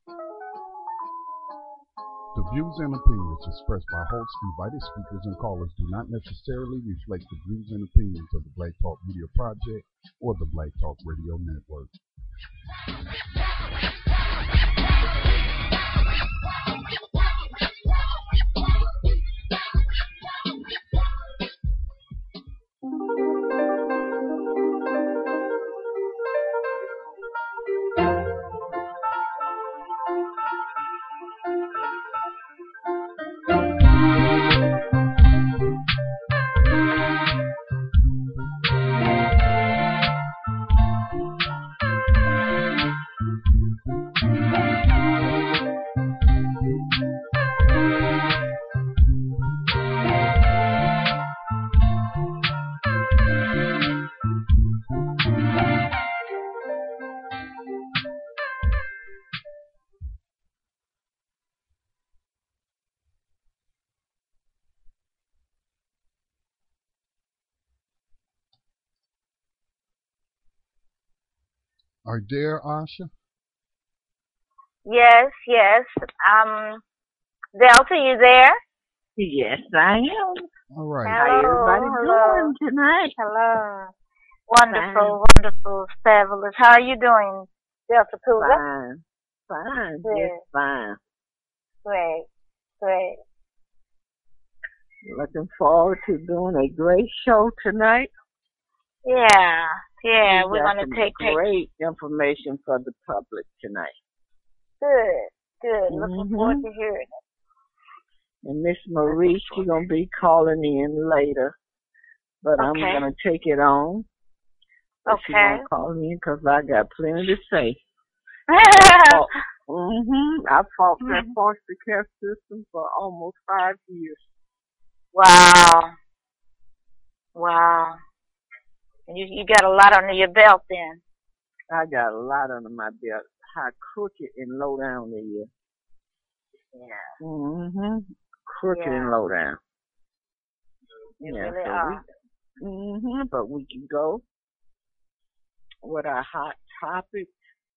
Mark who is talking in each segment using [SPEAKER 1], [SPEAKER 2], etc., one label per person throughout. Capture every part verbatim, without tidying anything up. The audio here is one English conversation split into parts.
[SPEAKER 1] The views and opinions expressed by hosts, invited speakers, and callers do not necessarily reflect the views and opinions of the Black Talk Media Project or the Black Talk Radio Network. Are you there, Asha?
[SPEAKER 2] Yes, yes. Um, Delta, you there?
[SPEAKER 3] Yes, I am.
[SPEAKER 1] All right.
[SPEAKER 3] How everybody
[SPEAKER 2] Hello, hello,
[SPEAKER 3] doing tonight?
[SPEAKER 2] hello.
[SPEAKER 3] Fine,
[SPEAKER 2] Wonderful, wonderful, fabulous. How are you doing, Delta Cougar?
[SPEAKER 3] fine, fine,
[SPEAKER 2] Good,
[SPEAKER 3] just fine.
[SPEAKER 2] great, great.
[SPEAKER 3] Looking forward to doing a great show tonight.
[SPEAKER 2] Yeah, yeah.
[SPEAKER 3] We
[SPEAKER 2] We're
[SPEAKER 3] got
[SPEAKER 2] gonna
[SPEAKER 3] some
[SPEAKER 2] take take.
[SPEAKER 3] great information for the public tonight.
[SPEAKER 2] Good, good. Looking forward
[SPEAKER 3] hmm
[SPEAKER 2] to hearing it.
[SPEAKER 3] And Miss Marie, she's gonna be calling in later, but I'm
[SPEAKER 2] Okay,
[SPEAKER 3] gonna take it on. But she's
[SPEAKER 2] okay.
[SPEAKER 3] gonna call in because I got plenty to say. I fought, hmm I fought that foster care system for almost five years.
[SPEAKER 2] Wow, wow. And you you got a lot under your belt then.
[SPEAKER 3] I got a lot under my belt. How crooked and low down they is.
[SPEAKER 2] Yeah,
[SPEAKER 3] hmm Crooked
[SPEAKER 2] yeah.
[SPEAKER 3] and low down.
[SPEAKER 2] You
[SPEAKER 3] Yeah,
[SPEAKER 2] really
[SPEAKER 3] so
[SPEAKER 2] are.
[SPEAKER 3] we, hmm but we can go with our hot topics.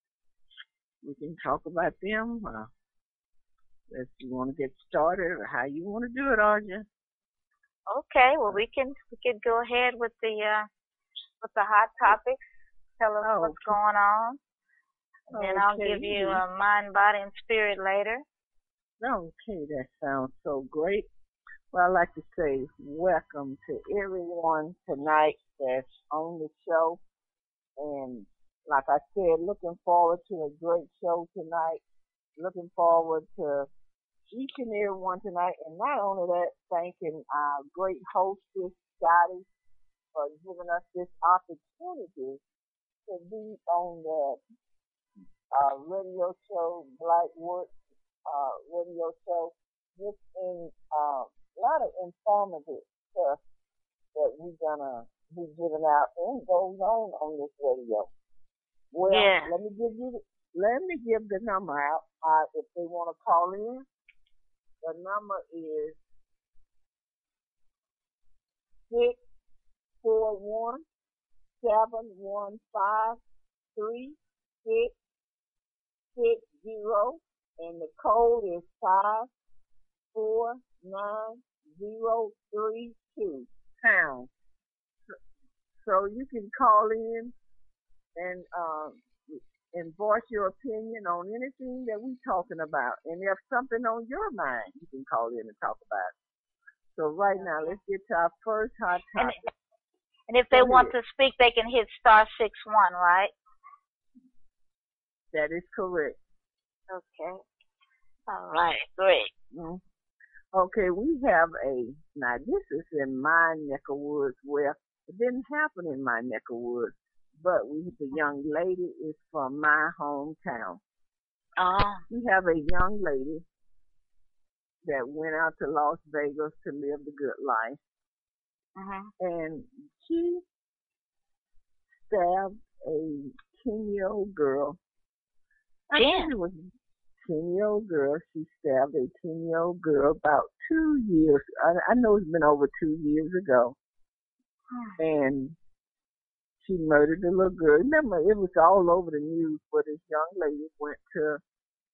[SPEAKER 3] We can talk about them. Uh, if you want to get started or how you want to do it, Arja.
[SPEAKER 2] Okay, well we can we could go ahead with the uh with the hot topics. Tell us
[SPEAKER 3] Oh,
[SPEAKER 2] what's going on, and then I'll
[SPEAKER 3] okay.
[SPEAKER 2] give you a mind, body, and spirit later.
[SPEAKER 3] Okay, that sounds so great. Well, I'd like to say welcome to everyone tonight that's on the show. And like I said, looking forward to a great show tonight. Looking forward to each and every one tonight. And not only that, thanking our great hostess, Scotty, for giving us this opportunity to be on the uh, radio show, Blackwood uh, radio show, just in uh, a lot of informative stuff that we're gonna be giving out and goes on on this radio. Well,
[SPEAKER 2] Yeah.
[SPEAKER 3] let me give you the, let me give the number out. Uh, if they want to call in, the number is six four one seven one five three six six zero, and the code is five four nine zero three two pound. So you can call in and um, and voice your opinion on anything that we're talking about. And if something on your mind, you can call in and talk about it. So right now, let's get to our first hot
[SPEAKER 2] And
[SPEAKER 3] topic.
[SPEAKER 2] and if they
[SPEAKER 3] Go
[SPEAKER 2] want
[SPEAKER 3] ahead.
[SPEAKER 2] to speak, they can hit star six one, right?
[SPEAKER 3] That is correct.
[SPEAKER 2] Okay. All right. Great.
[SPEAKER 3] Mm. Okay, we have a, now this is in my neck of woods. Well, it didn't happen in my neck of woods, but we, the young lady is from my hometown.
[SPEAKER 2] Oh.
[SPEAKER 3] We have a young lady that went out to Las Vegas to live the good life,
[SPEAKER 2] Mhm.
[SPEAKER 3] and she stabbed a ten-year-old girl. I think
[SPEAKER 2] Ten.
[SPEAKER 3] it was a ten-year-old girl. She stabbed a ten-year-old girl about two years. I, I know it's been over two years ago, and she murdered the little girl. Remember, it was all over the news where this young lady went to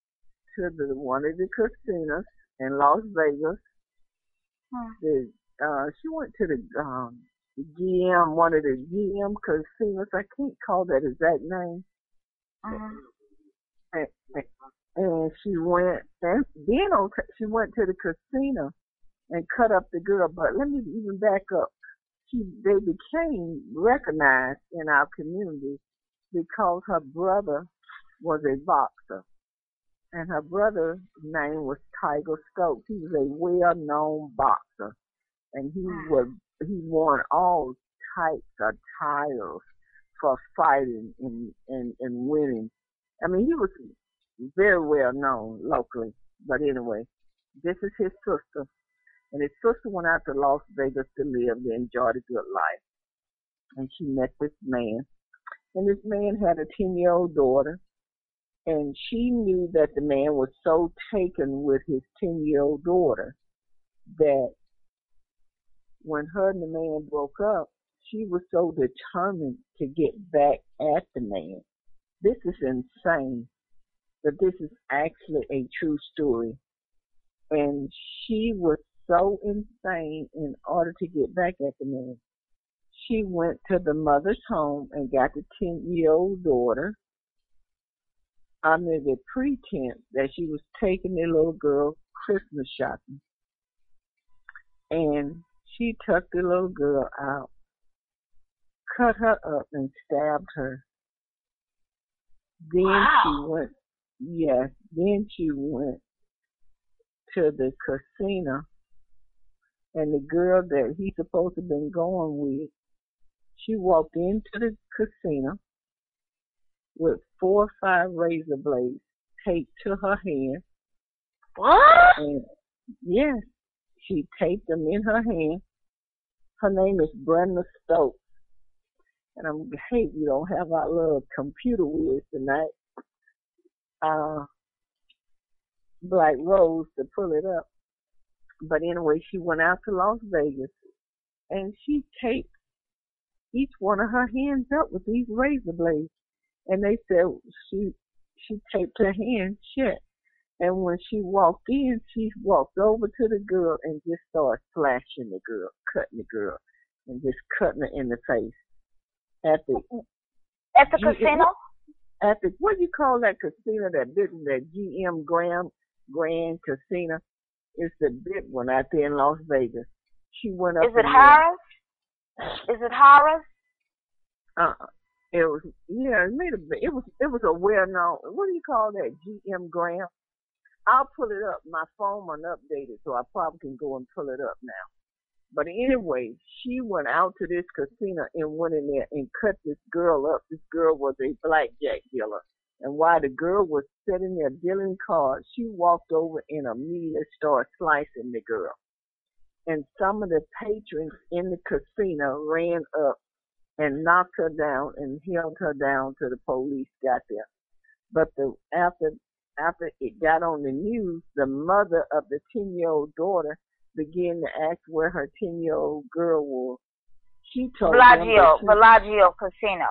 [SPEAKER 3] to the one of the casinos in Las Vegas.
[SPEAKER 2] Hmm.
[SPEAKER 3] The, uh, she went to the um, G M, one of the G M casinos. I can't call that exact name.
[SPEAKER 2] Mm-hmm.
[SPEAKER 3] And, and she went, and then on, she went to the casino and cut up the girl. But let me even back up. She, they became recognized in our community because her brother was a boxer. And her brother's name was Tiger Stokes. He was a well-known boxer. And he was, he won all types of titles for fighting and, and, and winning. I mean, he was very well known locally. But anyway, this is his sister. And his sister went out to Las Vegas to live and enjoy a good life. And she met this man. And this man had a ten-year-old daughter. And she knew that the man was so taken with his ten-year-old daughter that when her and the man broke up, she was so determined to get back at the man. This is insane, but this is actually a true story. And she was so insane in order to get back at the man. She went to the mother's home and got the ten-year-old daughter under the pretense that she was taking the little girl Christmas shopping. And she took the little girl out, cut her up, and stabbed her. Then
[SPEAKER 2] Wow.
[SPEAKER 3] she went, yes, then she went to the casino, and the girl that he's supposed to have been going with, she walked into the casino with four or five razor blades taped to her hand.
[SPEAKER 2] What?
[SPEAKER 3] And yes, she taped them in her hand. Her name is Brenda Stokes. And I'm hate we don't have our little computer whiz tonight. Uh, Black Rose to pull it up. But anyway, she went out to Las Vegas and she taped each one of her hands up with these razor blades. And they said she she taped her hands shut. And when she walked in, she walked over to the girl and just started slashing the girl, cutting the girl, and just cutting her in the face. At the
[SPEAKER 2] At the casino?
[SPEAKER 3] At the what do you call that casino? That big, that G M Grand Grand Casino. It's the big one out there in Las Vegas. She went up.
[SPEAKER 2] Is it Harris? Is it Harris?
[SPEAKER 3] Uh, it was yeah. It made a it was it was a well known. What do you call that? G M Graham. I'll pull it up. My phone wasn't updated, so I probably can go and pull it up now. But anyway, she went out to this casino and went in there and cut this girl up. This girl was a blackjack dealer. And while the girl was sitting there dealing cards, she walked over and immediately started slicing the girl. And some of the patrons in the casino ran up and knocked her down and held her down till the police got there. But the after after it got on the news, the mother of the ten-year-old daughter began to ask where her ten-year-old girl was. She told
[SPEAKER 2] Bellagio,
[SPEAKER 3] them she,
[SPEAKER 2] Bellagio Casino.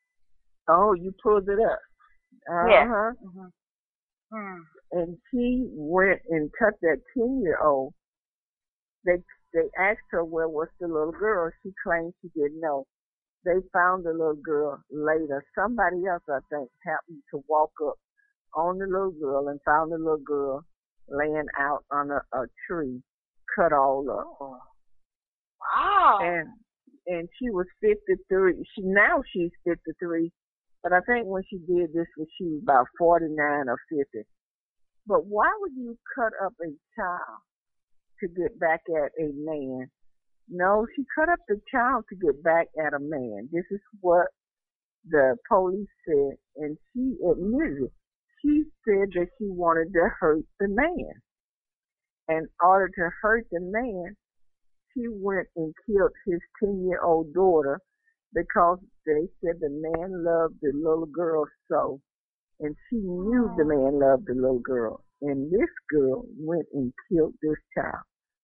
[SPEAKER 3] Oh, you pulled it up. Uh-huh.
[SPEAKER 2] Yes. Mm-hmm. Mm.
[SPEAKER 3] And she went and cut that ten-year-old. They they asked her where was the little girl. She claimed she didn't know. They found the little girl later. Somebody else, I think, happened to walk up on the little girl and found the little girl laying out on a, a tree, cut all up.
[SPEAKER 2] Oh. Wow.
[SPEAKER 3] And and she was fifty-three. She now she's fifty-three, but I think when she did this, when she was about forty-nine or fifty. But why would you cut up a child to get back at a man? No, she cut up the child to get back at a man. This is what the police said, and she admitted it. She said that she wanted to hurt the man. In order to hurt the man, she went and killed his ten-year-old daughter because they said the man loved the little girl so. And she knew the man loved the little girl. And this girl went and killed this child.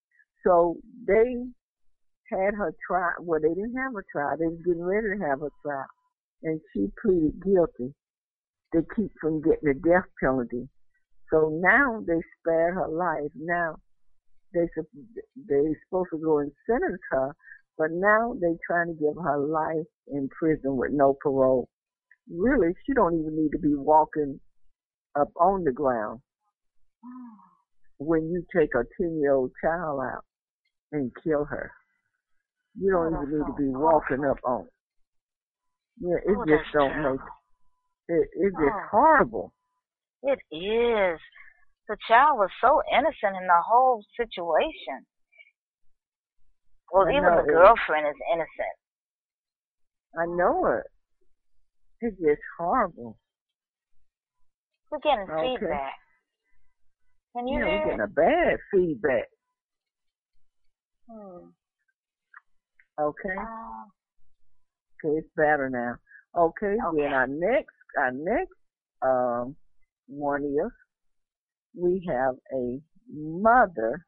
[SPEAKER 3] So they had her trial. Well, they didn't have a trial. They was getting ready to have a trial. And she pleaded guilty to keep from getting the death penalty So now they spared her life. Now they they supposed to go and sentence her, but now they trying to give her life in prison with no parole. Really, she don't even need to be walking up on the ground when you take a ten-year-old child out and kill her. You don't
[SPEAKER 2] Oh,
[SPEAKER 3] even need to
[SPEAKER 2] so
[SPEAKER 3] be walking up on. Yeah, it
[SPEAKER 2] oh,
[SPEAKER 3] just don't
[SPEAKER 2] terrible.
[SPEAKER 3] make it. It's just
[SPEAKER 2] oh,
[SPEAKER 3] horrible.
[SPEAKER 2] It is. The child was so innocent in the whole situation. Well,
[SPEAKER 3] I
[SPEAKER 2] even
[SPEAKER 3] know
[SPEAKER 2] the
[SPEAKER 3] it.
[SPEAKER 2] girlfriend is innocent.
[SPEAKER 3] I know it. It's just horrible.
[SPEAKER 2] We're getting
[SPEAKER 3] Okay.
[SPEAKER 2] feedback. Can you
[SPEAKER 3] yeah,
[SPEAKER 2] hear
[SPEAKER 3] we're
[SPEAKER 2] it?
[SPEAKER 3] getting a bad feedback.
[SPEAKER 2] Hmm.
[SPEAKER 3] Okay.
[SPEAKER 2] Uh,
[SPEAKER 3] Okay, it's better now. Okay,
[SPEAKER 2] okay.
[SPEAKER 3] then our next, our next um, one is we have a mother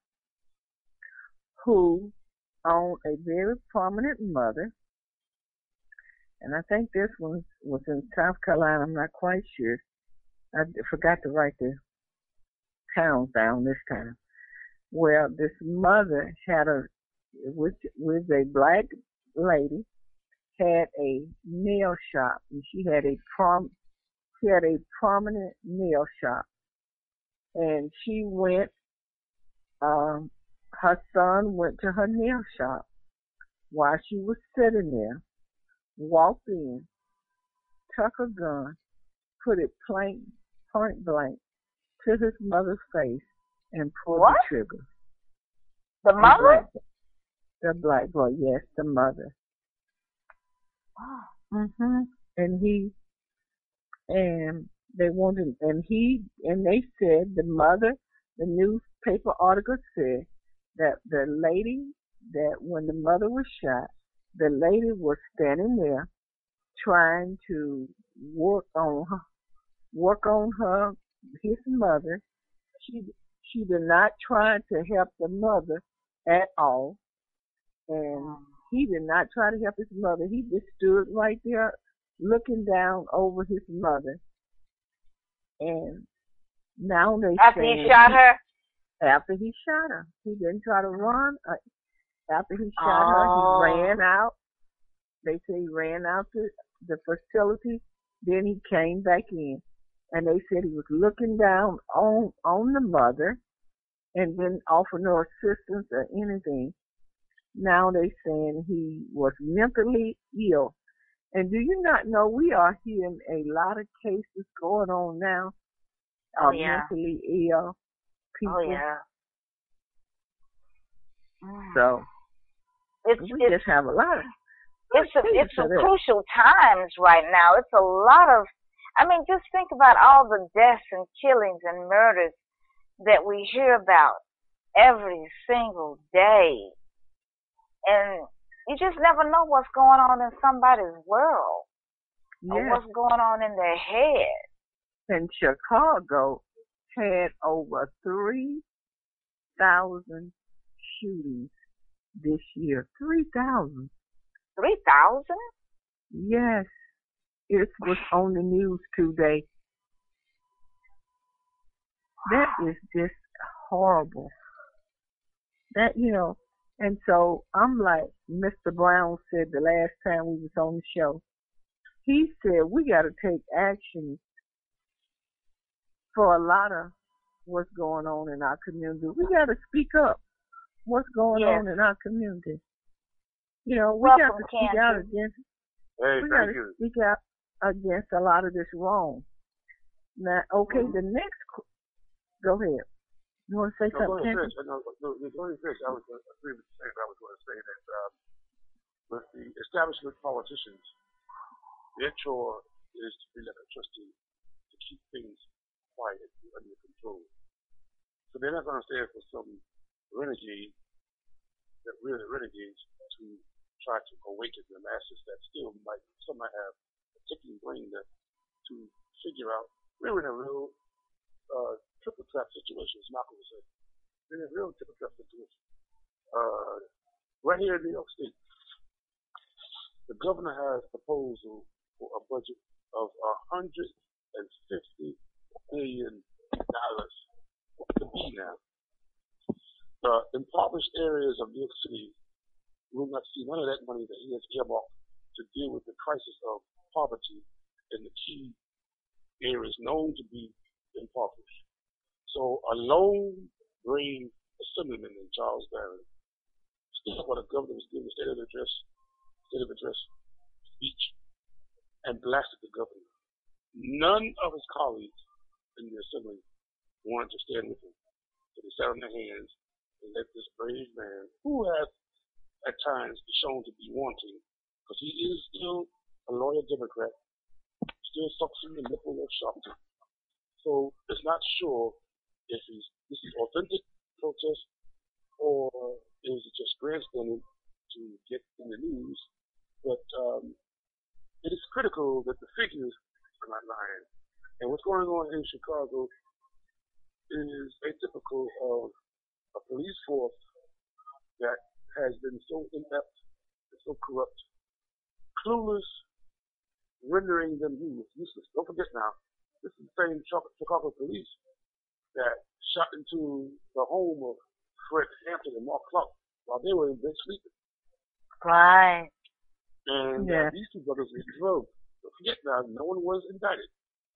[SPEAKER 3] who owned a very prominent mother, and I think this one was in South Carolina. I'm not quite sure. I forgot to write the towns down this time. Well, this mother had a with with a black lady had a nail shop, and she had a prom she had a prominent nail shop, and she went. Um, her son went to her nail shop while she was sitting there, walked in, took a gun, put it point point blank to his mother's face, and pulled
[SPEAKER 2] What?
[SPEAKER 3] the trigger.
[SPEAKER 2] The
[SPEAKER 3] The
[SPEAKER 2] mother?
[SPEAKER 3] black, the black boy, yes, the mother.
[SPEAKER 2] Oh.
[SPEAKER 3] Mhm. And he and they wanted, and he and they said the mother. The newspaper article said that the lady that when the mother was shot, the lady was standing there trying to work on her, work on her his mother. She she did not try to help the mother at all, and he did not try to help his mother. He just stood right there looking down over his mother. And now they
[SPEAKER 2] After
[SPEAKER 3] say
[SPEAKER 2] he shot her?
[SPEAKER 3] after he shot her, he didn't try to run. Uh, after he shot
[SPEAKER 2] Oh.
[SPEAKER 3] her, he ran out. They say he ran out to the facility. Then he came back in, and they said he was looking down on on the mother, and didn't offer no assistance or anything. Now they saying he was mentally ill. And do you not know we are hearing a lot of cases going on now
[SPEAKER 2] Oh,
[SPEAKER 3] of
[SPEAKER 2] yeah.
[SPEAKER 3] mentally ill people?
[SPEAKER 2] Oh, yeah. Mm.
[SPEAKER 3] So
[SPEAKER 2] It's,
[SPEAKER 3] we
[SPEAKER 2] it's,
[SPEAKER 3] just have a lot of
[SPEAKER 2] it's, a,
[SPEAKER 3] cases
[SPEAKER 2] it's some
[SPEAKER 3] of that.
[SPEAKER 2] crucial times right now. It's a lot of, I mean, just think about all the deaths and killings and murders that we hear about every single day. And you just never know what's going on in somebody's world or
[SPEAKER 3] Yes.
[SPEAKER 2] what's going on in their head.
[SPEAKER 3] And Chicago had over three thousand shootings this year. three thousand.
[SPEAKER 2] three thousand?
[SPEAKER 3] Yes. It was on the news today. That is just horrible. That, you know, and so I'm like Mister Brown said the last time we was on the show. He said we got to take action for a lot of what's going on in our community. We got to speak up what's going
[SPEAKER 2] Yes.
[SPEAKER 3] on in our community. You know, we
[SPEAKER 2] Welcome,
[SPEAKER 3] got to speak out
[SPEAKER 2] Kansas.
[SPEAKER 3] against.
[SPEAKER 4] Hey,
[SPEAKER 3] we got
[SPEAKER 4] thank
[SPEAKER 3] to
[SPEAKER 4] you.
[SPEAKER 3] speak out against a lot of this wrong. Now, okay, the next. Go ahead. You want to say
[SPEAKER 4] No, go
[SPEAKER 3] something,
[SPEAKER 4] ahead,
[SPEAKER 3] Kansas?
[SPEAKER 4] Fish. No, no, no, go ahead, Fish. I was going to agree with the same. I was going to say that um, with the establishment politicians, their chore is to be like a trustee to keep things quiet and under control. So they're not going to stand for some renegade, that really renegades, to try to awaken the masses that still might, some might have a ticking brain that, to figure out we're in a real uh, triple trap situation, as Malcolm was saying. We're in a real triple trap situation. Uh, right here in New York State, the governor has a proposal for a budget of one hundred fifty billion dollars the impoverished areas of New York City will not see none of that money that he has earmarked to deal with the crisis of poverty in the key areas known to be impoverished. So a lone brave assemblyman in Charles Barron stood up while the governor was giving the state of address, state of address speech and blasted the governor. None of his colleagues in the assembly wanted to stand with him. So they sat on their hands and let this brave man, who has at times been shown to be wanting, because he is still a loyal Democrat, still sucks in the nipple of Sharpton. So it's not sure if he's this is authentic protest or is it just grandstanding to get in the news. But um, it is critical that the figures are not lying. And what's going on in Chicago is atypical of a police force that has been so inept and so corrupt, clueless, rendering them useless. Don't forget now, this is the same Chicago police that shot into the home of Fred Hampton and Mark Clark while they were in bed sleeping.
[SPEAKER 2] Right.
[SPEAKER 4] And
[SPEAKER 3] yeah.
[SPEAKER 4] uh, these two brothers were drugged. Don't forget now, no one was indicted.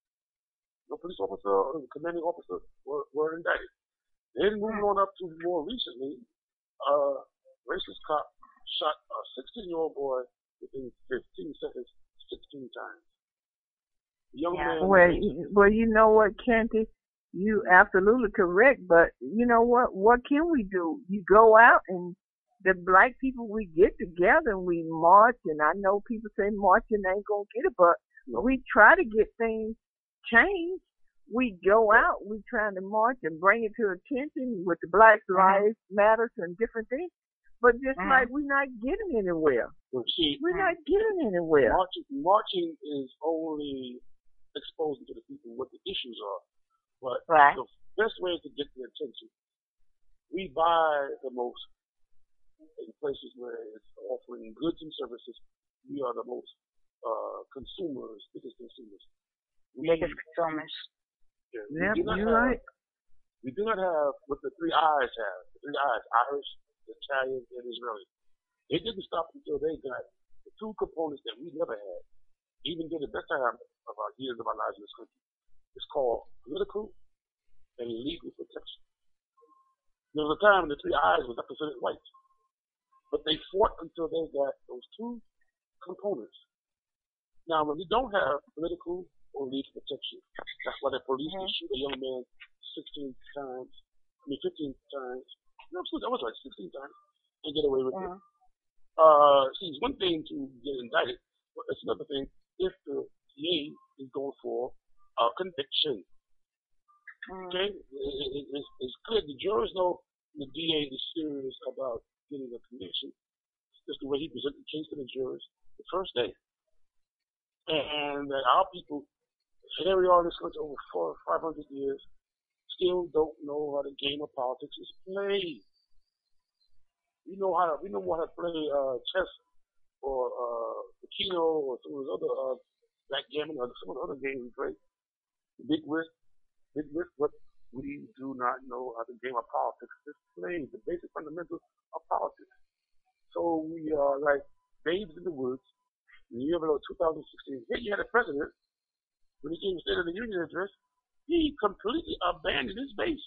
[SPEAKER 4] No police officer or commanding officer were, were indicted. Then moving on up to more recently, uh, racist cop shot a sixteen-year-old boy within fifteen seconds, sixteen times. The young
[SPEAKER 2] Yeah.
[SPEAKER 4] man.
[SPEAKER 3] Well, you- well, you know what, Kenty? You absolutely correct, but you know what? What can we do? You go out and the black people, we get together and we march, and I know people say marching ain't gonna get it, but
[SPEAKER 4] No.
[SPEAKER 3] we try to get things changed. We go out, we trying to march and bring it to attention with the Black Lives Matters and different things, but just
[SPEAKER 2] Mhm.
[SPEAKER 3] like we're not getting anywhere.
[SPEAKER 4] Well, see,
[SPEAKER 3] We're not getting anywhere.
[SPEAKER 4] marching, marching is only exposing to the people what the issues are. But
[SPEAKER 2] Right.
[SPEAKER 4] the best way to get their attention, we buy the most in places where it's offering goods and services. We are the most uh, consumers, biggest consumers. We,
[SPEAKER 2] Biggest consumers.
[SPEAKER 4] yeah, we
[SPEAKER 3] Yep,
[SPEAKER 4] do not
[SPEAKER 3] you're
[SPEAKER 4] have,
[SPEAKER 3] right.
[SPEAKER 4] We do not have what the three I's have. The three I's: Irish, Italian, and Israeli. They didn't stop until they got the two components that we never had, even during the best time of our years of our lives in this country. It's called political and legal protection. There was a time when the three I's was not considered white, but they fought until they got those two components. Now, when you don't have political or legal protection, that's why the police
[SPEAKER 2] Mhm.
[SPEAKER 4] can shoot a young man sixteen times, I mean fifteen times. No, I was right, sixteen times, and get away with it.
[SPEAKER 2] Mhm.
[SPEAKER 4] Uh, see, it's one thing to get indicted, but it's another thing if the D A is going for a conviction.
[SPEAKER 2] Mhm.
[SPEAKER 4] Okay, it, it, it's, it's good. The jurors know the D A is serious about getting a conviction. Just the way he presented the case to the jurors the first day. And that our people, here we are in this country over four or five hundred years, still don't know how the game of politics is played. We know how to, we know how to play uh, chess or uh, the Keno or some of those other uh, backgammon or some of the other games we play. Big risk, big risk, but we do not know how the game of politics is played, the basic fundamentals of politics. So we are like babes in the woods. In the year of two thousand sixteen, here you had a president, when he gave the State of the Union address, he completely abandoned his base.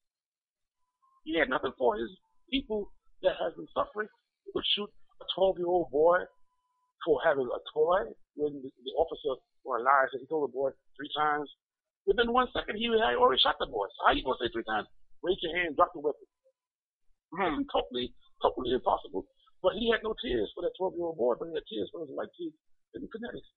[SPEAKER 4] He had nothing for his people that has been suffering. He would shoot a twelve-year-old boy for having a toy when the, the officer, or a liar, said he told the boy three times. Within one second, he had already shot the boy. So how you going to say three times, raise your hand, drop the weapon?
[SPEAKER 2] Mhm.
[SPEAKER 4] It's totally, totally impossible. But he had no tears for that twelve-year-old boy, but he had tears for his white kids in Connecticut.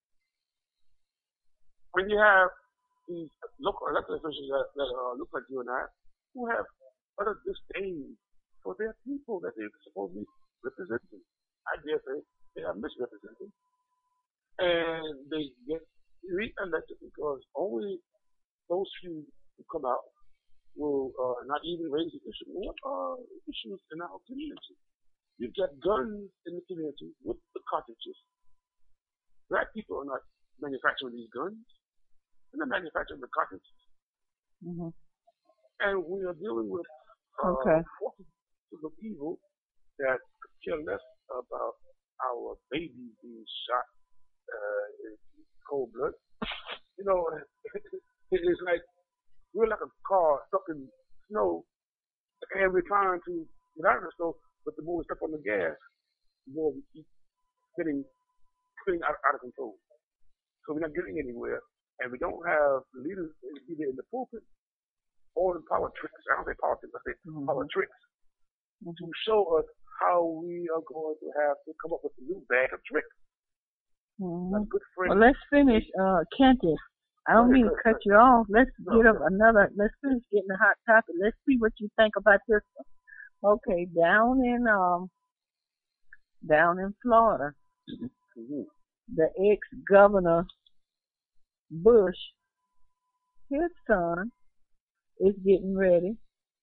[SPEAKER 4] When you have these local elected officials that, that uh, look like you and I, who have utter disdain for their people that they're supposed to be representing, I dare say they are misrepresenting. And they get re-elected because only those few who come out will uh, not even raise the issue. What are issues in our community? You've got guns in the community with the cartridges. Black people are not manufacturing these guns. They're not manufacturing the cartridges.
[SPEAKER 3] Mm-hmm.
[SPEAKER 4] And we are dealing with uh,
[SPEAKER 3] Okay.
[SPEAKER 4] forces, of evil that could care less about our babies being shot uh, in cold blood. You know, it is like we're like a car stuck in snow, and we're trying to get out of the snow, but the more we step on the gas, the more we keep getting, getting out, out of control. So we're not getting anywhere, and we don't have leaders either in the pulpit or in politics. I don't say politics, I say mm-hmm. politics, mm-hmm. to show us how we are going to have to come up with a new bag of tricks.
[SPEAKER 3] Mm-hmm.
[SPEAKER 4] Like a good friend.
[SPEAKER 3] Well, let's finish, uh, Kenty. I don't mean to cut you off. Let's no, get up no. another. Let's finish getting the hot topic. Let's see what you think about this one. Okay, down in um, down in Florida, mm-hmm. the ex-governor Bush, his son, is getting ready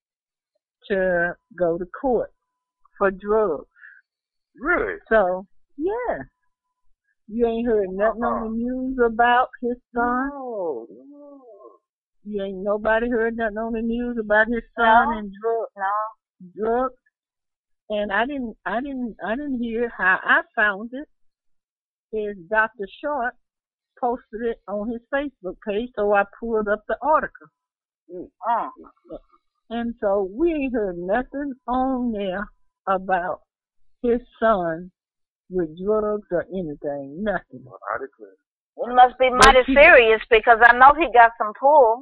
[SPEAKER 3] to go to court for drugs.
[SPEAKER 4] Really?
[SPEAKER 3] So, yeah. You ain't heard nothing uh-huh. on the news about his son?
[SPEAKER 4] No, no.
[SPEAKER 3] You ain't nobody heard nothing on the news about his son
[SPEAKER 2] no.
[SPEAKER 3] and drugs?
[SPEAKER 2] No.
[SPEAKER 3] Drugs? And I didn't, I didn't, I didn't hear how I found it. Is Doctor Short posted it on his Facebook page, so I pulled up the article.
[SPEAKER 2] Mm.
[SPEAKER 3] And so we ain't heard nothing on there about his son with drugs or anything, nothing.
[SPEAKER 4] Well, I declare.
[SPEAKER 2] It must be mighty
[SPEAKER 3] keep,
[SPEAKER 2] serious because I know he got some pull.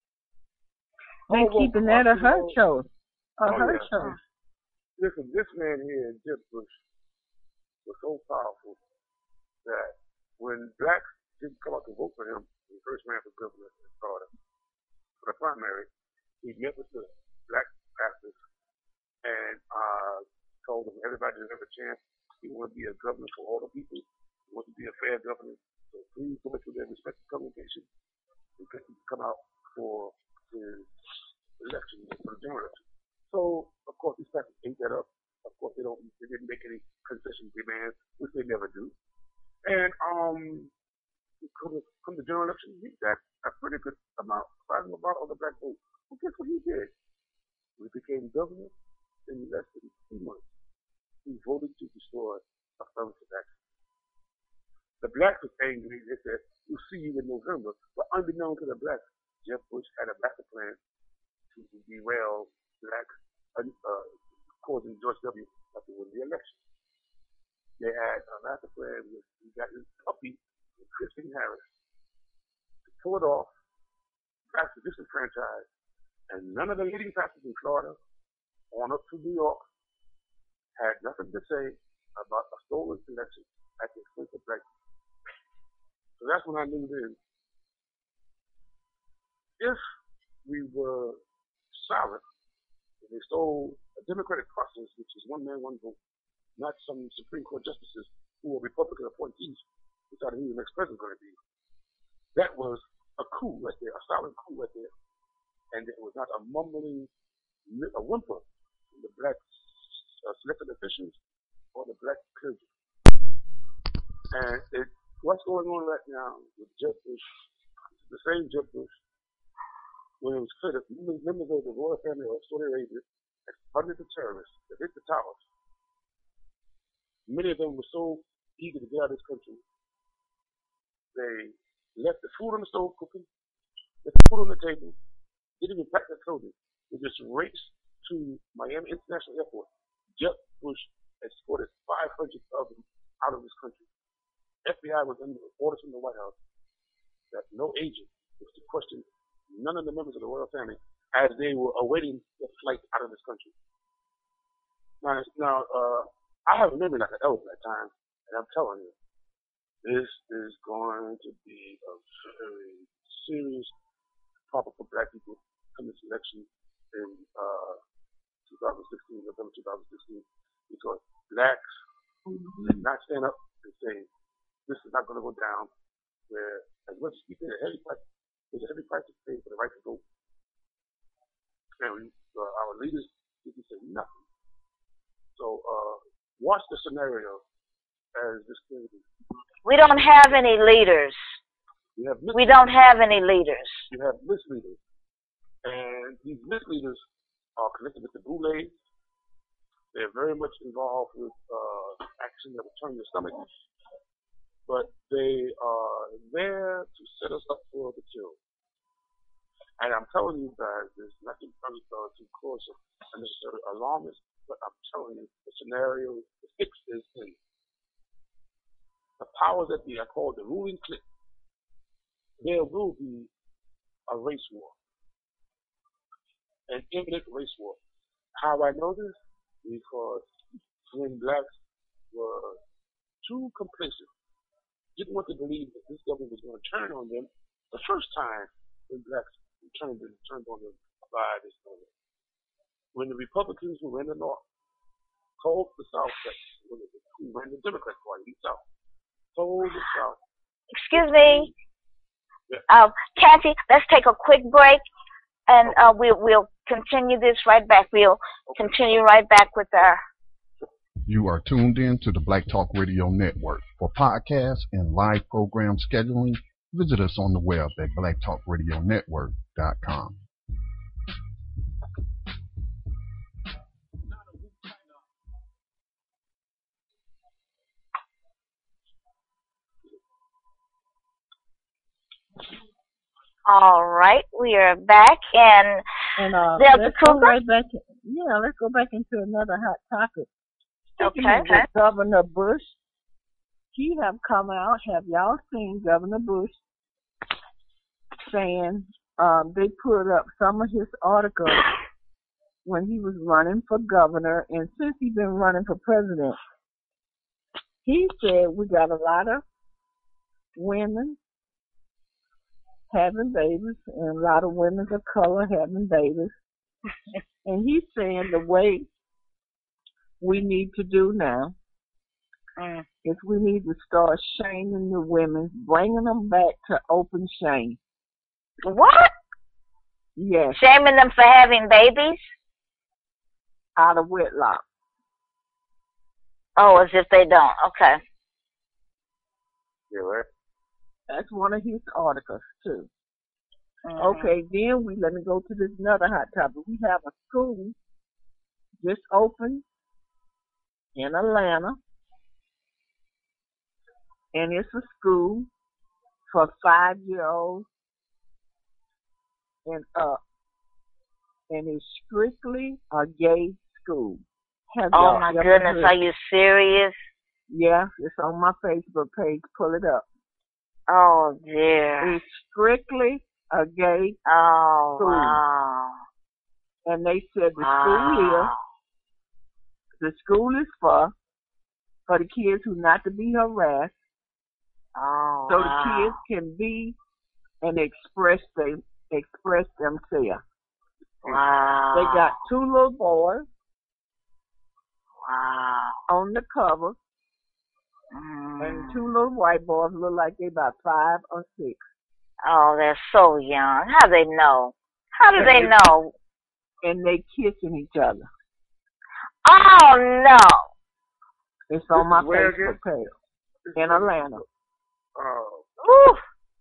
[SPEAKER 3] They oh, keeping well, that a her choice. A
[SPEAKER 4] oh,
[SPEAKER 3] her
[SPEAKER 4] yeah.
[SPEAKER 3] choice.
[SPEAKER 4] Listen, this man here, Jeb Bush, was so powerful that when blacks didn't come out to vote for him when he first ran for governor in Florida, for the primary, he met with the black pastors and uh, told them everybody deserves a chance. He wants to be a governor for all the people. He wants to be a fair governor. So please go to their respective congregation and come out for his election, for the general election. So, of course, these pastors ate that up. Of course, they don't. They didn't make any concession demands, which they never do. And um, come to, come to general election, he got a pretty good amount, sizable amount of the black vote. Well, guess what he did? He became governor in less than two months. He voted to destroy affirmative action. The blacks was angry. They said, "We'll see you in November." But unbeknown to the blacks, Jeb Bush had a master plan to derail blacks, uh, uh, causing George W. not to win the election. They had a master plan with he got his puppy, Christine Harris, to pull it off, blacks were disenfranchised, and none of the leading pastors in Florida on up to New York had nothing to say about a stolen election at the expense of black people. So that's when I knew then, if we were silent and they stole a democratic process, which is one man, one vote, not some Supreme Court justices who were Republican appointees who decided who the next president was going to be, that was a coup right there, a silent coup right there. And it was not a mumbling, a whimper from the black Uh, selected officials or the black clergy. And it, what's going on right now with Jeb Bush, the same Jeb Bush, when it was clear that members of the royal family of Saudi Arabia had funded the terrorists that hit the towers. Many of them were so eager to get out of this country, they left the food on the stove cooking, left the food on the table, didn't even pack their clothing. They just raced to Miami International Airport. Jeb Bush escorted five hundred of them out of this country. F B I was under orders from the White House that no agent was to question none of the members of the royal family as they were awaiting their flight out of this country. Now, now uh, I have a memory like an elf at time, and I'm telling you, this is going to be a very serious problem for black people in this election in uh, twenty sixteen, November twenty sixteen, because blacks did not stand up and say, this is not going to go down, where as much as we pay a heavy price, there's a heavy price to pay for the right to vote. And we, uh, our leaders didn't say nothing. So uh, watch the scenario as this thing is.
[SPEAKER 2] We don't have any leaders.
[SPEAKER 4] We, have
[SPEAKER 2] we don't have any leaders.
[SPEAKER 4] You have misleaders. And these misleaders are connected with the Boulets, They're very much involved with uh, action that will turn your stomach, but they are there to set us up for the kill. And I'm telling you guys, there's nothing uh, to cause unnecessary alarmist, but I'm telling you, the scenario, the fix is in. The powers that be are called the ruling clique. There will be a race war, an imminent race war. How I know this? Because when blacks were too complacent, didn't want to believe that this government was going to turn on them the first time when blacks turned, turned on them by this government. When the Republicans who ran the North told the South, that, who ran the Democrat Party in the South, told the South.
[SPEAKER 2] Excuse me.
[SPEAKER 4] Yeah.
[SPEAKER 2] Uh, Canty, let's take a quick break, and uh, we'll, we'll continue this right back. We'll continue right back with our...
[SPEAKER 1] You are tuned in to the Black Talk Radio Network. For podcasts and live program scheduling, visit us on the web at black talk radio network dot com.
[SPEAKER 2] All right, we are back, and,
[SPEAKER 3] and uh,
[SPEAKER 2] Delta
[SPEAKER 3] let's go
[SPEAKER 2] Cougar?
[SPEAKER 3] right back. To, yeah, let's go back into another hot topic. Speaking
[SPEAKER 2] Okay.
[SPEAKER 3] of the Governor Bush, he have come out. Have y'all seen Governor Bush saying um, they put up some of his articles when he was running for governor, and since he's been running for president, he said we got a lot of women having babies and a lot of women of color having babies. And he's saying the way we need to do now
[SPEAKER 2] Mm.
[SPEAKER 3] is we need to start shaming the women, bringing them back to open shame.
[SPEAKER 2] What?
[SPEAKER 3] Yes,
[SPEAKER 2] Shaming them for having babies?
[SPEAKER 3] out of wedlock.
[SPEAKER 2] Oh, as if they don't. Okay.
[SPEAKER 4] Yeah, right.
[SPEAKER 3] That's one of his articles too.
[SPEAKER 2] Mhm.
[SPEAKER 3] Okay, then we let me go to this another hot topic. We have a school just opened in Atlanta, and it's a school for five-year-olds and up, and it's strictly a gay school. Have
[SPEAKER 2] Oh,
[SPEAKER 3] y'all
[SPEAKER 2] my
[SPEAKER 3] ever
[SPEAKER 2] goodness.
[SPEAKER 3] heard-
[SPEAKER 2] Are you serious?
[SPEAKER 3] Yeah, it's on my Facebook page. Pull it up.
[SPEAKER 2] Oh, dear.
[SPEAKER 3] It's strictly a gay,
[SPEAKER 2] Oh,
[SPEAKER 3] School.
[SPEAKER 2] wow.
[SPEAKER 3] and they said the school is
[SPEAKER 2] Wow.
[SPEAKER 3] the school is for for the kids who not to be harassed,
[SPEAKER 2] Oh,
[SPEAKER 3] so
[SPEAKER 2] wow.
[SPEAKER 3] the kids can be and express they express themselves.
[SPEAKER 2] Wow.
[SPEAKER 3] They got two little boys
[SPEAKER 2] Wow.
[SPEAKER 3] on the cover,
[SPEAKER 2] Mm.
[SPEAKER 3] and two little white boys look like they about five or six.
[SPEAKER 2] Oh, they're so young. How do they know? How do they know?
[SPEAKER 3] And they kissing each other.
[SPEAKER 2] Oh, no.
[SPEAKER 3] It's on my
[SPEAKER 4] Where
[SPEAKER 3] Facebook
[SPEAKER 4] again?
[SPEAKER 3] page in Atlanta.
[SPEAKER 4] Oh.
[SPEAKER 2] Whew.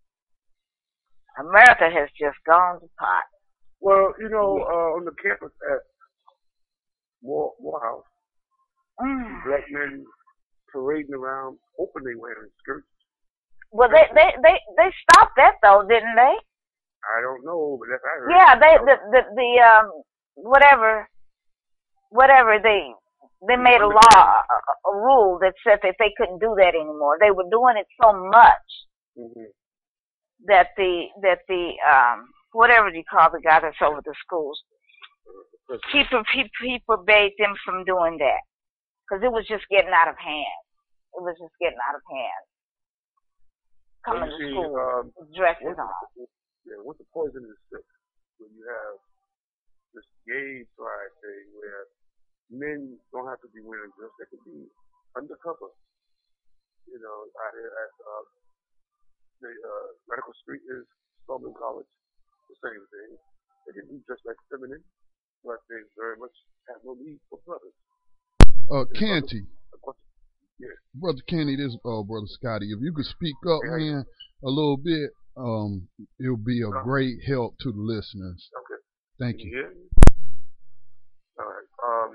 [SPEAKER 2] America has just gone to pot.
[SPEAKER 4] Well, you know, uh, on the campus at Moore, Morehouse,
[SPEAKER 2] Mm.
[SPEAKER 4] black men parading around openly wearing skirts.
[SPEAKER 2] Well, they, they, they, they stopped that, though, didn't they?
[SPEAKER 4] I don't know, but that's I heard.
[SPEAKER 2] Yeah, they, the, the, the, um, whatever, whatever, they, they made a law, a, a rule that said that they couldn't do that anymore. They were doing it so much
[SPEAKER 4] Mm-hmm.
[SPEAKER 2] that the, that the, um, whatever you call the guy that's over the schools, he, he, he forbade them from doing that. Because it was just getting out of hand. It was just getting out of hand. Coming
[SPEAKER 4] Well, you
[SPEAKER 2] to
[SPEAKER 4] see,
[SPEAKER 2] school,
[SPEAKER 4] um,
[SPEAKER 2] dresses
[SPEAKER 4] what's
[SPEAKER 2] on.
[SPEAKER 4] the, yeah, what's the poison in the stick? When you have this gay pride thing where men don't have to be wearing dress, they can be undercover. You know, out here at uh, the uh, Medical Street is Spelman College, the same thing. They can be dressed like feminine, but they very much have no need for brothers.
[SPEAKER 1] Uh, Canty,
[SPEAKER 4] Yeah.
[SPEAKER 1] Brother Canty, this uh, Brother Scotty, if you could speak up,
[SPEAKER 4] Yeah.
[SPEAKER 1] man, a little bit, um, it'll be a
[SPEAKER 4] Uh,
[SPEAKER 1] great help to the listeners.
[SPEAKER 4] Okay.
[SPEAKER 1] Thank
[SPEAKER 4] Can
[SPEAKER 1] you.
[SPEAKER 4] you hear me? All right. Um,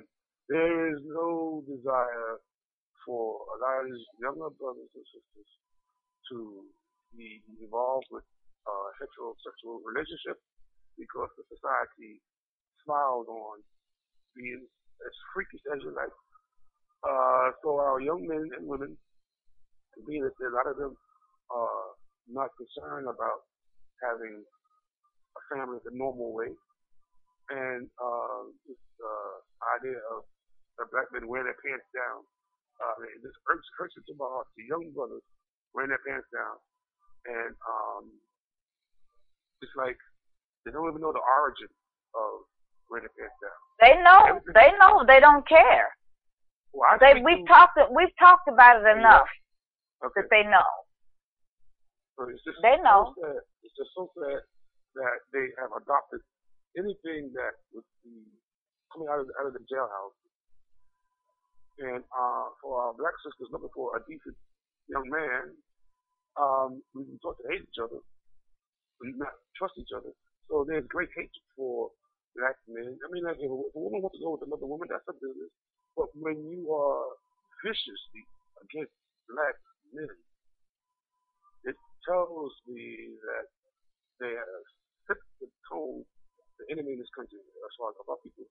[SPEAKER 4] There is no desire for a lot of these younger brothers and sisters to be involved with uh, heterosexual relationship because the society smiles on being as freakish as you like. Uh, so our young men and women, being that a lot of them are not concerned about having a family the normal way, and uh, this uh, idea of the black men wearing their pants down, uh, it just hurts, hurts into my heart. The young brothers wearing their pants down, and um, it's like they don't even know the origin of wearing their pants down.
[SPEAKER 2] They know.
[SPEAKER 4] Everything,
[SPEAKER 2] They know. They don't care.
[SPEAKER 4] well, I
[SPEAKER 2] They
[SPEAKER 4] speak
[SPEAKER 2] we've
[SPEAKER 4] to,
[SPEAKER 2] talked we've talked about it enough
[SPEAKER 4] okay.
[SPEAKER 2] that they know.
[SPEAKER 4] So it's just
[SPEAKER 2] They know.
[SPEAKER 4] so sad. It's just so sad that they have adopted anything that would be coming out of out of the jailhouse. And uh, for our black sisters looking for a decent young man, um, we can taught to hate each other, we not trust each other. So there's great hatred for black men. I mean, like if a, if a woman wants to go with another woman, that's her business. But when you are viciously against black men, it tells me that they have set the tone, the enemy in this country, as far as about people.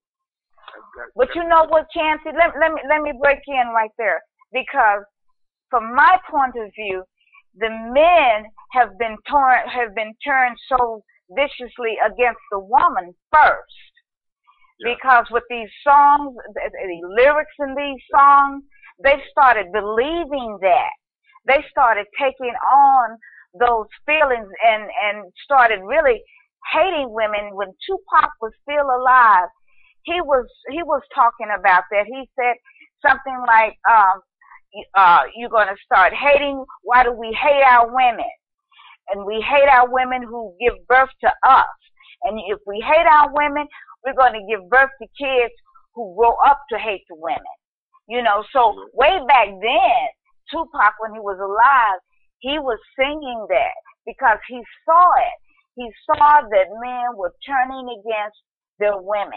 [SPEAKER 2] But you know what, Chancey? Let, let me let me break in right there, because from my point of view, the men have been torn have been turned so viciously against the woman first, yeah. Because with these songs, the, the lyrics in these songs, they started believing that. They started taking on those feelings and and started really hating women. When Tupac was still alive, he was he was talking about that. He said something like, um, uh, "You're going to start hating. Why do we hate our women? And we hate our women who give birth to us. And if we hate our women, we're going to give birth to kids who grow up to hate the women." You know, so way back then, Tupac, when he was alive, he was singing that because he saw it. He saw that men were turning against their women.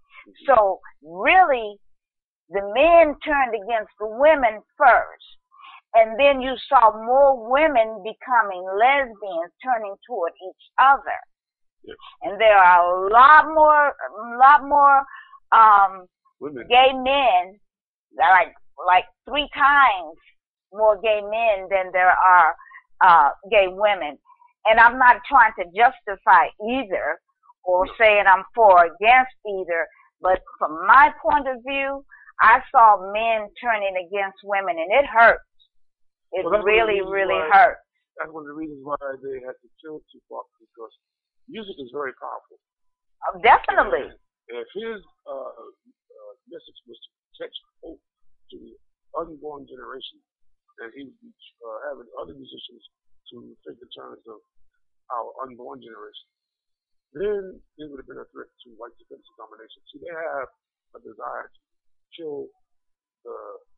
[SPEAKER 2] So really, the men turned against the women first. And then you saw more women becoming lesbians, turning toward each other. Yes. And there are a lot more, a lot more um, gay men, like like three times more gay men than there are uh, gay women. And I'm not trying to justify either or saying I'm for or against either. But from my point of view, I saw men turning against women, and it hurts. It well, really, really
[SPEAKER 4] why,
[SPEAKER 2] hurts.
[SPEAKER 4] That's one of the reasons why they had to kill Tupac, because music is very powerful.
[SPEAKER 2] Oh, definitely.
[SPEAKER 4] And if his uh, uh, message was to catch hope to the unborn generation, then he would be uh, having other musicians to take the turns of our unborn generation, then it would have been a threat to white supremacy domination. See, they have a desire to kill the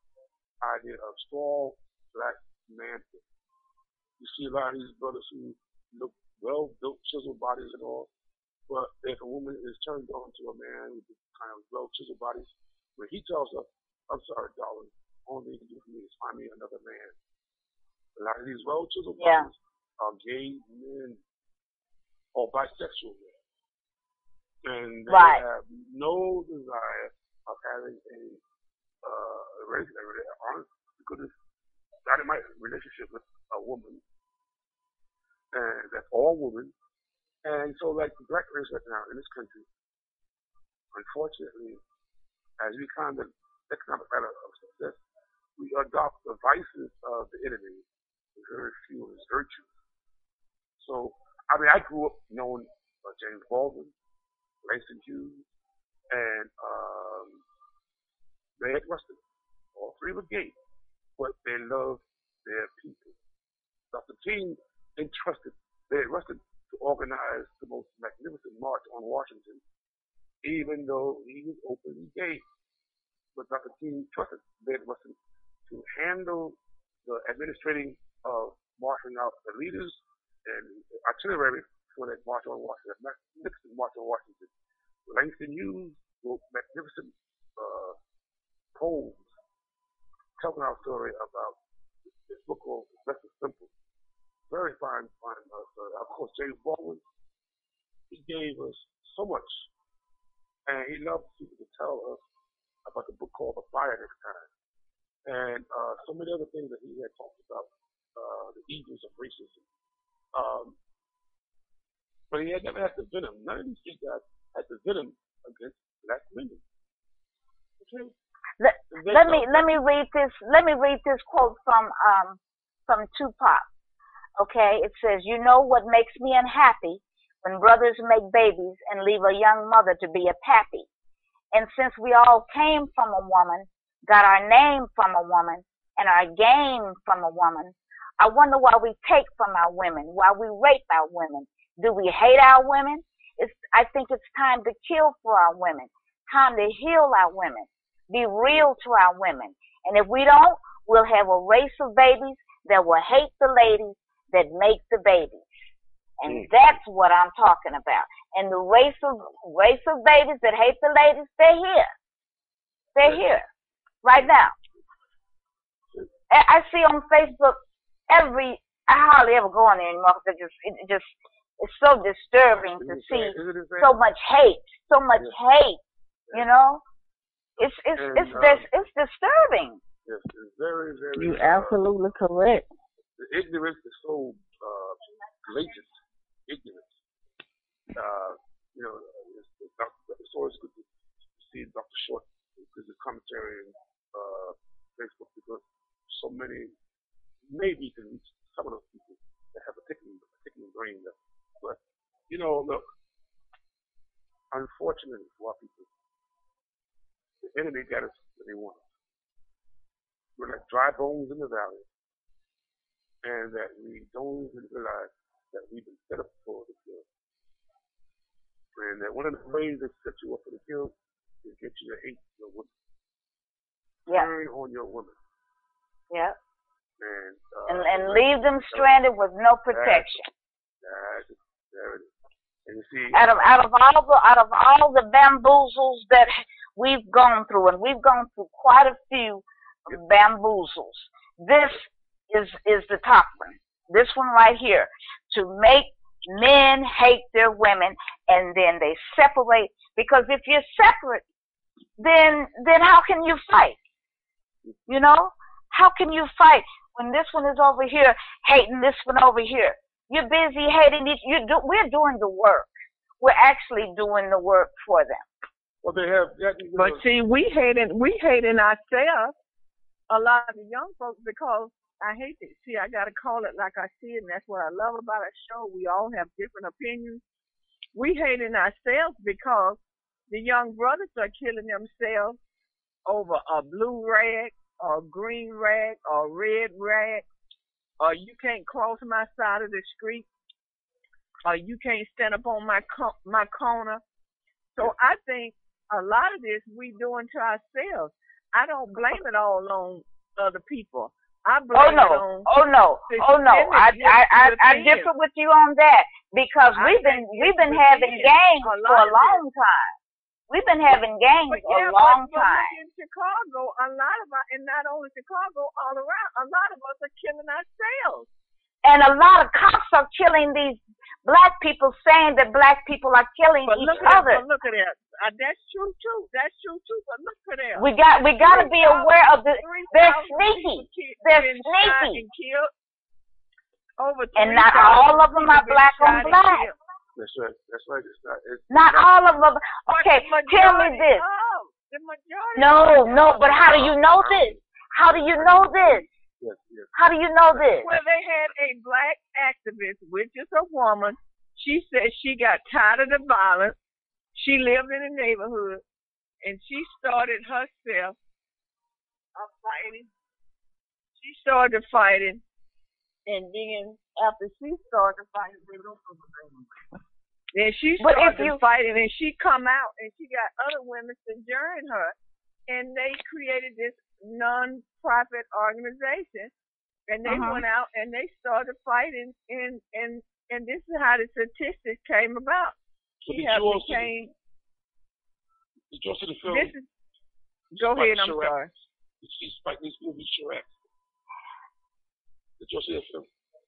[SPEAKER 4] idea of strong black manhood. You see a lot of these brothers who look well-built, chiseled bodies and all, but if a woman is turned on to a man with kind of well-chiseled bodies, when he tells her, "I'm sorry, darling, only thing you can do for me is find me another man." A lot of these well-chiseled
[SPEAKER 2] yeah.
[SPEAKER 4] bodies are gay men or bisexual men. And they
[SPEAKER 2] right.
[SPEAKER 4] have no desire of having a uh, relationship, honest, good, dynamite relationship with a woman, and that's all women. And so, like the black race right now in this country, unfortunately, as we kind of economic ladder of success, we adopt the vices of the enemy with very few of his virtues. So, I mean, I grew up knowing uh, James Baldwin, Langston Hughes, and um, Bayard Rustin. All three were gay, but they loved their people. Doctor King entrusted Bayard Rustin to organize the most magnificent march on Washington, even though he was openly gay. But Doctor King trusted Bayard Rustin to handle the administrating of marching out the leaders and artillery for that march on Washington, magnificent march on Washington. Langston Hughes wrote magnificent uh, Coles telling our story about this book called Less is Simple. Very fine, fine. Uh, story. Of course, James Baldwin, he gave us so much, and he loved people to tell us about the book called The Fire next time, and uh, so many other things that he had talked about, uh, the evils of racism. Um, but he had never had the venom. None of these street guys had the venom against black women. Okay.
[SPEAKER 2] Let, let me let me read this. Let me read this quote from um from Tupac. Okay, it says, "You know what makes me unhappy when brothers make babies and leave a young mother to be a pappy. And since we all came from a woman, got our name from a woman, and our game from a woman, I wonder why we take from our women, why we rape our women. Do we hate our women? It's, I think it's time to kill for our women, time to heal our women, be real to our women. And if we don't, we'll have a race of babies that will hate the ladies that make the babies." And that's what I'm talking about. And the race of race of babies that hate the ladies, they're here. They're here right now. I see on Facebook every. I hardly ever go on there anymore because it just it just it's so disturbing to see so much hate, so much hate. You know, it's it's it's it's, it's disturbing.
[SPEAKER 4] Yes, it's very very.
[SPEAKER 3] You're absolutely correct.
[SPEAKER 4] The ignorance is so uh, blatant. Ignorance. Uh, you know, it's, it's, it's always good to see Doctor Short because his commentary on uh, Facebook, because so many, maybe you can reach some of those people that have a ticking, a ticking brain. That, but, you know, look, unfortunately for our people, the enemy got us where they want us. We're like dry bones in the valley, and that we don't even realize that we've been set up for the kill. And that one of the ways that set you up for the kill is get you to hate your woman.
[SPEAKER 2] Yeah.
[SPEAKER 4] Turn on your woman.
[SPEAKER 2] Yeah.
[SPEAKER 4] And, uh,
[SPEAKER 2] and, and leave them stranded with no protection.
[SPEAKER 4] That's, that's, there it is. And you see,
[SPEAKER 2] out of out of all the out of all the bamboozles that we've gone through, and we've gone through quite a few yep. bamboozles, this is is the top one. This one right here, to make men hate their women, and then they separate. Because if you're separate, then then how can you fight? You know, how can you fight when this one is over here hating this one over here? You're busy hating each. You do. We're doing the work. We're actually doing the work for them.
[SPEAKER 4] Well, they have. That,
[SPEAKER 3] but see, we hating we hating ourselves. A lot of the young folks, because. I hate it. See, I got to call it like I see it, and that's what I love about our show. We all have different opinions. We hating ourselves because the young brothers are killing themselves over a blue rag or a green rag or a red rag, or you can't cross my side of the street, or you can't stand up on my co- my corner. So I think a lot of this we doing to ourselves. I don't blame it all on other people. I
[SPEAKER 2] oh no! Oh no! Oh no! I I I, I differ with you on that because I we've been we've been having gangs a for a long time. We've been having gangs
[SPEAKER 3] yeah,
[SPEAKER 2] a long
[SPEAKER 3] but, but
[SPEAKER 2] time.
[SPEAKER 3] In Chicago, a lot of us, and not only Chicago, all around, a lot of us are killing ourselves.
[SPEAKER 2] And a lot of cops are killing these black people, saying that black people are killing
[SPEAKER 3] but
[SPEAKER 2] each
[SPEAKER 3] look
[SPEAKER 2] other.
[SPEAKER 3] At, but look at that. Uh, that's true too. That's true too. But look at that.
[SPEAKER 2] We got we got to be aware of the. They're sneaky. They're sneaky.
[SPEAKER 3] Over
[SPEAKER 2] and not all of them are black on black.
[SPEAKER 4] That's right. That's right. It's not. It's
[SPEAKER 2] not, not all of them. Okay, tell me this.
[SPEAKER 3] Of, the majority.
[SPEAKER 2] No, no. But how do you know this? How do you know this?
[SPEAKER 4] Yes, yes.
[SPEAKER 2] How do you know this?
[SPEAKER 3] Well, they had a black activist, which is a woman. She said she got tired of the violence. She lived in the neighborhood, and she started herself a fighting. She started fighting, and then after she started fighting, they don't know the name. Then she started you, fighting, and she come out, and she got other women to join her, and they created this non-profit organization, and they uh-huh. went out and they started fighting, and and and this is how the statistics came about.
[SPEAKER 4] So
[SPEAKER 3] she
[SPEAKER 4] did you also,
[SPEAKER 3] became,
[SPEAKER 4] did you also the film?
[SPEAKER 3] This is, Go
[SPEAKER 4] Spike
[SPEAKER 3] ahead, I'm
[SPEAKER 4] Chirac.
[SPEAKER 3] sorry.
[SPEAKER 4] You see Spike Lee's movie Chirac. Did you see that film?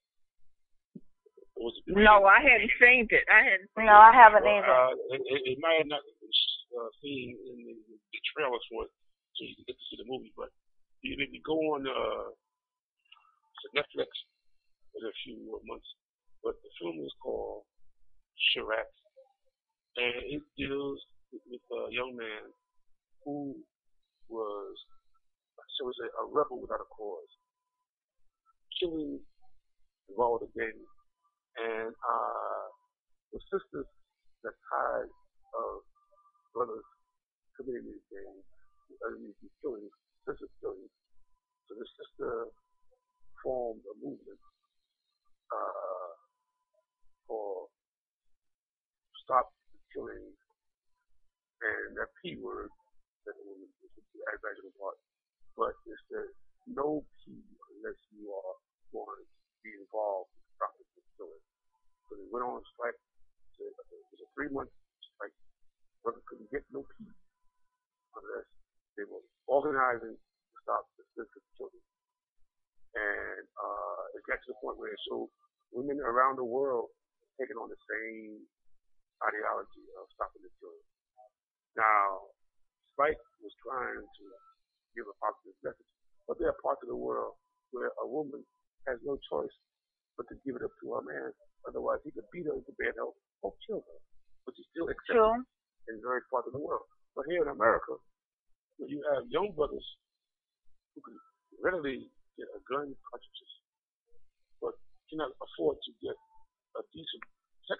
[SPEAKER 4] Was it
[SPEAKER 3] No, I hadn't seen it. I hadn't seen
[SPEAKER 2] No, I
[SPEAKER 3] it.
[SPEAKER 2] haven't
[SPEAKER 4] well,
[SPEAKER 2] either.
[SPEAKER 4] uh, it, it, it might have not been uh, seen in the, the trailers for it, so you can get to see the movie. But you, if you go on uh, to Netflix in a few months, but the film is called Chirac, and it deals with a young man who was, shall we say, a rebel without a cause, killing involved again, and uh, the sisters that tied of brothers committing these things, uh, these killings, sister killings. So the sister formed a movement uh, for stop the killings, and that P word that the woman is the advantage part. But it's the no P unless you are going to be involved in stopping the killing. So they went on strike. It was a three month strike. Brothers couldn't get no P unless they were organizing to stop the sister killing. And uh, it got to the point where it showed women around the world taking on the same ideology of stopping the killing. Now, Spike was trying to give a positive message, but there are parts of the world where a woman has no choice but to give it up to her man. Otherwise, he could beat her into bad health or kill her, which is still accepted
[SPEAKER 2] True.
[SPEAKER 4] in various parts of the world. But here in America, you have young brothers who can readily get a gun cartridges, but cannot afford to get a decent sex.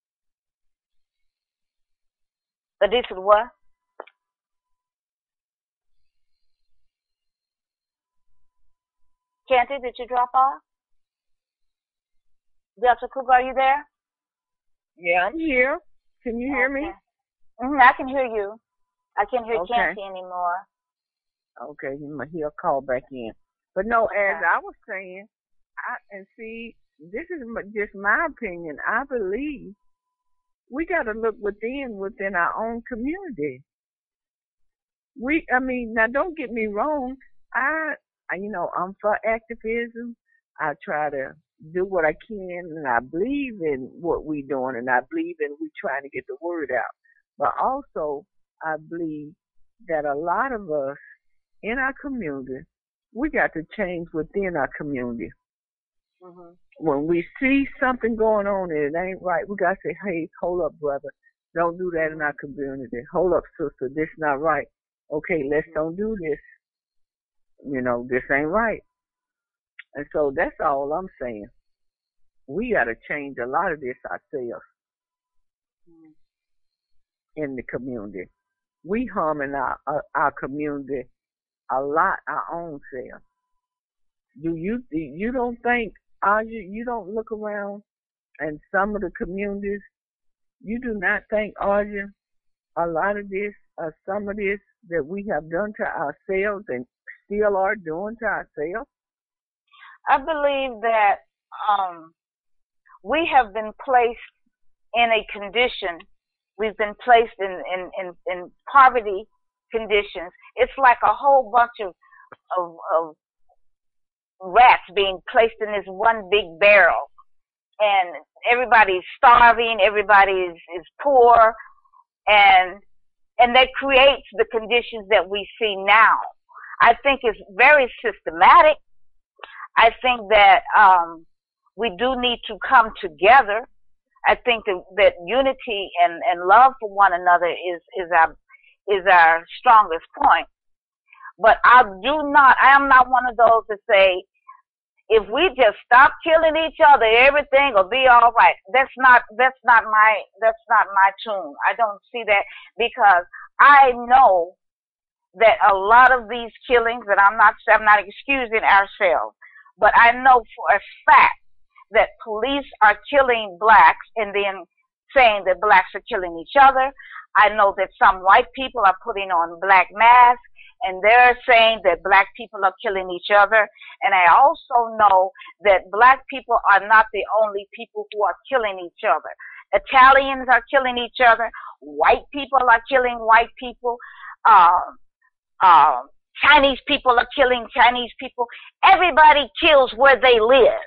[SPEAKER 2] A decent what? Canty, did you drop off? Delta Cougar, are you there?
[SPEAKER 3] Yeah, I'm here. Can you hear me?
[SPEAKER 2] Okay. Mm-hmm, I can hear you. I can't hear
[SPEAKER 3] Okay.
[SPEAKER 2] Canty anymore.
[SPEAKER 3] Okay, he'll call back in. But no, as I was saying, I and see, this is just my opinion. I believe we got to look within within our own community. We, I mean, now don't get me wrong. I, I, you know, I'm for activism. I try to do what I can, and I believe in what we're doing, and I believe in we trying to get the word out. But also, I believe that a lot of us in our community, we got to change within our community.
[SPEAKER 2] Mm-hmm.
[SPEAKER 3] When we see something going on and it ain't right, we got to say, hey, hold up, brother. Don't do that in our community. Hold up, sister. This not right. Okay, let's don't do this. You know, this ain't right. And so that's all I'm saying. We got to change a lot of this ourselves mm-hmm. in the community. We harming our, our, our community a lot, our own self. Do you, you don't think, are you, you don't look around and some of the communities, you do not think, are you, a lot of this, uh, some of this that we have done to ourselves and still are doing to ourselves?
[SPEAKER 2] I believe that um, we have been placed in a condition, we've been placed in, in, in, in poverty conditions. It's like a whole bunch of, of, of rats being placed in this one big barrel. And everybody's starving, everybody is, is poor, and and that creates the conditions that we see now. I think it's very systematic. I think that um, we do need to come together. I think that, that unity and, and love for one another is, is our is our strongest point. But I do not, I am not one of those that say, if we just stop killing each other, everything will be all right. That's not, that's not my, that's not my tune. I don't see that, because I know that a lot of these killings, and I'm not, I'm not excusing ourselves, but I know for a fact that police are killing blacks and then saying that blacks are killing each other. I know that some white people are putting on black masks and they're saying that black people are killing each other. And I also know that black people are not the only people who are killing each other. Italians are killing each other. White people are killing white people. Uh, uh, Chinese people are killing Chinese people. Everybody kills where they live.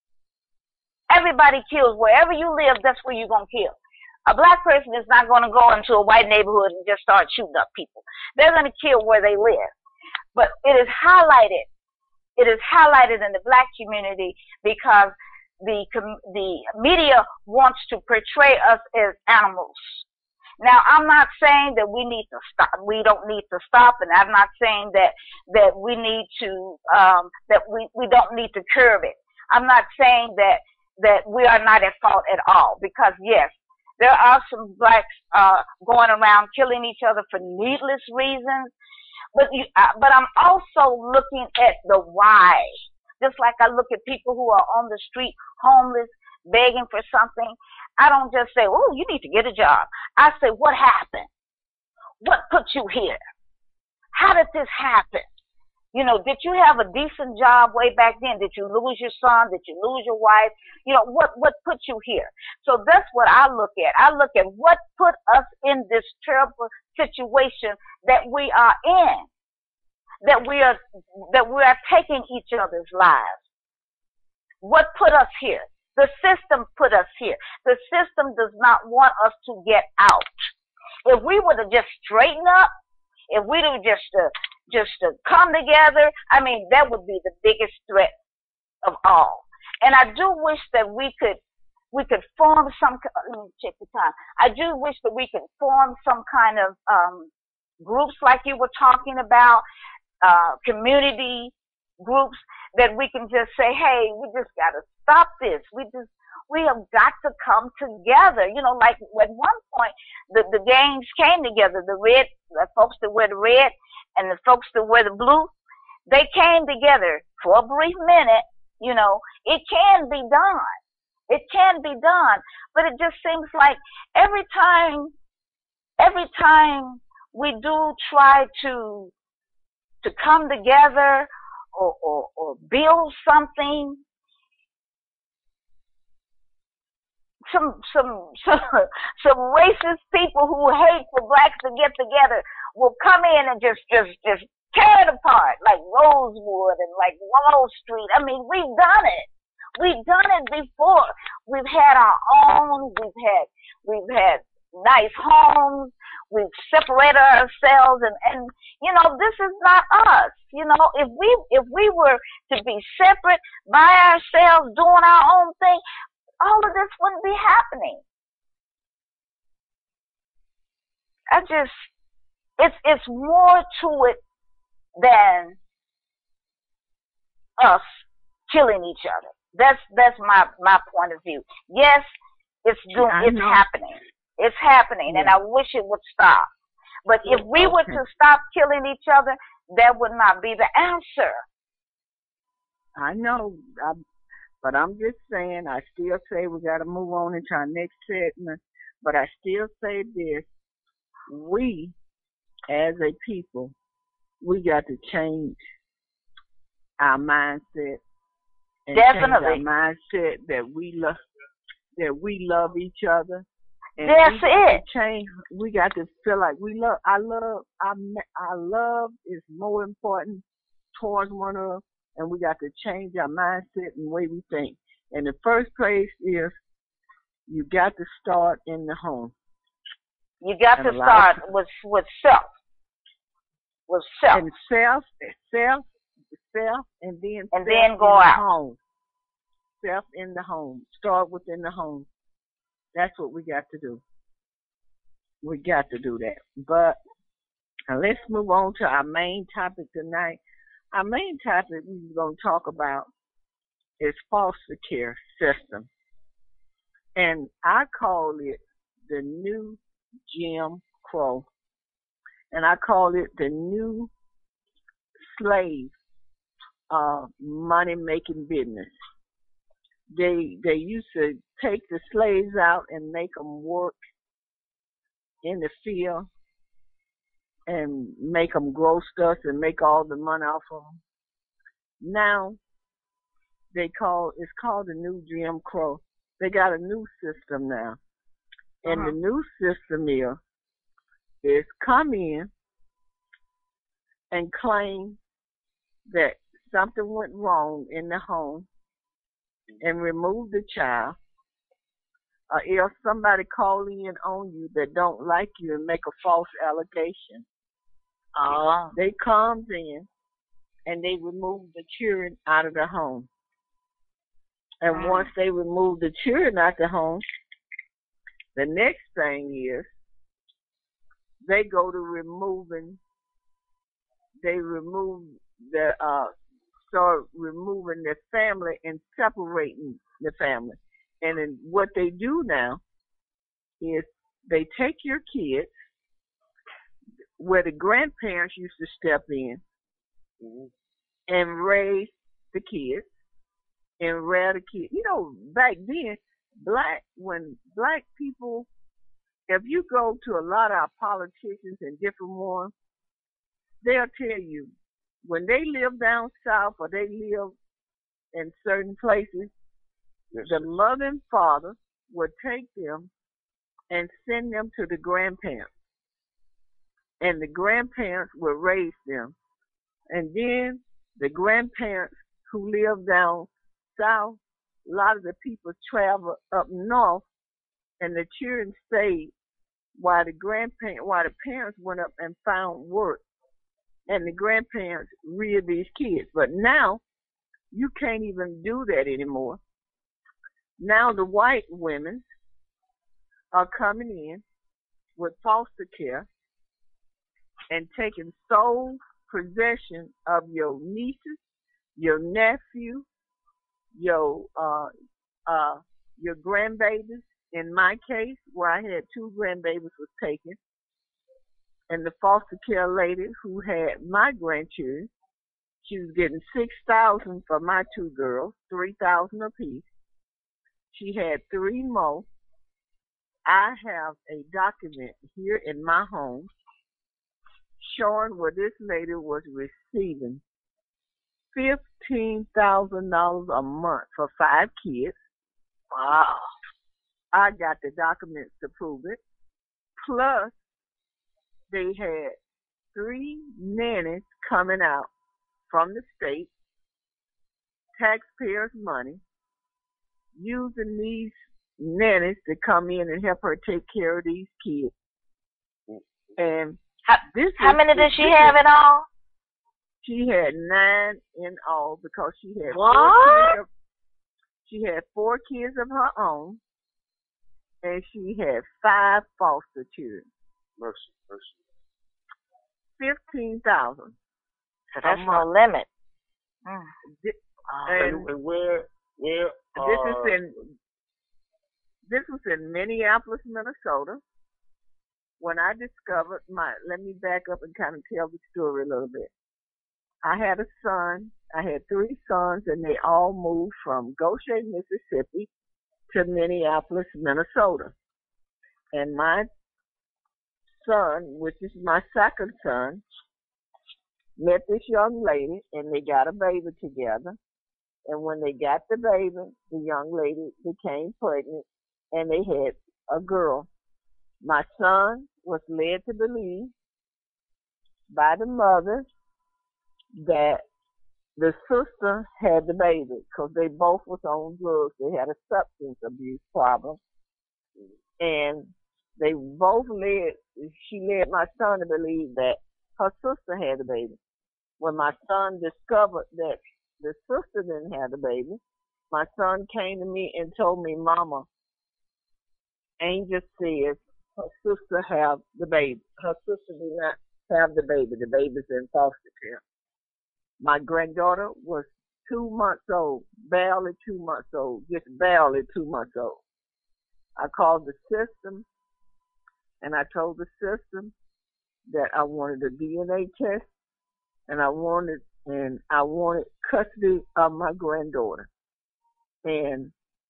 [SPEAKER 2] Everybody kills wherever you live. That's where you're gonna kill. A black person is not going to go into a white neighborhood and just start shooting up people. They're going to kill where they live. But it is highlighted. It is highlighted in the black community because the the media wants to portray us as animals. Now, I'm not saying that we need to stop. We don't need to stop, and I'm not saying that that we need to um, that we, we don't need to curb it. I'm not saying that that we are not at fault at all, because yes, there are some blacks uh, going around killing each other for needless reasons, but you, uh, but I'm also looking at the why. Just like I look at people who are on the street, homeless, begging for something. I don't just say, "Oh, you need to get a job." I say, "What happened? What put you here? How did this happen? You know, did you have a decent job way back then? Did you lose your son? Did you lose your wife? You know, what, what put you here?" So that's what I look at. I look at what put us in this terrible situation that we are in, that we are, that we are taking each other's lives. What put us here? The system put us here. The system does not want us to get out. If we would have just straightened up, if we'd have just uh, just to come together, I mean, that would be the biggest threat of all. And I do wish that we could we could form some. Let me check the time. I do wish that we could form some kind of um, groups like you were talking about, uh, community groups that we can just say, "Hey, we just got to stop this. We just we have got to come together." You know, like at one point, the the gangs came together. The red, the folks that wear the red, and the folks that wear the blue, they came together for a brief minute. You know, it can be done. It can be done. But it just seems like every time, every time we do try to, to come together or, or, or build something, some, some, some, some racist people who hate for blacks to get together will come in and just, just, just tear it apart, like Rosewood and like Wall Street. I mean, we've done it. We've done it before. We've had our own. We've had, we've had nice homes. We've separated ourselves, and, and you know, this is not us. You know, if we, if we were to be separate by ourselves, doing our own thing, all of this wouldn't be happening. I just, it's, it's more to it than us killing each other. That's that's my, my point of view. Yes, it's doing, it's know. happening. It's happening, yeah. And I wish it would stop. But if we okay. were to stop killing each other, that would not be the answer.
[SPEAKER 3] I know, I, but I'm just saying, I still say we got to move on into our next segment. But I still say this: we, as a people, we got to change our mindset. And
[SPEAKER 2] Definitely.
[SPEAKER 3] change our mindset that we love, that we love each other. And
[SPEAKER 2] That's it.
[SPEAKER 3] Change. We got to feel like we love. I love. Our, our love is more important towards one another, and we got to change our mindset and the way we think. And the first place is you got to start in the home.
[SPEAKER 2] You got and to start of, with with self. With self.
[SPEAKER 3] And self, self. Self, and then
[SPEAKER 2] and then go out.
[SPEAKER 3] Home. Self in the home. Start within the home. That's what we got to do. We got to do that. But uh, let's move on to our main topic tonight. Our main topic we're going to talk about is foster care system, and I call it the new Jim Crow, and I call it the new slave. Uh, money-making business. They they used to take the slaves out and make them work in the field and make them grow stuff and make all the money off of them. Now they call it's called the new Jim Crow. They got a new system now, and uh-huh. the new system is is come in and claim that something went wrong in the home and remove the child, or else somebody call in on you that don't like you and make a false allegation.
[SPEAKER 2] Oh.
[SPEAKER 3] They comes in and they remove the children out of the home. And
[SPEAKER 2] Mm.
[SPEAKER 3] once they remove the children out the home, the next thing is they go to removing, they remove the, uh, start removing the family and separating the family. And then what they do now is they take your kids where the grandparents used to step in
[SPEAKER 4] Mm-hmm.
[SPEAKER 3] and raise the kids and rear the kids. You know, back then, black, when black people, if you go to a lot of our politicians and different ones, they'll tell you when they live down south or they live in certain places,
[SPEAKER 4] Yes.
[SPEAKER 3] the mother and father would take them and send them to the grandparents. And the grandparents would raise them. And then the grandparents who live down south, a lot of the people travel up north, and the children stayed while the grandparents, while the parents went up and found work. And the grandparents reared these kids. But now, you can't even do that anymore. Now the white women are coming in with foster care and taking sole possession of your nieces, your nephew, your uh uh your grandbabies. In my case, where I had two grandbabies was taken, and the foster care lady who had my grandchildren, she was getting six thousand for my two girls, three thousand apiece. She had three more. I have a document here in my home showing where this lady was receiving fifteen thousand dollars a month for five kids.
[SPEAKER 2] Wow.
[SPEAKER 3] I got the documents to prove it. Plus, they had three nannies coming out from the state, taxpayers' money, using these nannies to come in and help her take care of these kids. And
[SPEAKER 2] How,
[SPEAKER 3] this
[SPEAKER 2] how
[SPEAKER 3] is,
[SPEAKER 2] many does she
[SPEAKER 3] this
[SPEAKER 2] have
[SPEAKER 3] is,
[SPEAKER 2] in all?
[SPEAKER 3] She had nine in all because she had
[SPEAKER 2] What?
[SPEAKER 3] four kids of, she had four kids of her own, and she had five foster children.
[SPEAKER 4] Mercy, mercy.
[SPEAKER 3] Fifteen thousand.
[SPEAKER 2] So that's no limit. Mm.
[SPEAKER 3] And,
[SPEAKER 4] And, and where, where, uh,
[SPEAKER 3] this is in this was in Minneapolis, Minnesota. When I discovered my, let me back up and kind of tell the story a little bit. I had a son. I had three sons, and they all moved from Goshen, Mississippi, to Minneapolis, Minnesota. And my son, which is my second son, met this young lady, and they got a baby together. And when they got the baby, the young lady became pregnant, and they had a girl. My son was led to believe by the mother that the sister had the baby because they both was on drugs. They had a substance abuse problem. And they both led, she led my son to believe that her sister had the baby. When my son discovered that the sister didn't have the baby, my son came to me and told me, Mama, Angel says her sister have the baby. Her sister did not have the baby. The baby's in foster care. My granddaughter was two months old, barely two months old, just barely two months old. I called the system, and I told the system that I wanted a D N A test, and I wanted and I wanted custody of my granddaughter. And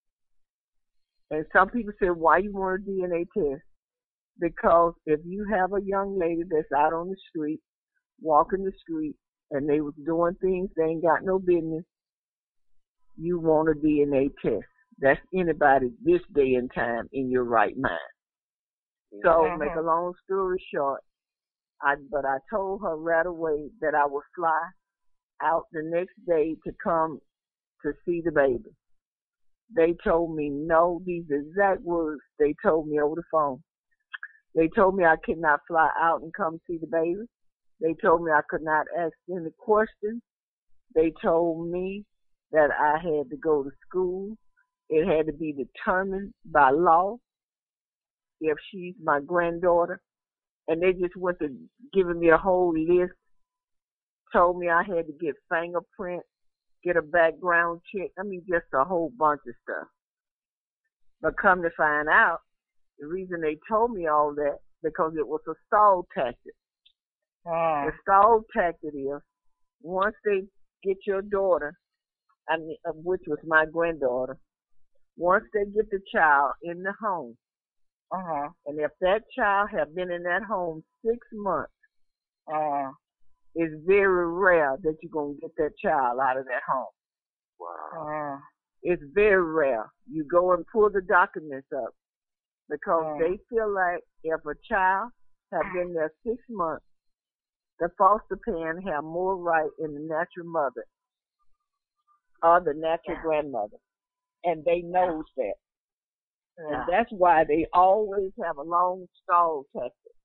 [SPEAKER 3] and some people said, why you want a D N A test? Because if you have a young lady that's out on the street, walking the street, and they was doing things they ain't got no business, you want a D N A test. That's anybody this day and time in your right mind. So,
[SPEAKER 2] Mm-hmm.
[SPEAKER 3] make a long story short, I, but I told her right away that I would fly out the next day to come to see the baby. They told me no, these exact words they told me over the phone. They told me I could not fly out and come see the baby. They told me I could not ask any questions. They told me that I had to go to school. It had to be determined by law if she's my granddaughter. And they just went to giving me a whole list, told me I had to get fingerprints, get a background check. I mean, just a whole bunch of stuff. But come to find out, the reason they told me all that, because it was a stall tactic.
[SPEAKER 2] Mm.
[SPEAKER 3] The stall tactic is, once they get your daughter, I mean, uh, which was my granddaughter, once they get the child in the home,
[SPEAKER 2] Uh-huh.
[SPEAKER 3] and if that child have been in that home six months,
[SPEAKER 2] Uh,
[SPEAKER 3] it's very rare that you're going to get that child out of that home.
[SPEAKER 4] Wow.
[SPEAKER 2] uh,
[SPEAKER 3] It's very rare. You go and pull the documents up because
[SPEAKER 2] Mm.
[SPEAKER 3] they feel like if a child have been there six months, the foster parent have more right in the natural mother or the natural
[SPEAKER 2] Yeah.
[SPEAKER 3] grandmother. And they knows that.
[SPEAKER 2] yeah.
[SPEAKER 3] And that's why they always have a long stall tactic.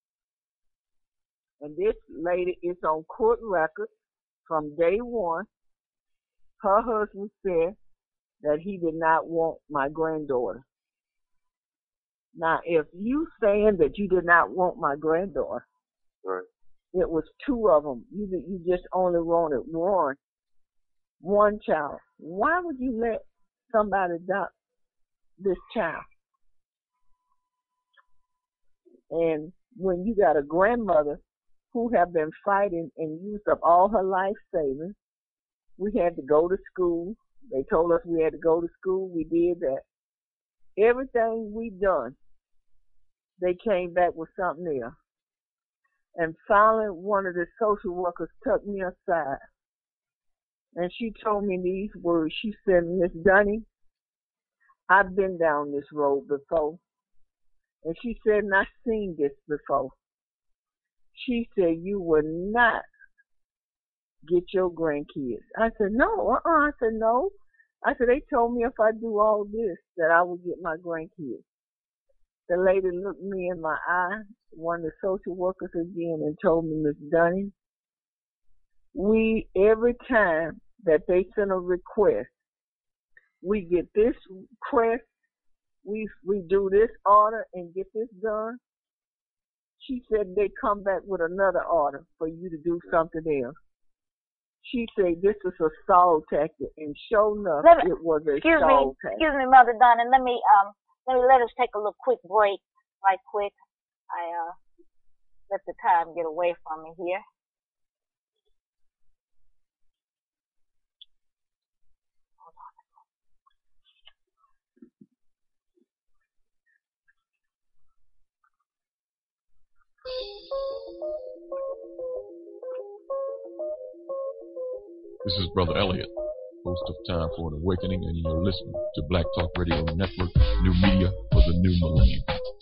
[SPEAKER 3] And this lady is on court record from day one. Her husband said that he did not want my granddaughter. Now, if you saying that you did not want my granddaughter,
[SPEAKER 4] Right.
[SPEAKER 3] it was two of them. You you just only wanted one, one child. Why would you let somebody adopt this child? And when you got a grandmother who have been fighting and used up all her life savings, we had to go to school. They told us we had to go to school. We did that. Everything we done, they came back with something else. And finally, one of the social workers took me aside. And she told me these words. She said, Miss Dunning, I've been down this road before. And she said, and I've seen this before. She said, you will not get your grandkids. I said, no, uh-uh. I said, no. I said, they told me if I do all this, that I will get my grandkids. The lady looked me in my eye, one of the social workers again, and told me, Miss Dunning, we, every time that they send a request, we get this request, we, we do this order and get this done. She said they come back with another order for you to do something else. She said this is a stall tactic, and sure enough,
[SPEAKER 2] Let me-
[SPEAKER 3] it was a
[SPEAKER 2] excuse me,
[SPEAKER 3] stall tactic.
[SPEAKER 2] excuse me, Mother Donna. Let me um, let me let us take a little quick break, right quick. I uh, let the time get away from me here.
[SPEAKER 5] This is Brother Elliot, host of Time for an Awakening, and you're listening to Black Talk Radio Network, new media for the new millennium.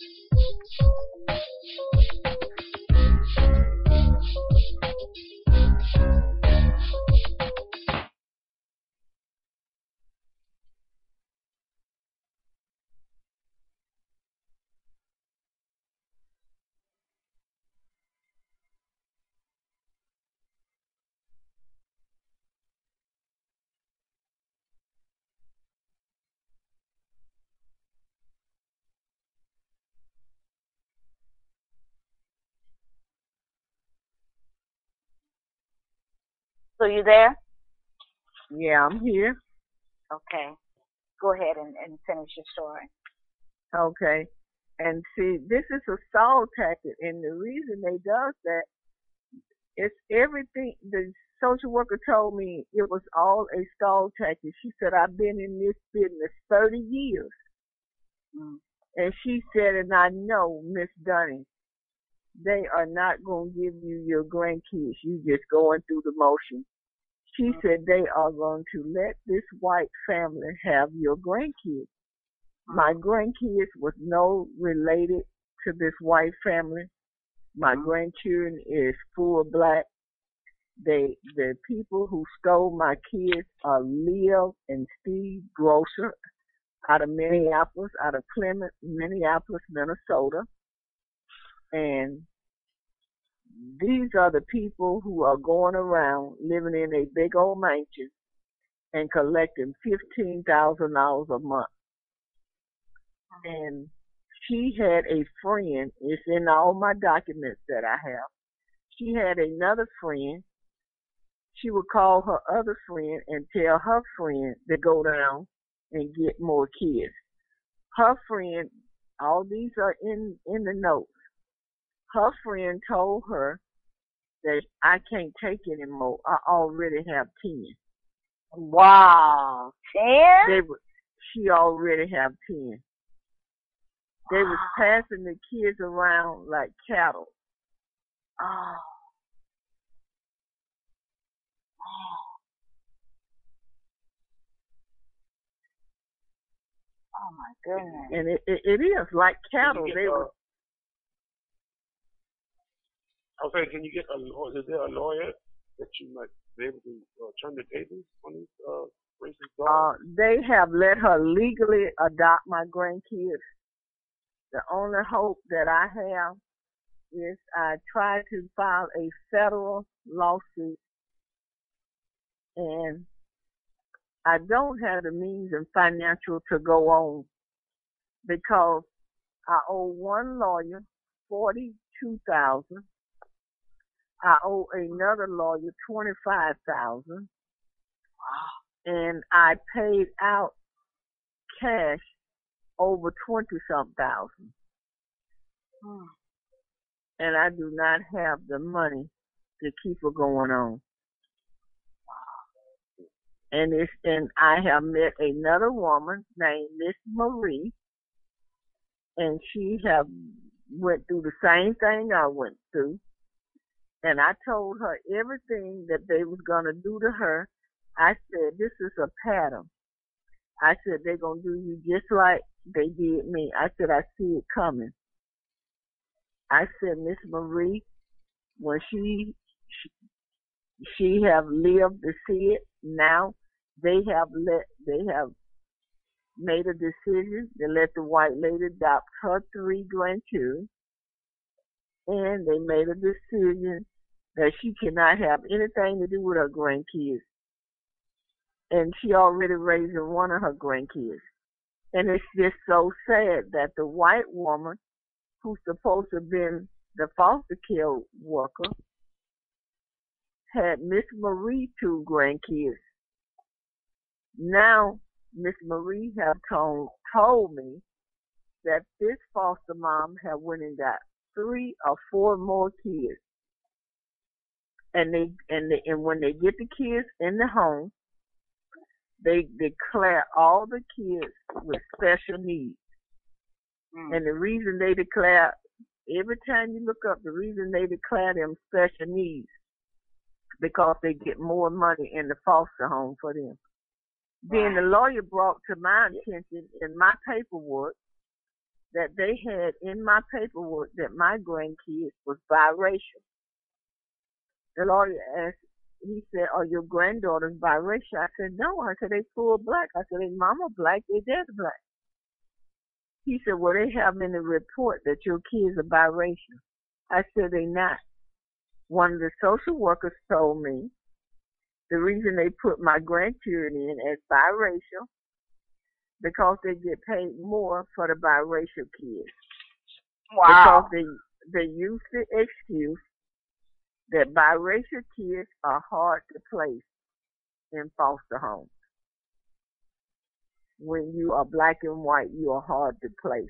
[SPEAKER 2] So you there?
[SPEAKER 3] Yeah, I'm here.
[SPEAKER 2] Okay. Go ahead and, and finish your story.
[SPEAKER 3] Okay. And see, this is a stall tactic, and the reason they does that, it's everything. The social worker told me it was all a stall tactic. She said, I've been in this business thirty years.
[SPEAKER 2] Mm.
[SPEAKER 3] And she said, and I know, Miss Dunning, they are not going to give you your grandkids. You just going through the motion. She
[SPEAKER 2] Mm.
[SPEAKER 3] said they are going to let this white family have your grandkids. My grandkids was no related to this white family. My grandchildren is full black. They, the people who stole my kids are Leo and Steve Grosser out of Minneapolis, out of Plymouth, Minneapolis, Minnesota. And these are the people who are going around living in a big old mansion and collecting fifteen thousand dollars a month. And she had a friend, it's in all my documents that I have. She had another friend. She would call her other friend and tell her friend to go down and get more kids. Her friend, all these are in, in the notes. Her friend told her that I can't take anymore. I already have ten.
[SPEAKER 2] Wow. ten?
[SPEAKER 3] They were, she already have ten. They was passing the kids around like cattle.
[SPEAKER 2] Oh. Oh my goodness.
[SPEAKER 3] And it, it, it is like cattle.
[SPEAKER 4] Get,
[SPEAKER 3] They
[SPEAKER 4] uh,
[SPEAKER 3] were.
[SPEAKER 4] I was saying, can you get a lawyer? Is there a lawyer that you might be able to uh, turn the tables on these uh, racist
[SPEAKER 3] Uh,
[SPEAKER 4] dogs?
[SPEAKER 3] they have let her legally adopt my grandkids. The only hope that I have is I try to file a federal lawsuit, and I don't have the means and financial to go on because I owe one lawyer forty-two thousand dollars. I owe another lawyer twenty-five thousand dollars. And I paid out cash over twenty some thousand.
[SPEAKER 2] Hmm.
[SPEAKER 3] And I do not have the money to keep it going on. And it's and I have met another woman named Miss Marie, and she have went through the same thing I went through. And I told her everything that they was gonna do to her. I said, this is a pattern. I said, they're going to do you just like they did me. I said, I see it coming. I said, Miss Marie, when she, she, she have lived to see it, now they have let, they have made a decision to let the white lady adopt her three grandchildren. And they made a decision that she cannot have anything to do with her grandkids. And she already raising one of her grandkids. And it's just so sad that the white woman who's supposed to have been the foster care worker had Miss Marie two grandkids. Now Miss Marie have told, told me that this foster mom have went and got three or four more kids. And they and they, and when they get the kids in the home, they declare all the kids with special needs. Mm. And the reason they declare, every time you look up, the reason they declare them special needs, because they get more money in the foster home for them. Right. Then the lawyer brought to my attention in my paperwork that they had in my paperwork that my grandkids was biracial. The lawyer asked, he said, are your granddaughters biracial? I said, no. I said, they full black. I said, they mama black, they dad black. He said, well, they have in the report that your kids are biracial. I said, they not. One of the social workers told me the reason they put my grandchildren in as biracial because they get paid more for the biracial kids.
[SPEAKER 2] Wow.
[SPEAKER 3] Because they, they use the excuse that biracial kids are hard to place in foster homes. When you are black and white, you are hard to place.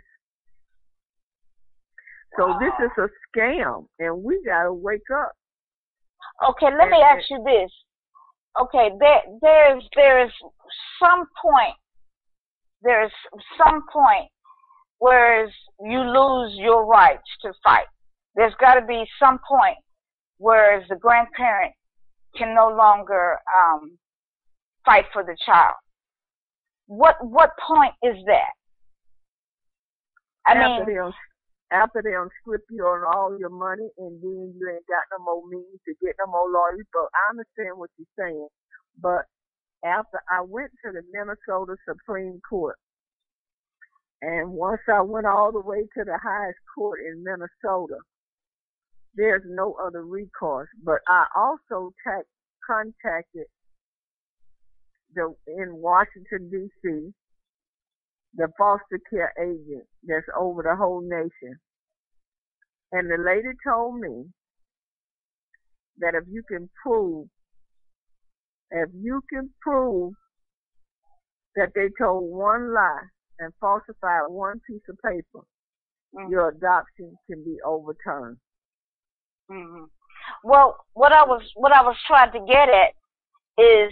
[SPEAKER 3] So wow. This is a scam, and we gotta wake up.
[SPEAKER 2] Okay, let and, me ask you this. Okay, there, there's there's some point, there's some point where you lose your rights to fight. There's got to be some point whereas the grandparent can no longer um, fight for the child. What what point is that? I
[SPEAKER 3] after
[SPEAKER 2] mean,
[SPEAKER 3] them, after they strip you on all your money and then you ain't got no more means to get no more lawyers. But I understand what you're saying. But after I went to the Minnesota Supreme Court, and once I went all the way to the highest court in Minnesota, there's no other recourse. But I also ta- contacted the in Washington, D C, the foster care agent that's over the whole nation. And the lady told me that if you can prove, if you can prove that they told one lie and falsified one piece of paper, mm-hmm. your adoption can be overturned.
[SPEAKER 2] Mm-hmm. Well, what I was what I was trying to get at is,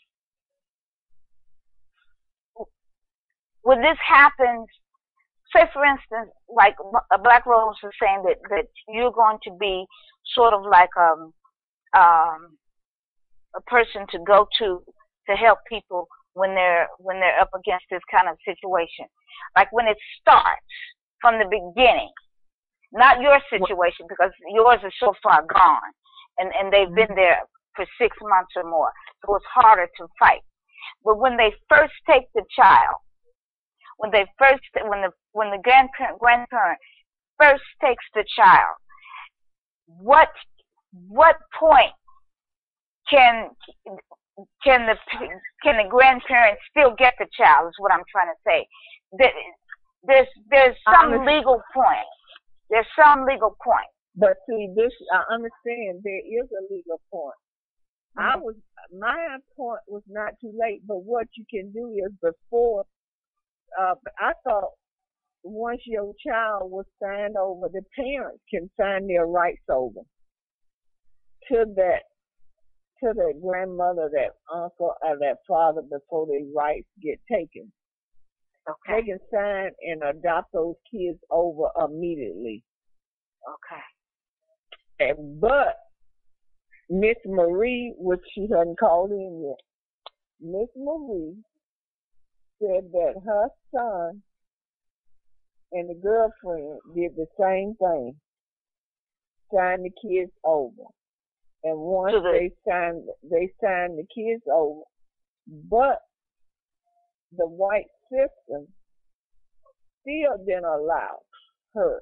[SPEAKER 2] when this happens, say for instance, like Black Rose was saying that, that you're going to be sort of like um, um, a person to go to to help people when they're when they're up against this kind of situation. Like when it starts from the beginning, not your situation, because yours is so far gone, and, and they've been there for six months or more, so it's harder to fight. But when they first take the child, when they first, when the when the grandparent grandparent first takes the child, what what point can can the can the grandparent still get the child? Is what I'm trying to say. There's there's some legal point. There's some legal point.
[SPEAKER 3] But see, this I understand there is a legal point. Mm-hmm. I was my point was not too late, but what you can do is before. Uh, I thought once your child was signed over, the parents can sign their rights over to that, to that grandmother, that uncle, or that father before their rights get taken. Okay. They can sign and adopt those kids over immediately.
[SPEAKER 2] Okay.
[SPEAKER 3] And, but Miss Marie, which she hadn't called in yet, Miss Marie said that her son and the girlfriend did the same thing, signed the kids over. And once so they signed, they signed the kids over, but the white system still didn't allow her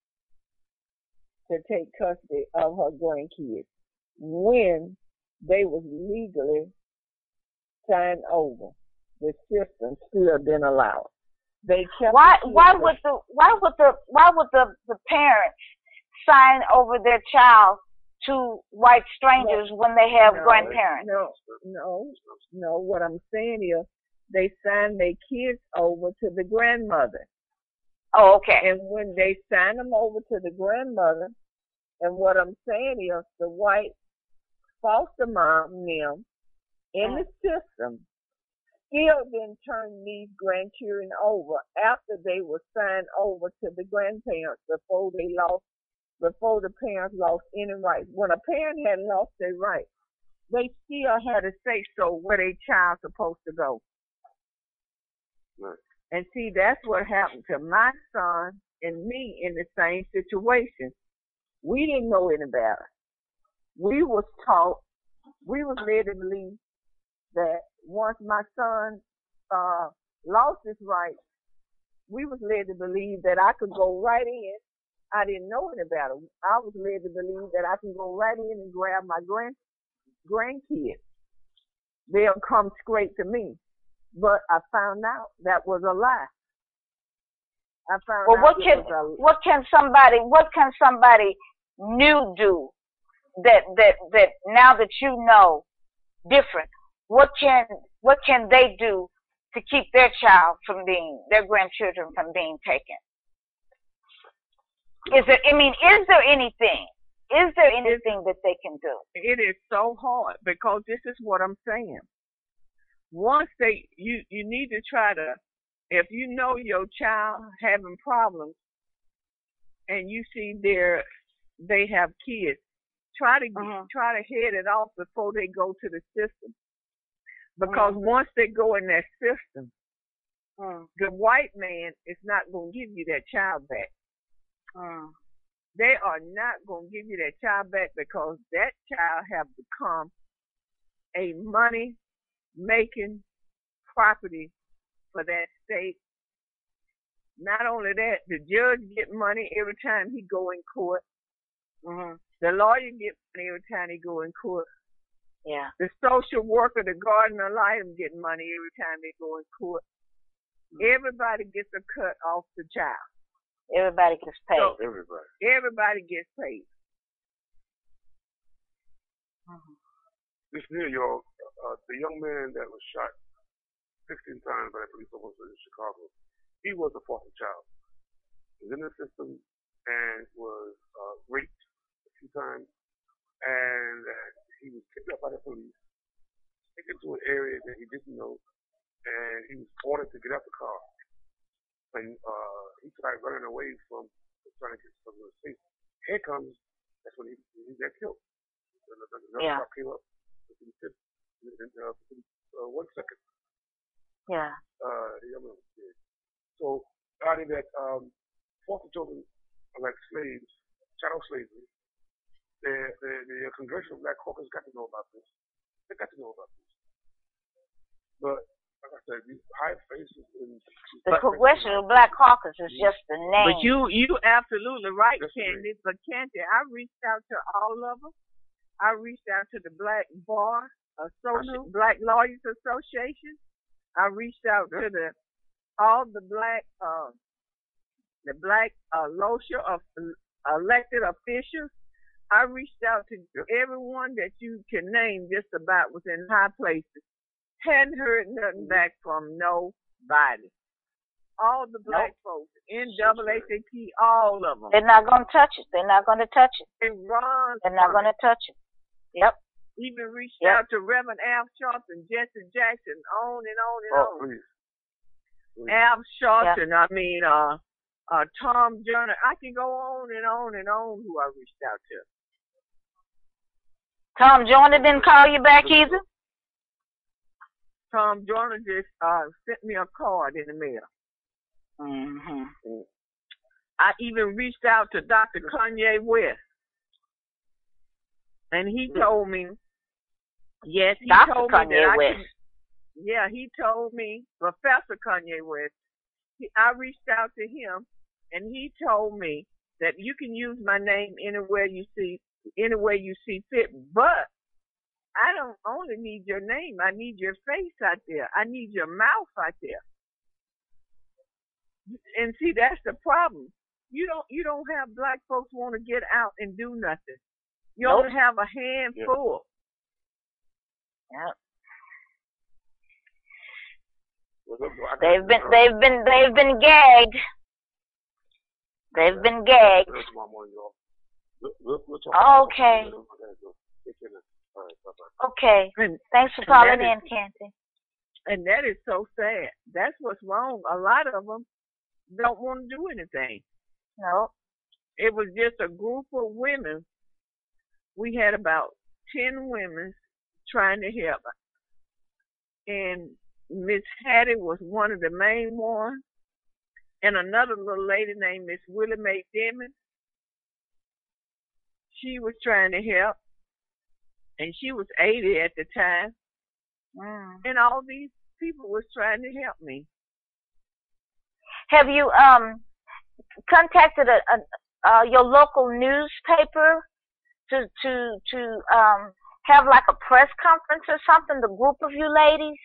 [SPEAKER 3] to take custody of her grandkids when they was legally signed over. The system still didn't allow it. They kept
[SPEAKER 2] why why would the why would the why would the, the parents sign over their child to white strangers no, when they have
[SPEAKER 3] no,
[SPEAKER 2] grandparents?
[SPEAKER 3] No, no, no. What I'm saying is they sign their kids over to the grandmother.
[SPEAKER 2] Oh, okay.
[SPEAKER 3] And when they sign them over to the grandmother, and what I'm saying is the white foster mom them in mm. the system still didn't turn these grandchildren over after they were signed over to the grandparents before they lost, before the parents lost any rights. When a parent had lost their rights, they still had a say so where their child's supposed to go. Right. And see, that's what happened to my son and me in the same situation. We didn't know any better. We was taught, we was led to believe that once my son uh, lost his rights, we was led to believe that I could go right in. I didn't know any better. I was led to believe that I can go right in and grab my grand grandkids. They'll come straight to me. But I found out that was a lie. I found
[SPEAKER 2] well,
[SPEAKER 3] out
[SPEAKER 2] what can
[SPEAKER 3] a,
[SPEAKER 2] what can somebody what can somebody new do that that that now that you know different? What can what can they do to keep their child from being their grandchildren from being taken? Is there? I mean, is there anything? Is there anything that they can do?
[SPEAKER 3] It is so hard because this is what I'm saying. Once they, you you need to try to, if you know your child having problems, and you see their they have kids, try to uh-huh. try to head it off before they go to the system. Because mm-hmm. once they go in that system, mm. the white man is not going to give you that child back.
[SPEAKER 2] Mm.
[SPEAKER 3] They are not going to give you that child back because that child have become a money making property for that state. Not only that, the judge get money every time he go in court.
[SPEAKER 2] Mm-hmm.
[SPEAKER 3] The lawyer get money every time he go in court.
[SPEAKER 2] Yeah.
[SPEAKER 3] The social worker, the gardener, lion get money every time they go in court. Mm-hmm. Everybody gets a cut off the child.
[SPEAKER 2] Everybody gets paid.
[SPEAKER 4] So, everybody.
[SPEAKER 3] Everybody gets paid.
[SPEAKER 2] Mm-hmm.
[SPEAKER 4] This year, y'all, uh, the young man that was shot sixteen times by a police officer in Chicago, he was a foster child. He was in the system and was uh, raped a few times, and uh, he was picked up by the police, taken to an area that he didn't know, and he was ordered to get out the car. And uh, he tried running away from trying to get somewhere safe. Here comes, that's when he, he got killed. Another
[SPEAKER 2] yeah.
[SPEAKER 4] car came up within, within, uh, within uh, one second.
[SPEAKER 2] Yeah.
[SPEAKER 4] Uh, the other one was dead. So, out of that, um, foster children are like slaves, chattel slavery. The, the, the Congressional Black Caucus got to know about this. They got to know about this. But, like I said, these high faces and
[SPEAKER 2] the Congressional Black Caucus is just the name.
[SPEAKER 3] But you you absolutely right,
[SPEAKER 4] That's
[SPEAKER 3] Candy. But Candy, I reached out to all of them. I reached out to the Black Bar Association, Black Lawyers Association. I reached out to the all the black uh, the black uh, LOSHA of elected officials. I reached out to yep. everyone that you can name just about within high places. Hadn't heard nothing back from nobody. All the black nope. folks, N double A C P, all of them.
[SPEAKER 2] They're not going to touch it. They're not going to touch it.
[SPEAKER 3] They run.
[SPEAKER 2] They're not going to touch it. Yep.
[SPEAKER 3] Even reached
[SPEAKER 2] yep.
[SPEAKER 3] out to Reverend Al Sharpton, Jesse Jackson, on and on and
[SPEAKER 4] oh,
[SPEAKER 3] on.
[SPEAKER 4] Please. Please.
[SPEAKER 3] Al Sharpton,
[SPEAKER 2] yep.
[SPEAKER 3] I mean, uh, uh, Tom Joyner. I can go on and on and on who I reached out to.
[SPEAKER 2] Tom Joyner didn't call you back either?
[SPEAKER 3] Tom Joyner just uh, sent me a card in the mail.
[SPEAKER 2] Mm-hmm.
[SPEAKER 3] I even reached out to Doctor Kanye West. And he told me, yes, he
[SPEAKER 2] Doctor
[SPEAKER 3] told
[SPEAKER 2] Kanye
[SPEAKER 3] me that
[SPEAKER 2] West.
[SPEAKER 3] I can, yeah, he told me, Professor Kanye West, he, I reached out to him, and he told me that you can use my name anywhere you see, anywhere you see fit, but I don't only need your name. I need your face out there. I need your mouth out there. And see, that's the problem. You don't you don't have black folks want to get out and do nothing. You
[SPEAKER 2] nope.
[SPEAKER 3] only have a handful.
[SPEAKER 2] Yep.
[SPEAKER 4] Well,
[SPEAKER 2] they've been they've been they've been gagged. They've been gagged. Okay. Okay.
[SPEAKER 3] And,
[SPEAKER 2] Thanks for calling in, Canty.
[SPEAKER 3] And that is so sad. That's what's wrong. A lot of them don't want to do anything.
[SPEAKER 2] No.
[SPEAKER 3] It was just a group of women. We had about ten women trying to help. And Miss Hattie was one of the main ones. And another little lady named Miss Willie Mae Demon. She was trying to help. And she was eighty at the time.
[SPEAKER 2] Mm.
[SPEAKER 3] And all these people was trying to help me.
[SPEAKER 2] Have you um contacted a, a uh, your local newspaper to to to um have like a press conference or something? The group of you ladies.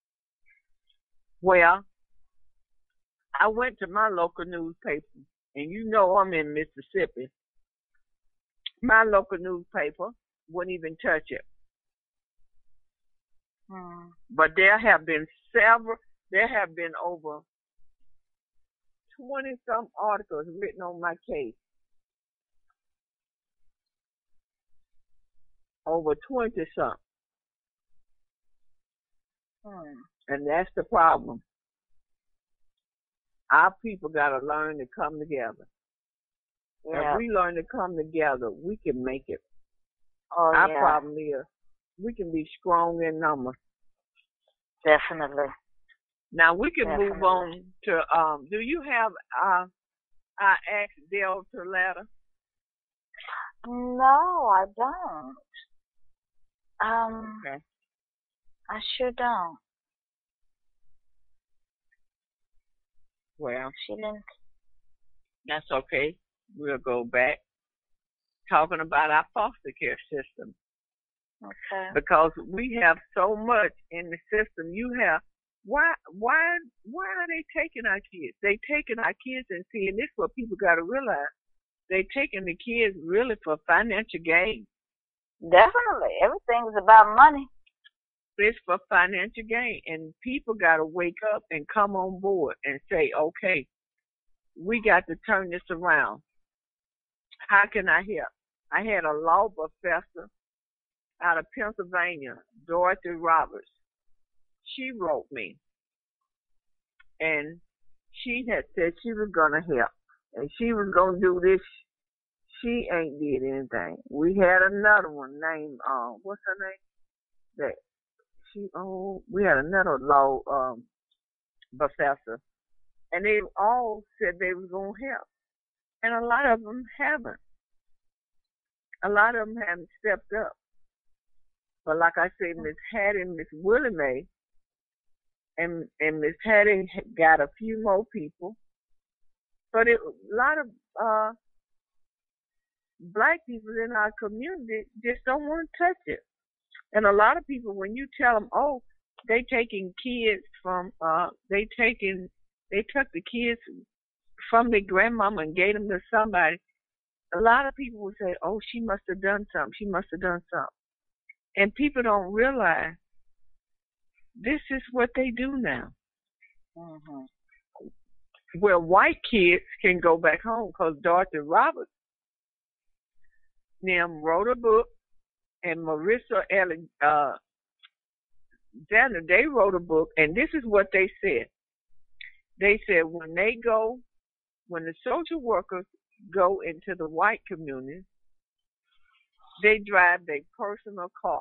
[SPEAKER 3] Well, I went to my local newspaper, and you know I'm in Mississippi. My local newspaper wouldn't even touch it.
[SPEAKER 2] Hmm.
[SPEAKER 3] But there have been several, there have been over twenty some articles written on my case. Over twenty some.
[SPEAKER 2] Hmm.
[SPEAKER 3] And that's the problem. Our people got to learn to come together.
[SPEAKER 2] Yeah.
[SPEAKER 3] If we learn to come together, we can make it.
[SPEAKER 2] Oh,
[SPEAKER 3] Our
[SPEAKER 2] yeah.
[SPEAKER 3] problem is we can be strong in numbers.
[SPEAKER 2] Definitely.
[SPEAKER 3] Now we can
[SPEAKER 2] Definitely.
[SPEAKER 3] move on to. Um, do you have uh, I asked Delta letter?
[SPEAKER 2] No, I don't. Um,
[SPEAKER 3] Okay.
[SPEAKER 2] I sure don't.
[SPEAKER 3] Well,
[SPEAKER 2] She didn't.
[SPEAKER 3] that's okay. We'll go back talking about our foster care system
[SPEAKER 2] Okay.
[SPEAKER 3] because we have so much in the system. You have why why why are they taking our kids? They taking our kids and see, and this is what people got to realize. They taking the kids really for financial gain.
[SPEAKER 2] Definitely. Everything's about money.
[SPEAKER 3] It's for financial gain, and people got to wake up and come on board and say, okay, we got to turn this around. How can I help? I had a law professor out of Pennsylvania, Dorothy Roberts. She wrote me, and she had said she was going to help, and she was going to do this. She ain't did anything. We had another one named, uh, what's her name? That she, oh, we had another law um, professor, and they all said they was going to help, and a lot of them haven't. A lot of them haven't stepped up. But like I said, Miss Hattie and Miss Willie Mae, and and Miss Hattie got a few more people, but it, a lot of uh, black people in our community just don't want to touch it. And a lot of people, when you tell them, oh, they taking kids from, uh, they taking, they took the kids from their grandmama and gave them to somebody, a lot of people would say, oh, she must have done something. She must have done something. And people don't realize this is what they do now.
[SPEAKER 2] Mm-hmm.
[SPEAKER 3] Where white kids can go back home, because Dorothy Roberts them wrote a book, and Marissa Alexander, uh, they wrote a book, and this is what they said. They said when they go, when the social workers go into the white community, they drive their personal car,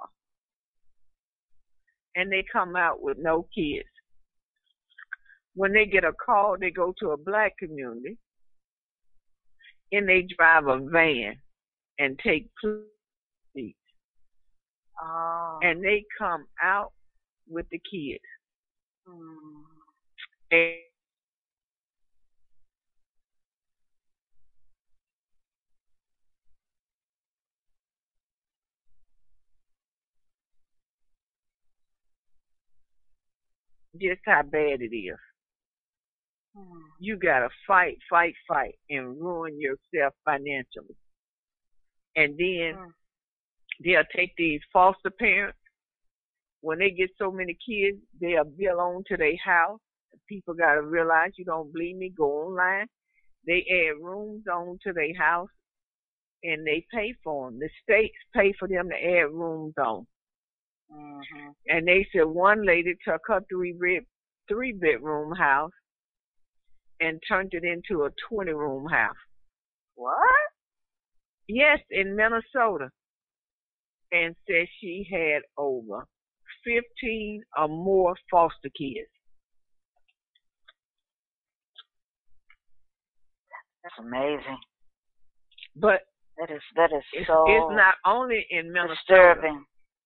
[SPEAKER 3] and they come out with no kids. When they get a call, they go to a black community, and they drive a van and take police.
[SPEAKER 2] Oh.
[SPEAKER 3] And they come out with the kids.
[SPEAKER 2] Mm.
[SPEAKER 3] And just how bad it is.
[SPEAKER 2] Mm.
[SPEAKER 3] You gotta fight, fight, fight, and ruin yourself financially. And then mm. they'll take these foster parents. When they get so many kids, they'll bill on to their house. People gotta realize, you don't believe me, go online. They add rooms on to their house, and they pay for them. The states pay for them to add rooms on.
[SPEAKER 2] Mm-hmm.
[SPEAKER 3] And they said one lady took her three bed, three bedroom house and turned it into a twenty room house.
[SPEAKER 2] What?
[SPEAKER 3] Yes, in Minnesota. And said she had over fifteen or more foster kids.
[SPEAKER 2] That's amazing.
[SPEAKER 3] But
[SPEAKER 2] that is that is
[SPEAKER 3] it's,
[SPEAKER 2] so
[SPEAKER 3] it's not only in Minnesota.
[SPEAKER 2] Disturbing.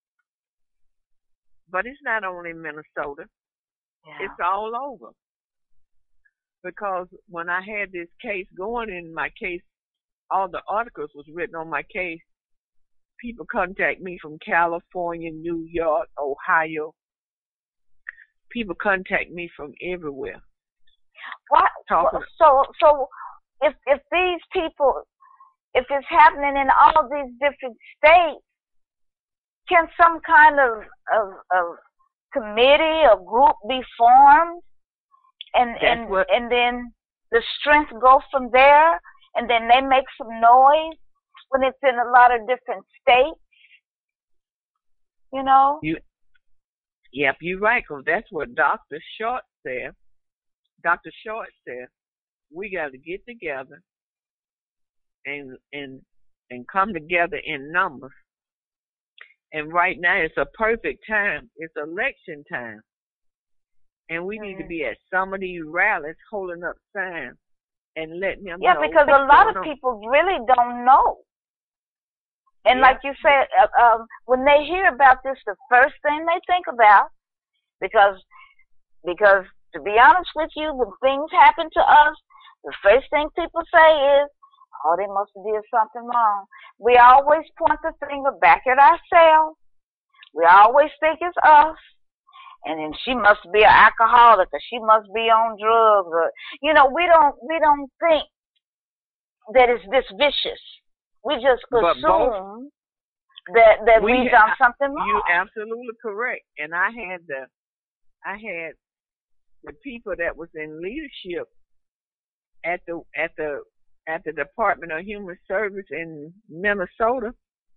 [SPEAKER 3] But it's not only in Minnesota.
[SPEAKER 2] Yeah.
[SPEAKER 3] It's all over. Because when I had this case going in my case, all the articles was written on my case. People contact me from California, New York, Ohio. People contact me from everywhere.
[SPEAKER 2] What?
[SPEAKER 3] Talking
[SPEAKER 2] so, so if if these people, if it's happening in all these different states, can some kind of of, of committee or group be formed, and
[SPEAKER 3] That's
[SPEAKER 2] and
[SPEAKER 3] what,
[SPEAKER 2] and then the strength go from there, and then they make some noise when it's in a lot of different states, you know?
[SPEAKER 3] You, yep, you're right, because that's what Doctor Short said. Doctor Short said, we got to get together and and and come together in numbers. And right now it's a perfect time. It's election time. And we mm-hmm. need to be at some of these rallies holding up signs and letting them
[SPEAKER 2] Yeah,
[SPEAKER 3] know
[SPEAKER 2] because
[SPEAKER 3] what's
[SPEAKER 2] a lot
[SPEAKER 3] going
[SPEAKER 2] of
[SPEAKER 3] on.
[SPEAKER 2] people really don't know. And
[SPEAKER 3] Yeah.
[SPEAKER 2] like you said, uh, um, when they hear about this, the first thing they think about, because because to be honest with you, when things happen to us, the first thing people say is, "Oh, they must have did something wrong." We always point the finger back at ourselves. We always think it's us. And then she must be an alcoholic, or she must be on drugs, or you know, we don't we don't think that it's this vicious. We just
[SPEAKER 3] But both,
[SPEAKER 2] assume that that
[SPEAKER 3] we
[SPEAKER 2] we've
[SPEAKER 3] ha-
[SPEAKER 2] done something wrong.
[SPEAKER 3] you absolutely correct. And I had the, I had the people that was in leadership at the at the at the Department of Human Service in Minnesota.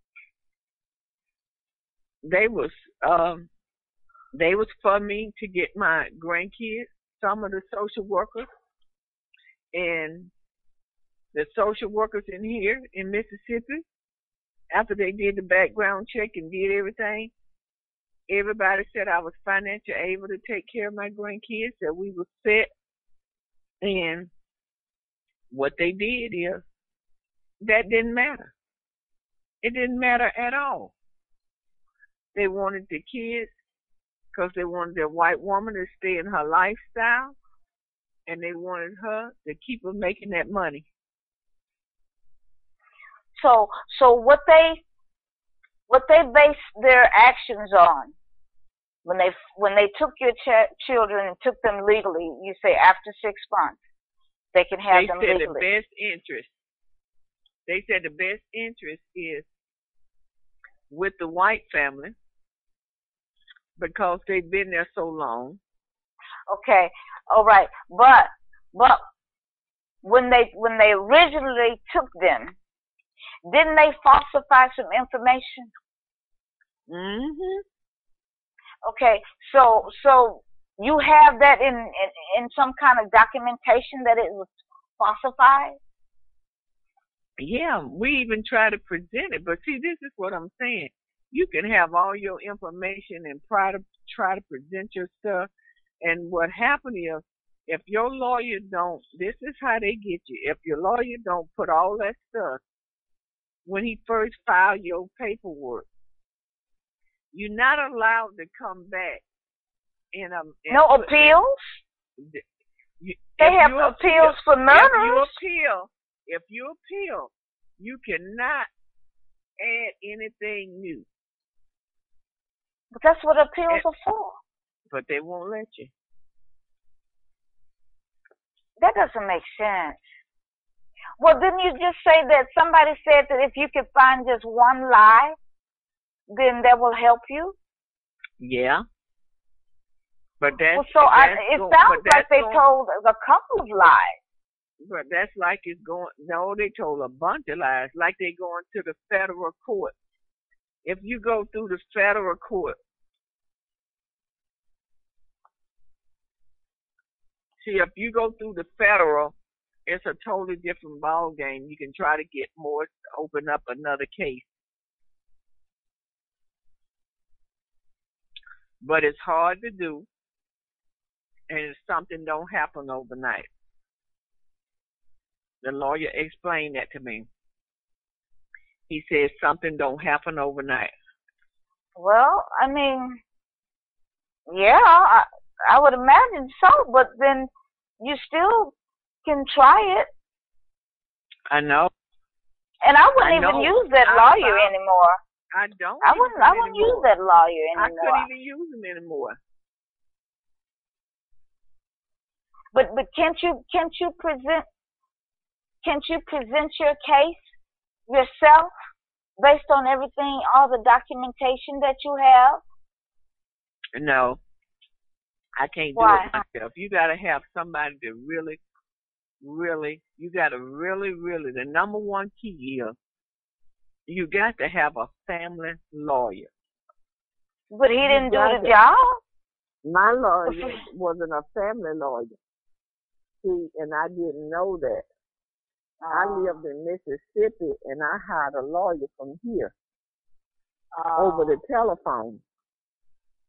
[SPEAKER 3] They was um they was for me to get my grandkids. Some of the social workers and the social workers in here in Mississippi, after they did the background check and did everything, everybody said I was financially able to take care of my grandkids, that we were set. And what they did is, that didn't matter. It didn't matter at all. They wanted the kids because they wanted their white woman to stay in her lifestyle, and they wanted her to keep her making that money.
[SPEAKER 2] So so what they what they base their actions on when they when they took your ch- children and took them legally, you say after six months they can have
[SPEAKER 3] They
[SPEAKER 2] them
[SPEAKER 3] said
[SPEAKER 2] legally.
[SPEAKER 3] the best interest. They said the best interest is with the white family because they've been there so long.
[SPEAKER 2] Okay, all right, but but when they when they originally took them, didn't they falsify some information?
[SPEAKER 3] Mhm.
[SPEAKER 2] Okay, so so you have that in, in in some kind of documentation that it was falsified?
[SPEAKER 3] Yeah, we even try to present it, but see, this is what I'm saying. You can have all your information and try to try to present your stuff, and what happened is, if your lawyer don't, this is how they get you. If your lawyer don't put all that stuff when he first filed your paperwork, you're not allowed to come back in a in
[SPEAKER 2] No
[SPEAKER 3] put-
[SPEAKER 2] appeals?
[SPEAKER 3] You,
[SPEAKER 2] They
[SPEAKER 3] if
[SPEAKER 2] have
[SPEAKER 3] you
[SPEAKER 2] appeals
[SPEAKER 3] appeal,
[SPEAKER 2] for
[SPEAKER 3] If you
[SPEAKER 2] murderers.
[SPEAKER 3] appeal, if you appeal, you cannot add anything new.
[SPEAKER 2] But that's what appeals
[SPEAKER 3] And-
[SPEAKER 2] are for.
[SPEAKER 3] But they won't let you.
[SPEAKER 2] That doesn't make sense. Well, didn't you just say that somebody said that if you could find just one lie, then that will help you?
[SPEAKER 3] Yeah. But that's
[SPEAKER 2] Well, so I,
[SPEAKER 3] that's
[SPEAKER 2] it
[SPEAKER 3] go-
[SPEAKER 2] sounds
[SPEAKER 3] but
[SPEAKER 2] like
[SPEAKER 3] that's
[SPEAKER 2] they
[SPEAKER 3] going-
[SPEAKER 2] told a couple of lies.
[SPEAKER 3] But that's like it's going. No, they told a bunch of lies. Like they going to the federal court. If you go through the federal court, see, if you go through the federal, it's a totally different ball game. You can try to get more, open up another case. But it's hard to do, and something don't happen overnight. The lawyer explained that to me. He said something don't happen overnight.
[SPEAKER 2] Well, I mean, yeah, I, I would imagine so, but then you still can try it.
[SPEAKER 3] I know.
[SPEAKER 2] And I wouldn't
[SPEAKER 3] I
[SPEAKER 2] even
[SPEAKER 3] know.
[SPEAKER 2] use that
[SPEAKER 3] I
[SPEAKER 2] lawyer
[SPEAKER 3] found-
[SPEAKER 2] anymore.
[SPEAKER 3] I don't.
[SPEAKER 2] I
[SPEAKER 3] use
[SPEAKER 2] wouldn't.
[SPEAKER 3] them
[SPEAKER 2] I wouldn't use
[SPEAKER 3] anymore.
[SPEAKER 2] that lawyer
[SPEAKER 3] I
[SPEAKER 2] anymore.
[SPEAKER 3] couldn't even use them anymore.
[SPEAKER 2] But but can't you can't you present can't you present your case yourself based on everything, all the documentation that you have?
[SPEAKER 3] No, I can't do
[SPEAKER 2] Why?
[SPEAKER 3] it myself. You got to have somebody to really, really, you got to really, really, the number one key is you got to have a family lawyer.
[SPEAKER 2] But he didn't do
[SPEAKER 3] got
[SPEAKER 2] the
[SPEAKER 3] to.
[SPEAKER 2] job.
[SPEAKER 3] My lawyer wasn't a family lawyer. See, and I didn't know that. I
[SPEAKER 2] Oh,
[SPEAKER 3] lived in Mississippi, and I hired a lawyer from here
[SPEAKER 2] oh,
[SPEAKER 3] over the telephone.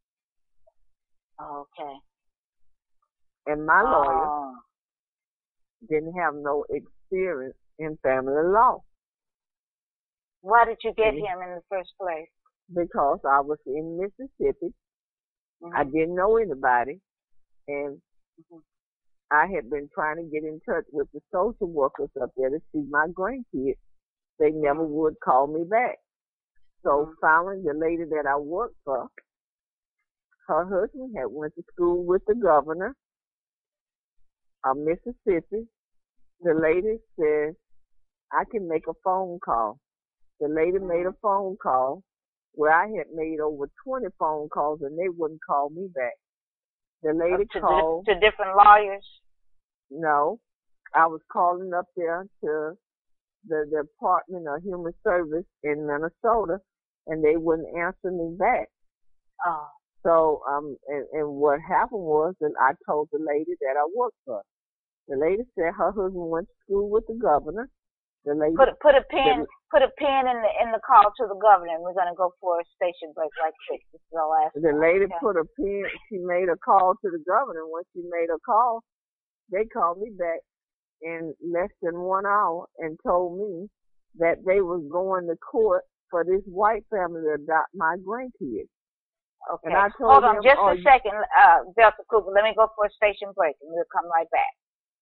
[SPEAKER 2] okay.
[SPEAKER 3] And my lawyer,
[SPEAKER 2] Oh,
[SPEAKER 3] didn't have no experience in family law.
[SPEAKER 2] Why did you get
[SPEAKER 3] And
[SPEAKER 2] him in the first place?
[SPEAKER 3] because I was in Mississippi,
[SPEAKER 2] Mm-hmm.
[SPEAKER 3] I didn't know anybody, and
[SPEAKER 2] Mm-hmm.
[SPEAKER 3] I had been trying to get in touch with the social workers up there to see my grandkids. They never would call me back. So
[SPEAKER 2] Mm-hmm.
[SPEAKER 3] finally, the lady that I worked for, her husband had went to school with the governor of Mississippi. The lady says, I can make a phone call. The lady made a phone call where I had made over twenty phone calls and they wouldn't call me back. The lady
[SPEAKER 2] to,
[SPEAKER 3] called.
[SPEAKER 2] di- to different lawyers?
[SPEAKER 3] No, I was calling up there to the, the Department of Human Service in Minnesota and they wouldn't answer me back.
[SPEAKER 2] Oh.
[SPEAKER 3] So, um, and, and what happened was that I told the lady that I worked for. The lady said her husband went to school with the governor. The lady
[SPEAKER 2] Put put a pin
[SPEAKER 3] the,
[SPEAKER 2] put a pin in the in the call to the governor. And we're gonna go for a station break right quick. This is our last.
[SPEAKER 3] The
[SPEAKER 2] one.
[SPEAKER 3] lady
[SPEAKER 2] Okay.
[SPEAKER 3] put a pin. She made a call to the governor. When she made a call, they called me back in less than one hour and told me that they was going to court for this white family to adopt my grandkids.
[SPEAKER 2] Okay.
[SPEAKER 3] And I told
[SPEAKER 2] Hold on
[SPEAKER 3] them,
[SPEAKER 2] just
[SPEAKER 3] oh,
[SPEAKER 2] a second, uh, Delta Cooper. Let me go for a station break, and we'll come right back.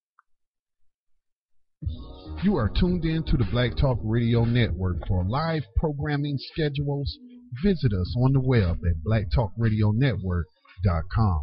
[SPEAKER 1] You are tuned in to the Black Talk Radio Network. For live programming schedules, visit us on the web at black talk radio network dot com.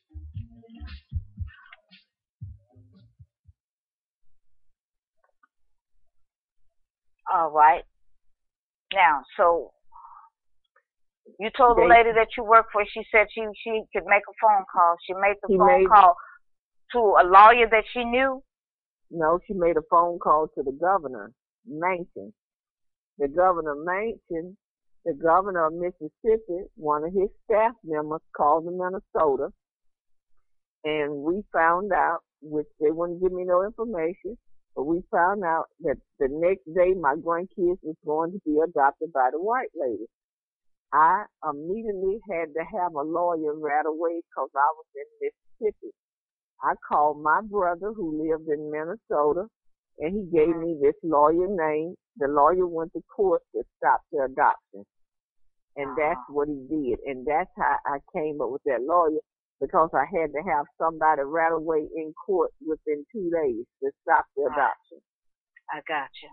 [SPEAKER 2] All right. Now, so you told the
[SPEAKER 3] They-
[SPEAKER 2] lady that you work for. She said she she could make a phone call. She made the
[SPEAKER 3] She
[SPEAKER 2] phone
[SPEAKER 3] made-
[SPEAKER 2] call to a lawyer that she knew.
[SPEAKER 3] No, she made a phone call to the governor, Manchin. The governor Manchin, the governor of Mississippi, one of his staff members called to Minnesota, and we found out, which they wouldn't give me no information, but we found out that the next day my grandkids was going to be adopted by the white lady. I immediately had to have a lawyer right away because I was in Mississippi. I called my brother who lived in Minnesota, and he gave me this lawyer name. The lawyer went to court to stop the adoption. And that's what he did. And that's how I came up with that lawyer, because I had to have somebody right away in court within two days to stop the adoption.
[SPEAKER 2] I got you.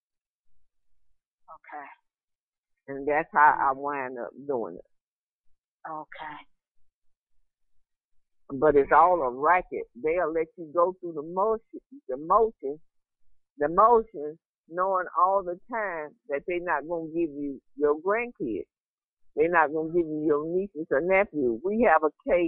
[SPEAKER 2] Okay.
[SPEAKER 3] And that's how I wound up doing it.
[SPEAKER 2] Okay.
[SPEAKER 3] But it's all a racket. They'll let you go through the motion, the motions, the motions, knowing all the time that they're not going to give you your grandkids. They're not going to give you your nieces or nephews. We have a case.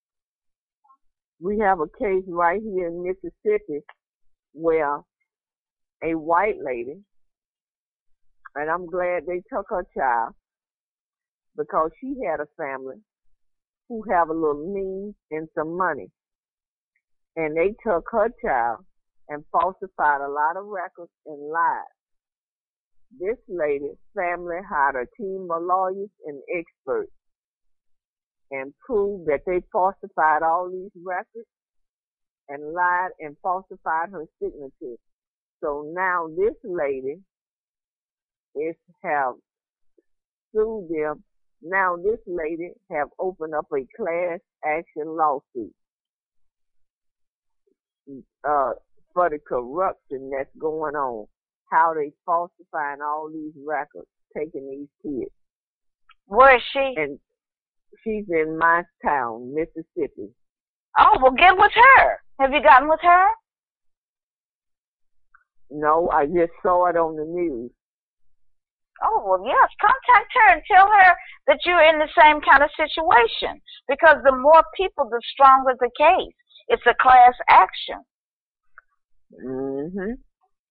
[SPEAKER 3] We have a case right here in Mississippi where a white lady, and I'm glad they took her child because she had a family who have a little means and some money. And they took her child and falsified a lot of records and lied. This lady's family hired a team of lawyers and experts and proved that they falsified all these records and lied and falsified her signature. So now this lady is have sued them. Now this lady have opened up a class action lawsuit uh, for the corruption that's going on. How they falsifying all these records, taking these kids.
[SPEAKER 2] Where is she?
[SPEAKER 3] And she's in my town, Mississippi.
[SPEAKER 2] Oh, well, get with her. Have you gotten with her?
[SPEAKER 3] No, I just saw it on the news.
[SPEAKER 2] Oh, well, yes. Contact her and tell her that you're in the same kind of situation. Because the more people, the stronger the case. It's a class action.
[SPEAKER 3] Mm-hmm.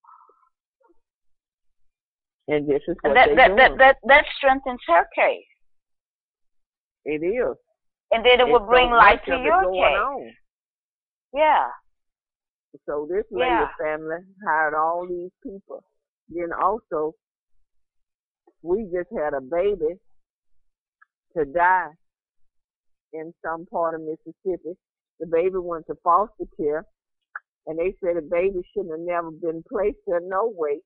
[SPEAKER 3] And this is what
[SPEAKER 2] And that,
[SPEAKER 3] they're
[SPEAKER 2] that,
[SPEAKER 3] doing.
[SPEAKER 2] that, that, that strengthens her case.
[SPEAKER 3] It is.
[SPEAKER 2] And then it
[SPEAKER 3] It's
[SPEAKER 2] will bring
[SPEAKER 3] so
[SPEAKER 2] light
[SPEAKER 3] much
[SPEAKER 2] to
[SPEAKER 3] of it
[SPEAKER 2] your
[SPEAKER 3] going
[SPEAKER 2] case.
[SPEAKER 3] on.
[SPEAKER 2] Yeah.
[SPEAKER 3] So this lady
[SPEAKER 2] Yeah.
[SPEAKER 3] family hired all these people. Then also, we just had a baby to die in some part of Mississippi. The baby went to foster care, And they said the baby shouldn't have never been placed there no way.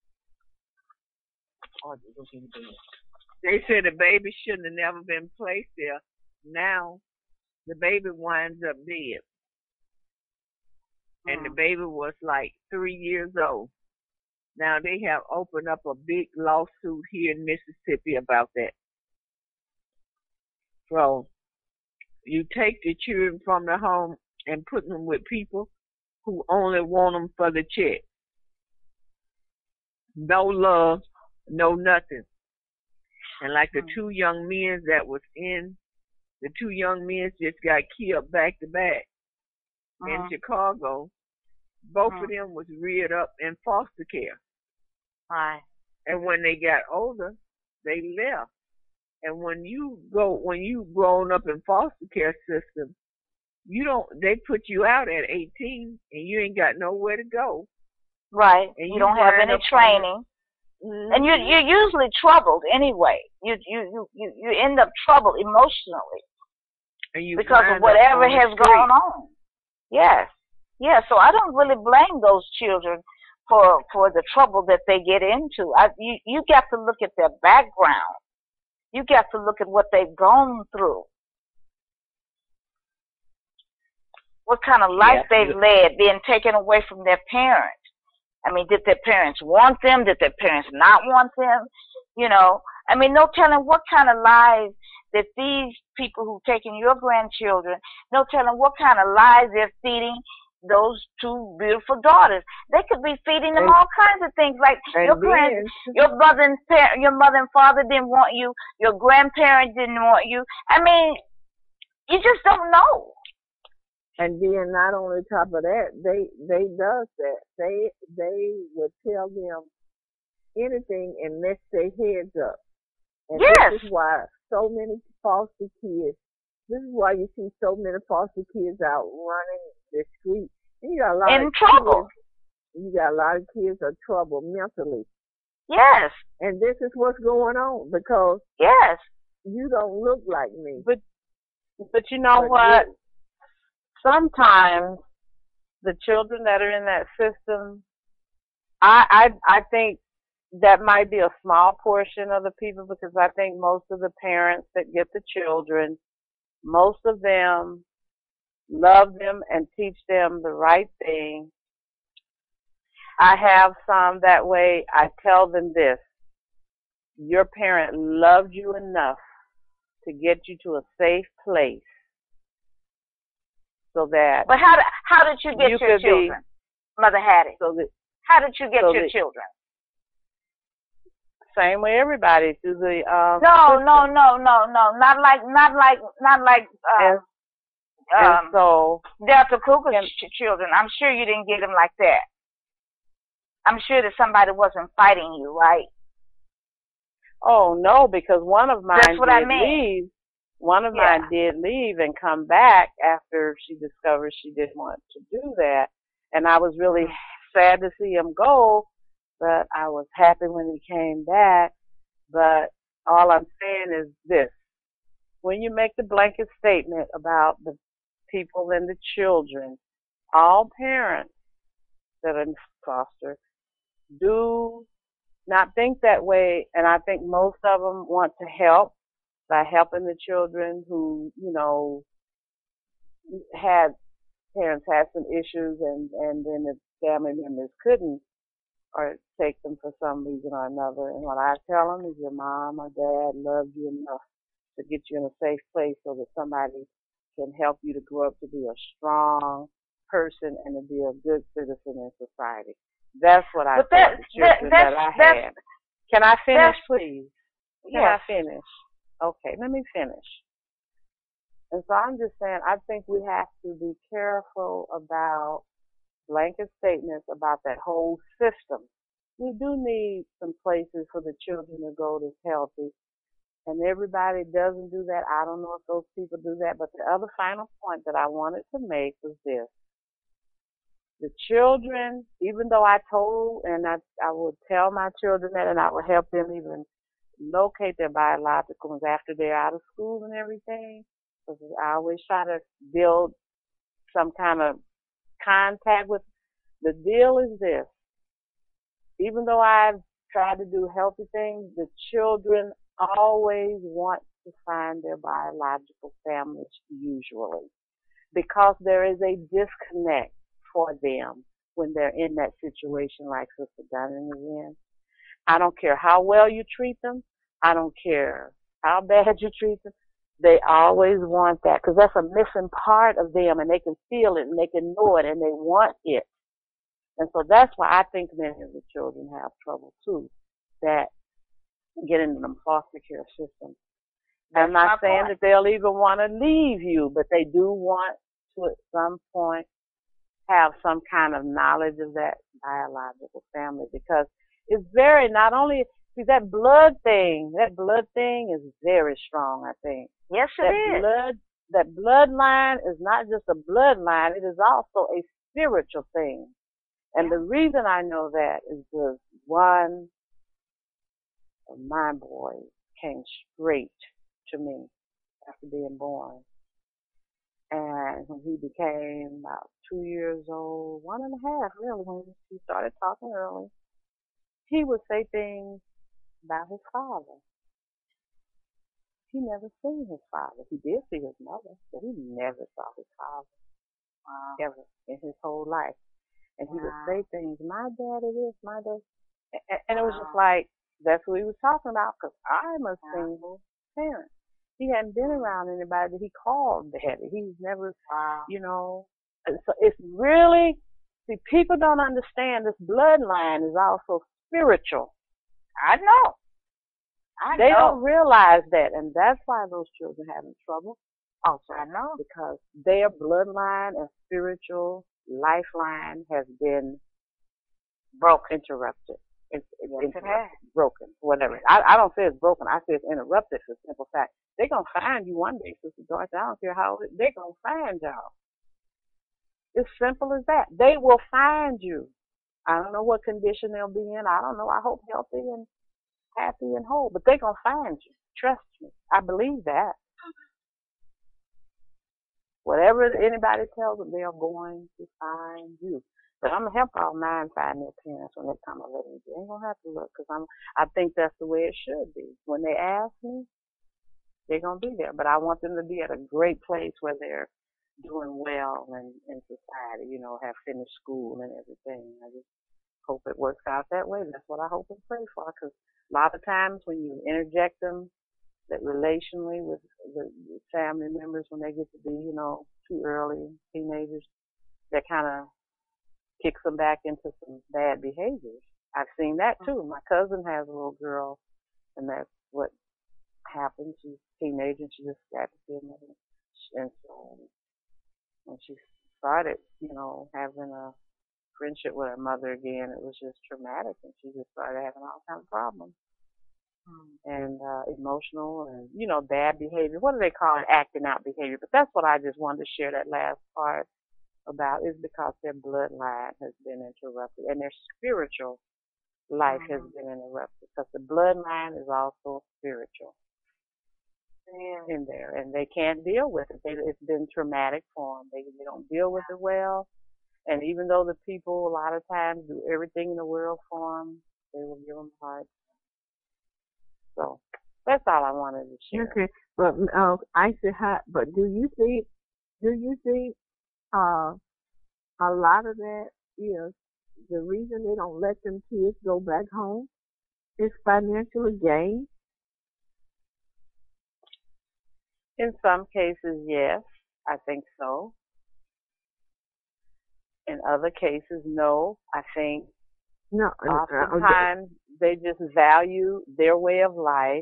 [SPEAKER 3] They said the baby shouldn't have never been placed there. Now the baby winds up dead. And the baby was like three years old. Now they have opened up a big lawsuit here in Mississippi about that. So you take the children from the home and put them with people who only want them for the check. No love, no nothing. And like the two young men that was in, the two young men just got killed back to back uh-huh. in Chicago. Both uh-huh. of them was reared up in foster care.
[SPEAKER 2] Right.
[SPEAKER 3] And when they got older, they left. And when you go, when you grown up in foster care system, you don't, they put you out at eighteen and you ain't got nowhere to go.
[SPEAKER 2] Right. And you, you don't have any training. Mm-hmm. And you, you're usually troubled anyway. You, you, you, you, you end up troubled emotionally.
[SPEAKER 3] And you
[SPEAKER 2] because of whatever has gone on. Yes. Yeah. So I don't really blame those children for, for the trouble that they get into. I, you, you got to look at their background. You got to look at what they've gone through. What kind of life yeah. they've led, being taken away from their parents. I mean, did their parents want them? Did their parents not want them? You know, I mean, no telling what kind of lives that these people who've taken your grandchildren, no telling what kind of lies they're feeding those two beautiful daughters. They could be feeding them and, all kinds of things, like your parents, your mother and par- your mother and father didn't want you, your grandparents didn't want you. I mean, you just don't know.
[SPEAKER 3] And then not only top of that, they they does that. They they would tell them anything and mess their heads up. And
[SPEAKER 2] yes.
[SPEAKER 3] This is why so many foster kids. This is why you see so many foster kids out running the street. And you got a lot
[SPEAKER 2] in
[SPEAKER 3] of
[SPEAKER 2] trouble.
[SPEAKER 3] Kids, you got a lot of kids in trouble mentally.
[SPEAKER 2] Yes.
[SPEAKER 3] And this is what's going on because
[SPEAKER 2] yes,
[SPEAKER 3] you don't look like me.
[SPEAKER 6] But but you know but what? You, Sometimes the children that are in that system, I, I I think that might be a small portion of the people, because I think most of the parents that get the children, most of them love them and teach them the right thing. I have some that way. I tell them this: your parent loved you enough to get you to a safe place. So that
[SPEAKER 2] but how, how did you get
[SPEAKER 6] you
[SPEAKER 2] your children, be, Mother Hattie?
[SPEAKER 6] So that,
[SPEAKER 2] how did you get
[SPEAKER 6] so
[SPEAKER 2] your
[SPEAKER 6] that,
[SPEAKER 2] children?
[SPEAKER 6] Same way everybody, through the um
[SPEAKER 2] No,
[SPEAKER 6] system.
[SPEAKER 2] no, no, no, no. Not like not like not like uh,
[SPEAKER 6] and, and
[SPEAKER 2] um
[SPEAKER 6] so
[SPEAKER 2] Delta Cooper's ch- children. I'm sure you didn't get them like that. I'm sure that somebody wasn't fighting you, right?
[SPEAKER 6] Oh no, because one of mine
[SPEAKER 2] That's what
[SPEAKER 6] did
[SPEAKER 2] I meant.
[SPEAKER 6] leave. One of
[SPEAKER 2] yeah.
[SPEAKER 6] mine did leave and come back after she discovered she didn't want to do that. And I was really sad to see him go, but I was happy when he came back. But all I'm saying is this: when you make the blanket statement about the people and the children, all parents that are in foster do not think that way. And I think most of them want to help by helping the children who, you know, had parents had some issues, and, and then the family members couldn't or take them for some reason or another. And what I tell them is your mom or dad loved you enough to get you in a safe place so that somebody can help you to grow up to be a strong person and to be a good citizen in society. That's what I
[SPEAKER 2] but
[SPEAKER 6] tell
[SPEAKER 2] that,
[SPEAKER 6] the children
[SPEAKER 2] that,
[SPEAKER 6] that I
[SPEAKER 2] that's,
[SPEAKER 6] had. Can I finish, please? Can
[SPEAKER 2] yes.
[SPEAKER 6] I finish? Okay, let me finish. And so I'm just saying, I think we have to be careful about blanket statements about that whole system. We do need some places for the children to go that's healthy. And everybody doesn't do that. I don't know if those people do that. But the other final point that I wanted to make was this. The children, even though I told, and I, I would tell my children that, and I would help them even locate their biologicals after they're out of school and everything. Because I always try to build some kind of contact with. The deal is this. Even though I've tried to do healthy things, the children always want to find their biological families usually, because there is a disconnect for them when they're in that situation like Sister Dunning is in. I don't care how well you treat them. I don't care how bad you treat them. They always want that, because that's a missing part of them, and they can feel it and they can know it and they want it. And so that's why I think many of the children have trouble too, that get into the foster care system. I'm not saying that they'll even want to leave you, but they do want to at some point have some kind of knowledge of that biological family, because it's very, not only, see, that blood thing, that blood thing is very strong, I think.
[SPEAKER 2] Yes, it
[SPEAKER 6] that
[SPEAKER 2] is.
[SPEAKER 6] Blood, that bloodline is not just a bloodline, it is also a spiritual thing. And the reason I know that is because one of my boys came straight to me after being born. And when he became about two years old, one and a half really, when he started talking early, he would say things about his father. He never seen his father. He did see his mother, but he never saw his father. Wow. Ever in his whole life. And he wow. would say things, my daddy this, my dad. And, and wow. it was just like, that's what he was talking about, because I'm a wow. single parent. He hadn't been around anybody that he called daddy. He's never, wow. you know. So it's really, see, people don't understand this bloodline is also spiritual.
[SPEAKER 2] I know. I
[SPEAKER 6] they
[SPEAKER 2] know.
[SPEAKER 6] don't realize that, and that's why those children are having trouble. Also,
[SPEAKER 2] I know.
[SPEAKER 6] Because their bloodline and spiritual lifeline has been broken, interrupted. It's, it's
[SPEAKER 2] yes, it has.
[SPEAKER 6] Broken, whatever. I, I don't say it's broken. I say it's interrupted for the simple fact. They're going to find you one day, Sister Dorothy. I don't care how, they're going to find y'all. It's simple as that. They will find you. I don't know what condition they'll be in. I don't know. I hope healthy and happy and whole. But they're going to find you. Trust me. I believe that. Whatever anybody tells them, they are going to find you. But I'm going to help all nine find their parents when they come of age. They ain't going to have to look, because I'm, I think that's the way it should be. When they ask me, they're going to be there. But I want them to be at a great place where they're doing well in, in society, you know, have finished school and everything. I just hope it works out that way. That's what I hope and pray for, because a lot of times when you interject them, that relationally with the family members, when they get to be, you know, too early, teenagers, that kind of kicks them back into some bad behaviors. I've seen that too. My cousin has a little girl, and that's what happened. She's a teenager, and she just got to be another. And so when she started, you know, having a friendship with her mother again, it was just traumatic, and she just started having all kinds of problems. And uh, emotional and, you know, bad behavior. What do they call it? Acting out behavior. But that's what I just wanted to share that last part about, is because their bloodline has been interrupted and their spiritual life mm-hmm. has been interrupted, because the bloodline is also spiritual yeah. in there, and they can't deal with it. They, it's been traumatic for them. They, they don't deal with it well. And even though the people a lot of times do everything in the world for them, they will give them a hard time. So that's all I wanted to share.
[SPEAKER 3] Okay, but uh, I said, how, but do you think, do you think uh, a lot of that, you know, the reason they don't let them kids go back home is financial gain?
[SPEAKER 6] In some cases, yes, I think so. In other cases, no. I think
[SPEAKER 3] no.
[SPEAKER 6] Oftentimes, they just value their way of life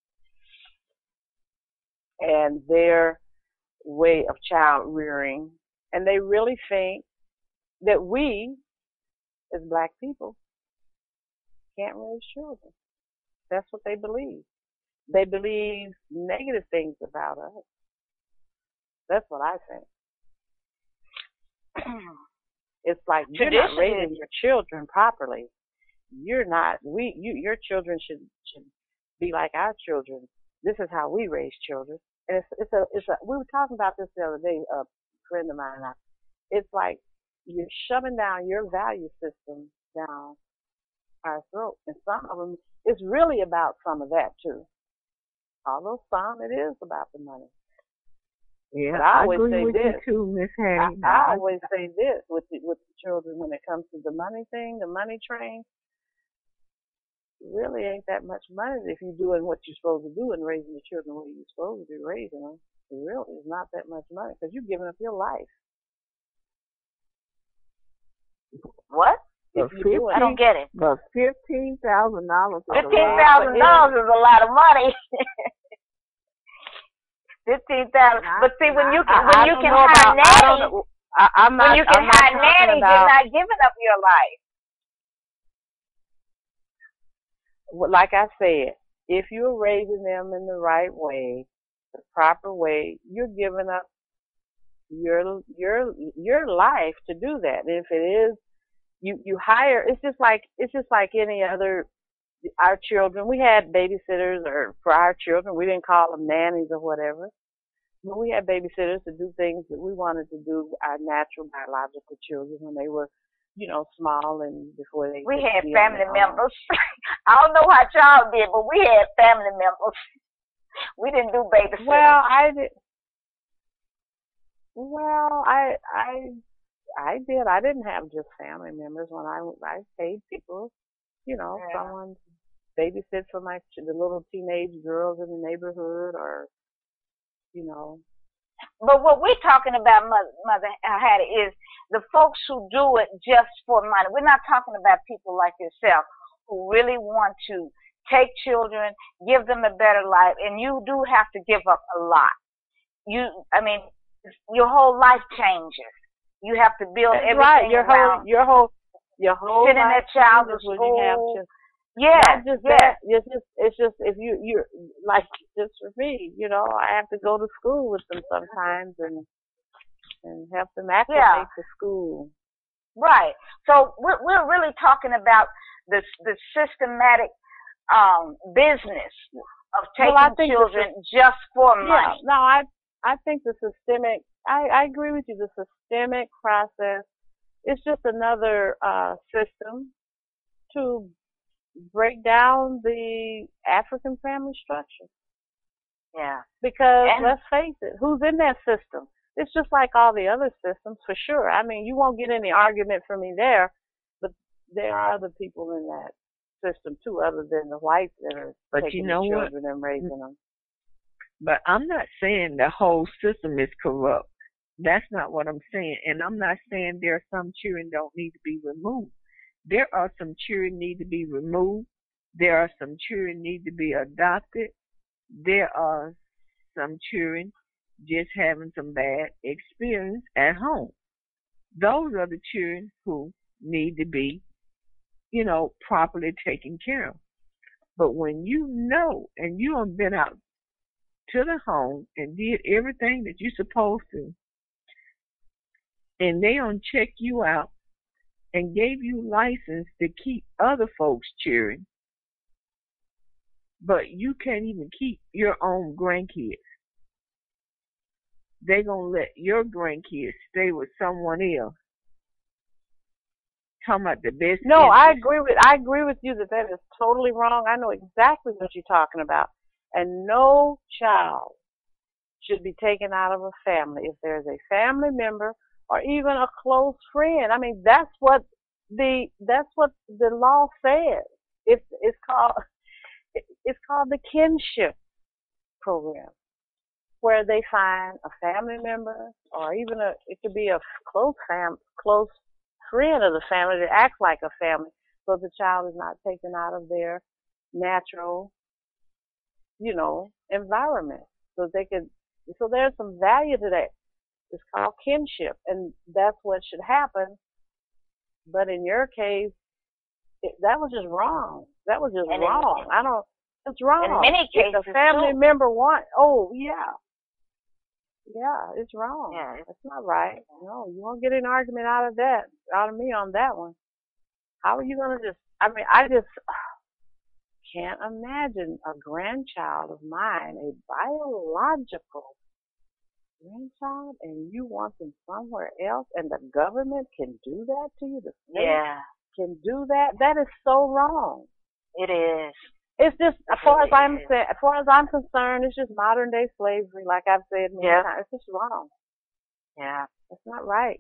[SPEAKER 6] and their way of child rearing, and they really think that we, as black people, can't raise children. That's what they believe. They believe negative things about us. That's what I think. It's like, you're not raising your children properly. You're not. We, you, your children should should be like our children. This is how we raise children. And it's it's a it's a. We were talking about this the other day. A friend of mine and I. It's like you're shoving down your value system down our throat. And some of them, it's really about some of that too. Although some, it is about the money.
[SPEAKER 3] Yeah,
[SPEAKER 6] but I
[SPEAKER 3] I
[SPEAKER 6] always
[SPEAKER 3] agree
[SPEAKER 6] say
[SPEAKER 3] with
[SPEAKER 6] this.
[SPEAKER 3] you too, Miss Hattie.
[SPEAKER 6] I, I always say this with the, with the children when it comes to the money thing, the money train. It really ain't that much money if you're doing what you're supposed to do and raising the children the way you're supposed to be raising them. It really is not that much money because you're giving up your life.
[SPEAKER 2] What?
[SPEAKER 3] But fifteen,
[SPEAKER 2] I don't get it.
[SPEAKER 3] But fifteen thousand dollars.
[SPEAKER 2] Fifteen thousand dollars is a lot of money. Fifteen thousand. But see, when you can, when
[SPEAKER 6] I, I
[SPEAKER 2] you can hire nannies,
[SPEAKER 6] I, I'm not,
[SPEAKER 2] when you can
[SPEAKER 6] I'm not
[SPEAKER 2] hire nannies,
[SPEAKER 6] about,
[SPEAKER 2] you're not giving up your life.
[SPEAKER 6] Like I said, if you're raising them in the right way, the proper way, you're giving up your your your life to do that. And if it is, you you hire. It's just like it's just like any other. Our children, we had babysitters, or for our children, we didn't call them nannies or whatever. But we had babysitters to do things that we wanted to do. Our natural biological children when they were, you know, small and before they.
[SPEAKER 2] We had family members. I don't know how y'all did, but we had family members. We didn't do babysitting.
[SPEAKER 6] Well, I did. Well, I I I did. I didn't have just family members when I I paid people, you know, yeah. someone babysit for my the little teenage girls in the neighborhood, or you know.
[SPEAKER 2] But what we're talking about, Mother, Mother Hattie, is the folks who do it just for money. We're not talking about people like yourself who really want to take children, give them a better life, and you do have to give up a lot. You, I mean, your whole life changes. You have to build
[SPEAKER 6] That's
[SPEAKER 2] everything
[SPEAKER 6] right. Your
[SPEAKER 2] around.
[SPEAKER 6] whole, your whole, your whole
[SPEAKER 2] sending
[SPEAKER 6] life
[SPEAKER 2] that child to
[SPEAKER 6] changes when
[SPEAKER 2] school.
[SPEAKER 6] you have to.
[SPEAKER 2] Yeah,
[SPEAKER 6] Not just
[SPEAKER 2] yeah.
[SPEAKER 6] that. It's just, it's just if you, you're like just for me, you know, I have to go to school with them sometimes and and help them acclimate
[SPEAKER 2] yeah.
[SPEAKER 6] to school.
[SPEAKER 2] Right. So we're we're really talking about the the systematic um, business of taking
[SPEAKER 6] well,
[SPEAKER 2] children the, just for money.
[SPEAKER 6] Yeah. No, I I think the systemic. I I agree with you. The systemic process is just another uh, system to break down the African family structure.
[SPEAKER 2] Yeah.
[SPEAKER 6] Because
[SPEAKER 2] and,
[SPEAKER 6] let's face it, who's in that system? It's just like all the other systems, for sure. I mean, you won't get any argument from me there, but there are other people in that system too, other than the whites that are
[SPEAKER 3] but
[SPEAKER 6] taking
[SPEAKER 3] you know
[SPEAKER 6] the children
[SPEAKER 3] what?
[SPEAKER 6] and raising them.
[SPEAKER 3] But I'm not saying the whole system is corrupt. That's not what I'm saying. And I'm not saying there are some children don't need to be removed. There are some children need to be removed. There are some children need to be adopted. There are some children just having some bad experience at home. Those are the children who need to be, you know, properly taken care of. But when you know and you have been out to the home and did everything that you're supposed to, and they don't check you out and gave you license to keep other folks' children, but you can't even keep your own grandkids. They're going to let your grandkids stay with someone else. Talking about the best.
[SPEAKER 6] No,
[SPEAKER 3] interest.
[SPEAKER 6] I agree with I agree with you that that is totally wrong. I know exactly what you're talking about. And no child should be taken out of a family if there's a family member or even a close friend. I mean, that's what the that's what the law says. It's it's called it's called the kinship program, where they find a family member or even a it could be a close fam close friend of the family that acts like a family, so the child is not taken out of their natural, you know, environment. So they could so there's some value to that. It's called kinship, and that's what should happen. But in your case, it, that was just wrong. That was just
[SPEAKER 2] and
[SPEAKER 6] wrong.
[SPEAKER 2] In,
[SPEAKER 6] I don't. It's wrong.
[SPEAKER 2] In many cases,
[SPEAKER 6] if the family
[SPEAKER 2] too.
[SPEAKER 6] member want. Oh yeah, yeah, it's wrong.
[SPEAKER 2] Yeah,
[SPEAKER 6] that's not right. No, you won't get an argument out of that, out of me on that one. How are you gonna just? I mean, I just can't imagine a grandchild of mine, a biological grandchild and you want them somewhere else and the government can do that to you? The state
[SPEAKER 2] Yeah,
[SPEAKER 6] can do that? That is so wrong.
[SPEAKER 2] it is.
[SPEAKER 6] It's just, as
[SPEAKER 2] It
[SPEAKER 6] far as
[SPEAKER 2] really
[SPEAKER 6] I'm
[SPEAKER 2] is.
[SPEAKER 6] sa- as far as I'm concerned, it's just modern day slavery. Like I've said many
[SPEAKER 2] Yeah.
[SPEAKER 6] times, it's just wrong.
[SPEAKER 2] Yeah.
[SPEAKER 6] It's not right.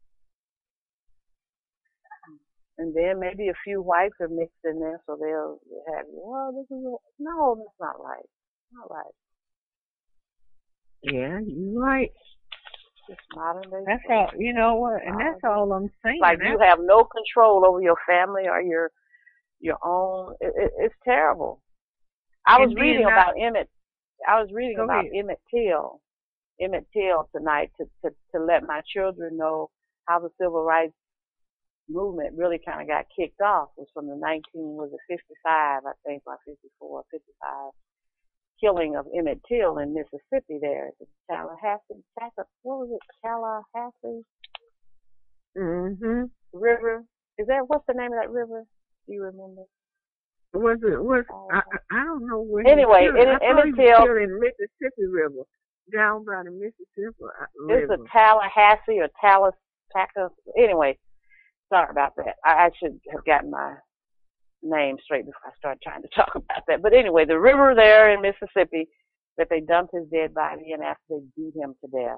[SPEAKER 6] And then maybe a few whites are mixed in there, so they'll have you. Well, this is a, no, that's not right. Not right.
[SPEAKER 3] Yeah, you're right.
[SPEAKER 6] Just modern day.
[SPEAKER 3] That's
[SPEAKER 6] slavery.
[SPEAKER 3] all. You know what? And that's all I'm saying.
[SPEAKER 6] Like you have no control over your family or your your own. It, it, it's terrible. I was
[SPEAKER 3] And then
[SPEAKER 6] reading
[SPEAKER 3] not-
[SPEAKER 6] about Emmett. I was reading
[SPEAKER 3] Go
[SPEAKER 6] about
[SPEAKER 3] ahead.
[SPEAKER 6] Emmett Till. Emmett Till tonight to, to to let my children know how the civil rights movement really kind of got kicked off. It was from the nineteen was it fifty-five, I think, or fifty-four, fifty-five killing of Emmett Till in Mississippi. There, the Tallahassee, what was it, Tallahassee
[SPEAKER 3] Mhm.
[SPEAKER 6] River? Is that what's the name of that river? Do you remember?
[SPEAKER 3] Was it was
[SPEAKER 6] Oh.
[SPEAKER 3] I I I don't know where.
[SPEAKER 6] Anyway,
[SPEAKER 3] he was killed.
[SPEAKER 6] Emmett-
[SPEAKER 3] I thought
[SPEAKER 6] Emmett
[SPEAKER 3] he was
[SPEAKER 6] Till-
[SPEAKER 3] killed in Mississippi River, down by the Mississippi uh,
[SPEAKER 6] It's
[SPEAKER 3] River.
[SPEAKER 6] a Tallahassee or Tallas, Tacka. Anyway, sorry about that. I, I should have gotten my name straight before I started trying to talk about that. But anyway, the river there in Mississippi that they dumped his dead body in after they beat him to death.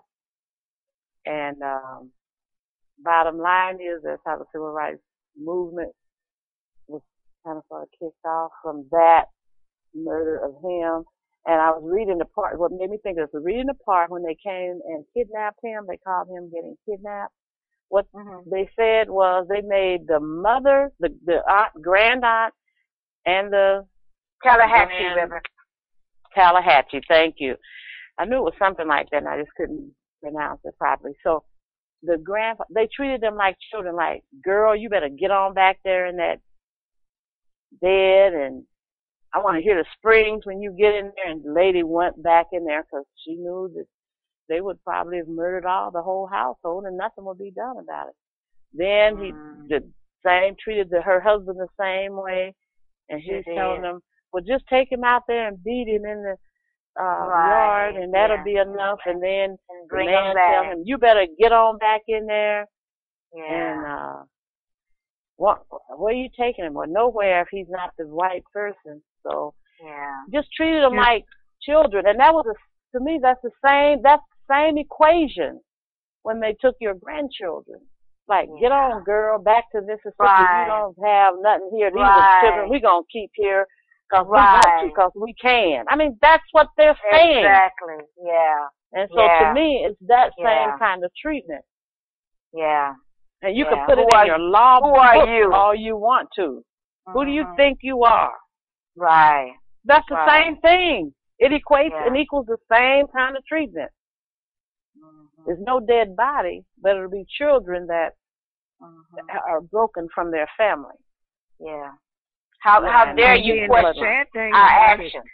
[SPEAKER 6] And um, bottom line is that's how the civil rights movement was kind of sort of kicked off from that murder of him. And I was reading the part, what made me think of this, reading the part when they came and kidnapped him, they called him getting kidnapped. What
[SPEAKER 2] Mm-hmm.
[SPEAKER 6] they said was they made the mother, the, the aunt, grand aunt, and the
[SPEAKER 2] Tallahassee
[SPEAKER 6] grand-
[SPEAKER 2] River.
[SPEAKER 6] Tallahatchie, thank you. I knew it was something like that and I just couldn't pronounce it properly. So the grand, they treated them like children, like, girl, you better get on back there in that bed and I want to hear the springs when you get in there. And the lady went back in there because she knew that they would probably have murdered all the whole household and nothing would be done about it. Then he
[SPEAKER 2] Mm.
[SPEAKER 6] the same treated the, her husband the same way, and she's
[SPEAKER 2] She
[SPEAKER 6] telling
[SPEAKER 2] did.
[SPEAKER 6] them, "Well, just take him out there and beat him in the uh,
[SPEAKER 2] Right,
[SPEAKER 6] yard, and that'll
[SPEAKER 2] yeah.
[SPEAKER 6] be enough." And then
[SPEAKER 2] And
[SPEAKER 6] the
[SPEAKER 2] bring
[SPEAKER 6] man
[SPEAKER 2] them back.
[SPEAKER 6] tell him, "You better get on back in there."
[SPEAKER 2] Yeah.
[SPEAKER 6] And uh, what? Where are you taking him? Well, nowhere if he's not the right person. So
[SPEAKER 2] yeah.
[SPEAKER 6] just treated them
[SPEAKER 3] Yeah.
[SPEAKER 6] like children, and that was a, to me that's the same that's the same equation when they took your grandchildren. Like, get
[SPEAKER 2] Yeah.
[SPEAKER 6] on, girl, back to Mississippi.
[SPEAKER 2] Right.
[SPEAKER 6] We don't have nothing here. These
[SPEAKER 2] Right.
[SPEAKER 6] are children we gonna keep here because we
[SPEAKER 2] Right.
[SPEAKER 6] want to, because we can. I mean, that's what they're saying.
[SPEAKER 2] Exactly. Yeah.
[SPEAKER 6] And so
[SPEAKER 2] Yeah.
[SPEAKER 6] to me, it's that same
[SPEAKER 2] Yeah.
[SPEAKER 6] kind of treatment.
[SPEAKER 2] Yeah.
[SPEAKER 6] And you
[SPEAKER 2] Yeah.
[SPEAKER 6] can put
[SPEAKER 2] Who
[SPEAKER 6] it
[SPEAKER 2] are
[SPEAKER 6] in your law
[SPEAKER 2] who are
[SPEAKER 6] book
[SPEAKER 2] you?
[SPEAKER 6] all you want to. Who do you
[SPEAKER 2] Mhm.
[SPEAKER 6] think you are?
[SPEAKER 2] Right.
[SPEAKER 6] That's the
[SPEAKER 2] Right.
[SPEAKER 6] same thing. It equates
[SPEAKER 2] Yeah.
[SPEAKER 6] and equals the same kind of treatment.
[SPEAKER 2] Mhm.
[SPEAKER 6] There's no dead body, but it'll be children that
[SPEAKER 2] Mhm.
[SPEAKER 6] are broken from their family.
[SPEAKER 2] Yeah. How
[SPEAKER 6] Yeah,
[SPEAKER 2] how
[SPEAKER 6] and
[SPEAKER 2] dare
[SPEAKER 6] then
[SPEAKER 2] you
[SPEAKER 3] the
[SPEAKER 2] question
[SPEAKER 3] sad thing
[SPEAKER 2] our
[SPEAKER 3] about it,
[SPEAKER 2] actions?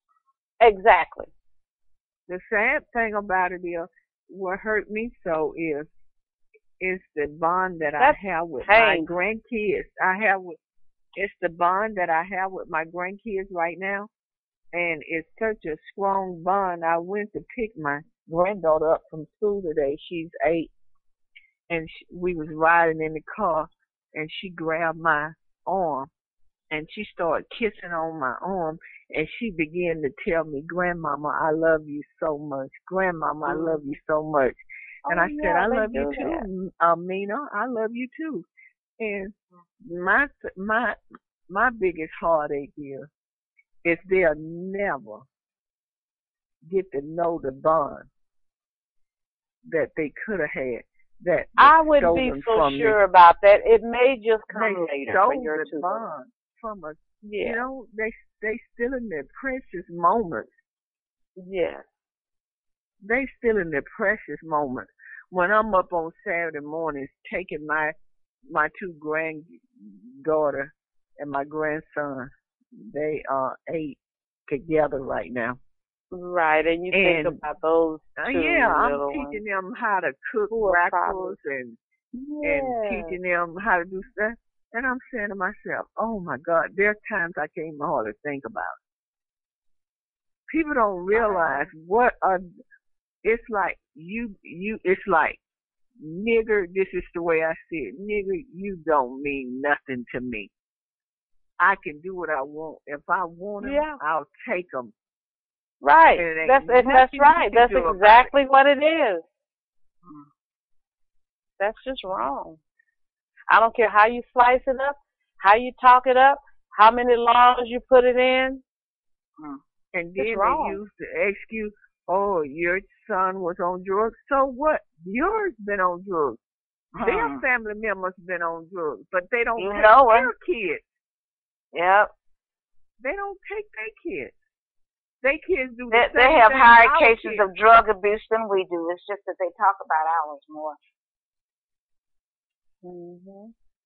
[SPEAKER 6] Exactly.
[SPEAKER 3] the sad thing about it is, what hurt me so is, is the bond that
[SPEAKER 6] That's
[SPEAKER 3] I have with
[SPEAKER 6] pain.
[SPEAKER 3] my grandkids. I have with, it's the bond that I have with my grandkids right now, and it's such a strong bond. I went to pick my granddaughter up from school today. She's eight, and she, we was riding in the car, and she grabbed my arm, and she started kissing on my arm, and she began to tell me, "Grandmama, I love you so much. Grandmama, I love you so much." And
[SPEAKER 6] Oh,
[SPEAKER 3] I said,
[SPEAKER 6] yeah,
[SPEAKER 3] "I
[SPEAKER 6] they
[SPEAKER 3] love you
[SPEAKER 6] do that.
[SPEAKER 3] too, uh, Mina. I love you too." And my my my biggest heartache is, is they'll never get to know the bond that they could have had. That
[SPEAKER 6] I
[SPEAKER 3] was
[SPEAKER 6] wouldn't be
[SPEAKER 3] stolen
[SPEAKER 6] so
[SPEAKER 3] from
[SPEAKER 6] sure
[SPEAKER 3] me.
[SPEAKER 6] about that. It may just come
[SPEAKER 3] They
[SPEAKER 6] later
[SPEAKER 3] stole
[SPEAKER 6] for your
[SPEAKER 3] the
[SPEAKER 6] two.
[SPEAKER 3] bond from us.
[SPEAKER 6] Yeah.
[SPEAKER 3] You know, they they still in their precious moments.
[SPEAKER 6] Yeah.
[SPEAKER 3] They still in their precious moments. When I'm up on Saturday mornings taking my my two granddaughter and my grandson, they are eight together right now.
[SPEAKER 6] Right, and you
[SPEAKER 3] And,
[SPEAKER 6] think about those
[SPEAKER 3] Uh,
[SPEAKER 6] two
[SPEAKER 3] yeah, I'm
[SPEAKER 6] little
[SPEAKER 3] teaching
[SPEAKER 6] ones.
[SPEAKER 3] them how to cook
[SPEAKER 6] Who are
[SPEAKER 3] breakfast and and
[SPEAKER 6] Yeah.
[SPEAKER 3] teaching them how to do stuff. And I'm saying to myself, oh my God, there are times I can't even hardly think about it. People don't realize what are, it's like you you it's like, nigger, this is the way I see it. Nigger, you don't mean nothing to me. I can do what I want. If I want them,
[SPEAKER 6] Yeah.
[SPEAKER 3] I'll take them.
[SPEAKER 6] Right.
[SPEAKER 3] And it ain't
[SPEAKER 6] That's it, that's
[SPEAKER 3] nothing
[SPEAKER 6] right.
[SPEAKER 3] you can
[SPEAKER 6] That's
[SPEAKER 3] do about
[SPEAKER 6] exactly what it is. That's just wrong. I don't care how you slice it up, how you talk it up, how many laws you put it in.
[SPEAKER 3] And
[SPEAKER 6] It's
[SPEAKER 3] then they
[SPEAKER 6] wrong.
[SPEAKER 3] use the excuse, oh, your son was on drugs. So what? Yours been on drugs. Their
[SPEAKER 2] Hmm.
[SPEAKER 3] family members been on drugs, but they don't
[SPEAKER 2] You
[SPEAKER 3] take
[SPEAKER 2] know it.
[SPEAKER 3] their kids.
[SPEAKER 2] Yep.
[SPEAKER 3] They don't take their kids. Their kids do the
[SPEAKER 2] They,
[SPEAKER 3] same
[SPEAKER 2] they have
[SPEAKER 3] thing
[SPEAKER 2] higher
[SPEAKER 3] our
[SPEAKER 2] cases
[SPEAKER 3] kids.
[SPEAKER 2] of drug abuse than we do. It's just that they talk about ours more.
[SPEAKER 6] Mm-hmm.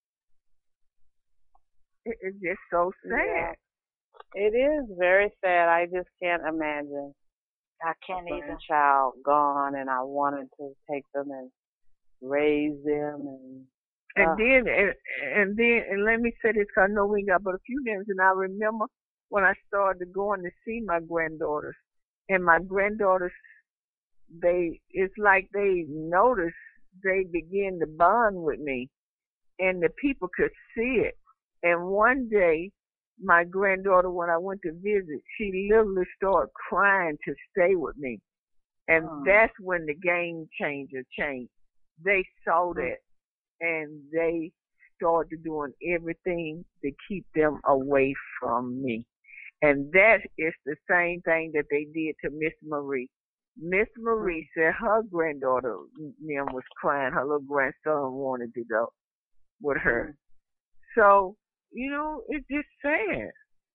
[SPEAKER 3] It- It's just so
[SPEAKER 6] Yeah.
[SPEAKER 3] sad.
[SPEAKER 6] It is very sad. I just can't imagine
[SPEAKER 2] I can't
[SPEAKER 6] a
[SPEAKER 2] either.
[SPEAKER 6] child gone, and I wanted to take them and raise them, and
[SPEAKER 3] And
[SPEAKER 6] uh,
[SPEAKER 3] then, and, and then, and let me say this, 'cause I know we ain't got but a few names, and I remember when I started going to see my granddaughters, and my granddaughters, they, it's like they noticed, they began to bond with me, and the people could see it. And one day, my granddaughter, when I went to visit, she literally started crying to stay with me. And
[SPEAKER 2] Hmm.
[SPEAKER 3] that's when the game changer changed. They saw that, and they started doing everything to keep them away from me. And that is the same thing that they did to Miss Marie. Miss Marie said her granddaughter name was crying. Her little grandson wanted to go with her. So, you know, it's just sad.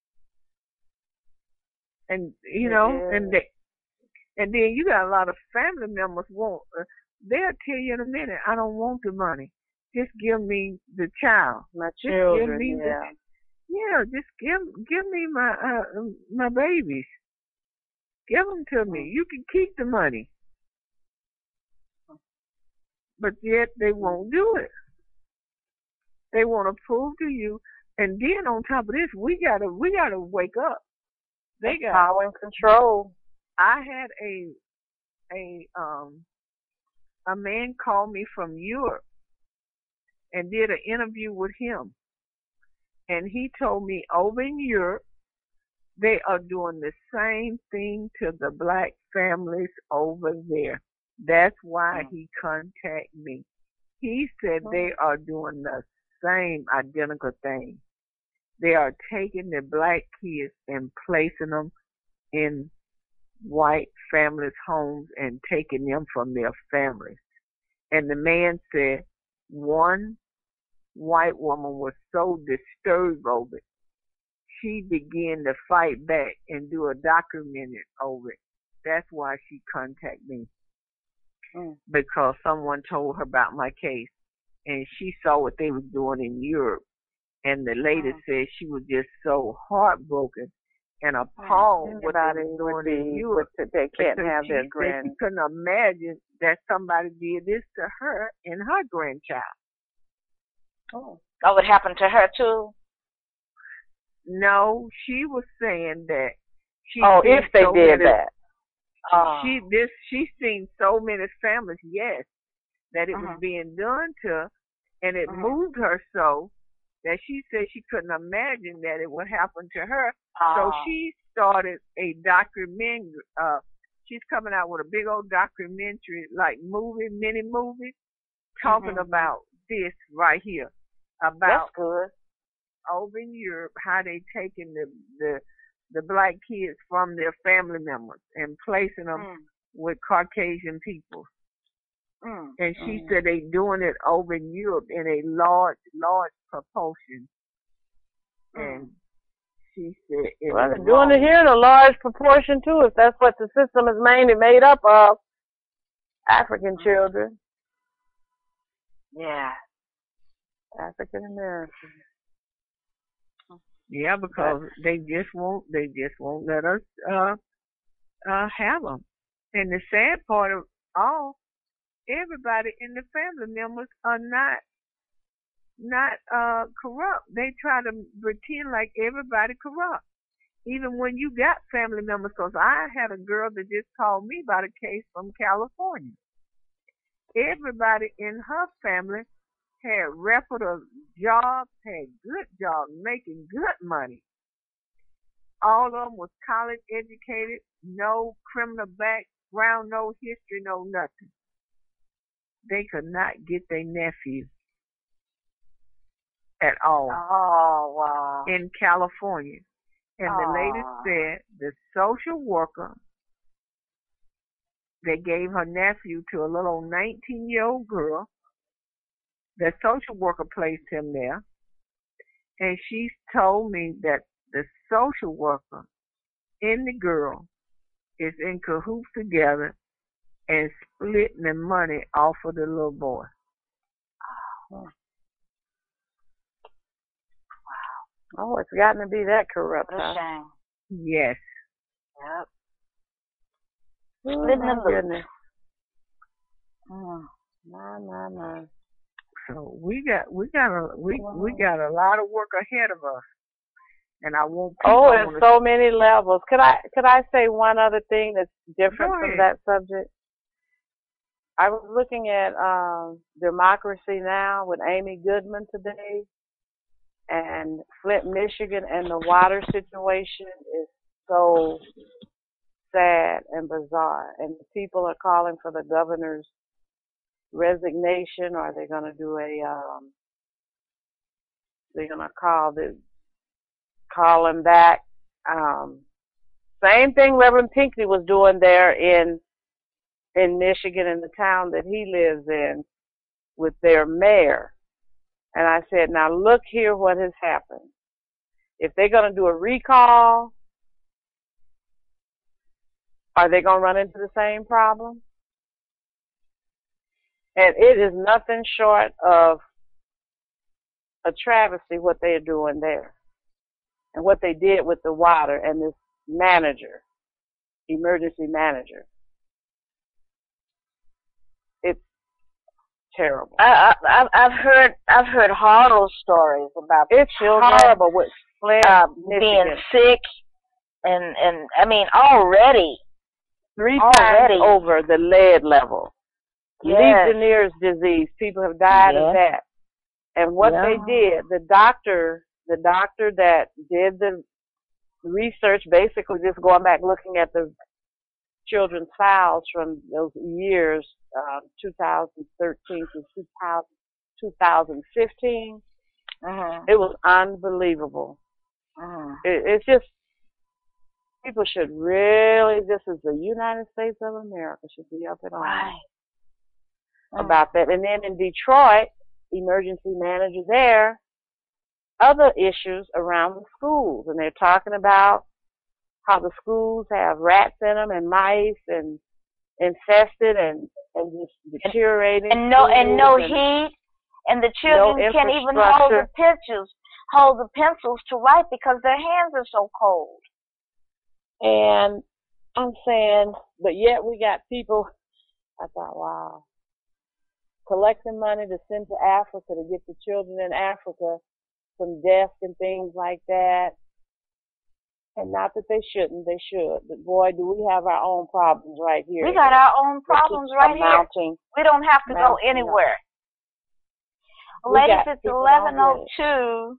[SPEAKER 3] And, you
[SPEAKER 6] It
[SPEAKER 3] know,
[SPEAKER 6] is.
[SPEAKER 3] and they, and then you got a lot of family members want, uh, they'll tell you in a minute, I don't want the money. Just give me the child.
[SPEAKER 6] my
[SPEAKER 3] Just give
[SPEAKER 6] children,
[SPEAKER 3] me the,
[SPEAKER 6] yeah.
[SPEAKER 3] yeah, just give give me my uh, my babies. Give them to me. You can keep the money. But yet they won't do it. They want to prove to you, and then on top of this, we gotta we gotta wake up. They got.
[SPEAKER 6] Power and control.
[SPEAKER 3] I had a a um a man called me from Europe and did an interview with him, and he told me over in Europe they are doing the same thing to the black families over there. That's why he contacted me. He said they are doing the same identical thing. They are taking the black kids and placing them in white families' homes and taking them from their families. And the man said one white woman was so disturbed over it, she began to fight back and do a documentary over it. That's why she contacted me.
[SPEAKER 6] Mm.
[SPEAKER 3] Because someone told her about my case, and she saw what they were doing in Europe. And the lady
[SPEAKER 6] Mm.
[SPEAKER 3] said she was just so heartbroken and appalled what they
[SPEAKER 6] Anybody
[SPEAKER 3] were
[SPEAKER 6] would
[SPEAKER 3] doing in
[SPEAKER 6] be,
[SPEAKER 3] Europe.
[SPEAKER 6] but they can't
[SPEAKER 3] Because
[SPEAKER 6] have
[SPEAKER 3] she
[SPEAKER 6] their
[SPEAKER 3] said
[SPEAKER 6] grand.
[SPEAKER 3] she couldn't imagine that somebody did this to her and her grandchild.
[SPEAKER 6] Oh.
[SPEAKER 2] That would happen to her too.
[SPEAKER 3] No, she was saying that she
[SPEAKER 6] Oh,
[SPEAKER 3] seen
[SPEAKER 6] if they
[SPEAKER 3] so
[SPEAKER 6] did
[SPEAKER 3] many,
[SPEAKER 6] that. Oh.
[SPEAKER 3] she this she seen so many families, yes, that it was
[SPEAKER 2] Mhm.
[SPEAKER 3] being done to, and it
[SPEAKER 2] Mhm.
[SPEAKER 3] moved her so that she said she couldn't imagine that it would happen to her. So
[SPEAKER 2] Oh.
[SPEAKER 3] she started a documentary. Uh, she's coming out with a big old documentary, like movie, mini movie, talking
[SPEAKER 2] Mhm.
[SPEAKER 3] about this right here,
[SPEAKER 2] That's
[SPEAKER 3] about
[SPEAKER 2] good.
[SPEAKER 3] over in Europe how they taking the the the black kids from their family members and placing them
[SPEAKER 2] Mm.
[SPEAKER 3] with Caucasian people.
[SPEAKER 2] Mm.
[SPEAKER 3] And she
[SPEAKER 6] Mm.
[SPEAKER 3] said they doing it over in Europe in a large, large proportion. And she said it
[SPEAKER 6] Well,
[SPEAKER 3] was
[SPEAKER 6] they're doing it
[SPEAKER 3] wrong.
[SPEAKER 6] here in a large proportion too, if that's what the system is mainly made up of. African children,
[SPEAKER 2] Yeah.
[SPEAKER 6] African American.
[SPEAKER 3] Yeah, because they just won't. They just won't let us uh uh have them. And the sad part of all, everybody in the family members are not not uh corrupt. They try to pretend like everybody corrupt. even when you got family members, because I had a girl that just called me about a case from California. Everybody in her family had reputable jobs, had good jobs, making good money. All of them was college educated, no criminal background, no history, no nothing. They could not get their nephew at all.
[SPEAKER 2] Oh, wow.
[SPEAKER 3] In California. And
[SPEAKER 2] oh.
[SPEAKER 3] the lady said the social worker that gave her nephew to a little nineteen-year-old girl, the social worker placed him there, and she told me that the social worker and the girl is in cahoots together and splitting the money off of the little boy.
[SPEAKER 6] Oh. Oh, it's gotten to be that corrupt.
[SPEAKER 2] What a
[SPEAKER 6] huh?
[SPEAKER 2] shame.
[SPEAKER 3] Yes.
[SPEAKER 2] Yep.
[SPEAKER 6] Oh,
[SPEAKER 2] Splitting
[SPEAKER 6] my
[SPEAKER 2] the loot.
[SPEAKER 6] goodness.
[SPEAKER 2] Mm.
[SPEAKER 6] My, my, my.
[SPEAKER 3] So we got we got a we we got a lot of work ahead of us, and I want people.
[SPEAKER 6] Oh,
[SPEAKER 3] I
[SPEAKER 6] there's so many levels. Could I could I say one other thing that's different from that subject? I was looking at um, Democracy Now! With Amy Goodman today, and Flint, Michigan, and the water situation is so sad and bizarre, and the people are calling for the governor's resignation, or they're going to do a um they're going to call the call him back. Um same thing Reverend Pinckney was doing there in in Michigan, in the town that he lives in, with their mayor. And I said, now look here what has happened. If they're going to do a recall, are they going to run into the same problem? And it is nothing short of a travesty what they are doing there. And what they did with the water and this manager, emergency manager. It's terrible.
[SPEAKER 2] I, I, I've heard I've heard horror stories about the
[SPEAKER 6] it's
[SPEAKER 2] children
[SPEAKER 6] horrible with Flint,
[SPEAKER 2] uh,
[SPEAKER 6] Michigan.
[SPEAKER 2] being sick, and and I mean already
[SPEAKER 6] three
[SPEAKER 2] already.
[SPEAKER 6] times over the lead level.
[SPEAKER 2] Yes.
[SPEAKER 6] Legionnaire's disease. People have died
[SPEAKER 2] yes.
[SPEAKER 6] of that. And what
[SPEAKER 2] yeah.
[SPEAKER 6] they did, the doctor, the doctor that did the research, basically just going back looking at the children's files from those years, uh, two thousand thirteen to two thousand fifteen,
[SPEAKER 2] mm-hmm.
[SPEAKER 6] it was unbelievable.
[SPEAKER 2] Mm-hmm.
[SPEAKER 6] It, it's just, people should really, this is the United States of America, should be up and on
[SPEAKER 2] right.
[SPEAKER 6] about that. And then in Detroit, emergency manager there, other issues around the schools. And they're talking about how the schools have rats in them and mice and infested and, and just deteriorating.
[SPEAKER 2] And no, and no
[SPEAKER 6] and
[SPEAKER 2] heat. And the children
[SPEAKER 6] no
[SPEAKER 2] can't even hold the pencils, hold the pencils to write because their hands are so cold.
[SPEAKER 6] And I'm saying, but yet we got people, I thought, wow, collecting money to send to Africa to get the children in Africa some desks and things like that. And not that they shouldn't, they should. But boy, do we have our own problems right here.
[SPEAKER 2] We got our own problems right here. We don't have to go anywhere. Ladies, it's eleven oh two.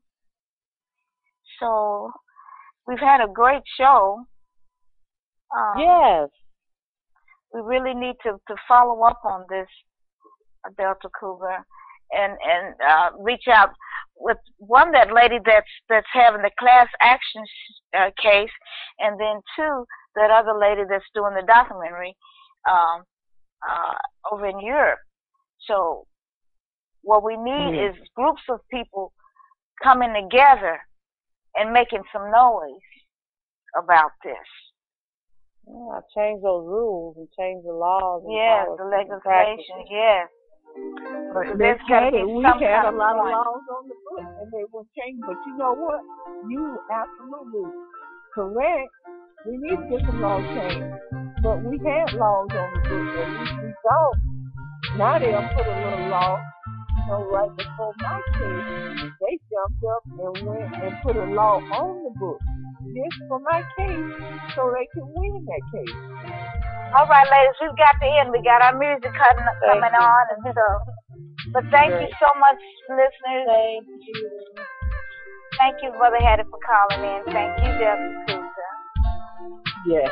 [SPEAKER 2] So we've had a great show. Um,
[SPEAKER 6] yes.
[SPEAKER 2] We really need to, to follow up on this, uh, Delta Cougar, and and uh, reach out with one, that lady that's that's having the class action uh, case, and then two, that other lady that's doing the documentary um, uh, over in Europe. So what we need mm. is groups of people coming together and making some noise about this.
[SPEAKER 6] Yeah, change those rules and change the laws.
[SPEAKER 2] Yes, the legislation, yes.
[SPEAKER 3] But they had it. We had a lot of laws on the book, and they were changed. But you know what? You absolutely correct. We need to get some laws changed. But we had laws on the book, and we, we thought now they'll put a little law. So right before my case, they jumped up and went and put a law on the book. this for my case so they can win that case.
[SPEAKER 2] All right, ladies, we've got to end. We got our music cutting, coming on, and so. But thank you so much, listeners.
[SPEAKER 6] Thank you.
[SPEAKER 2] Thank you, Brother Hattie, for calling in. Thank you, Devin Cooper.
[SPEAKER 3] Yes.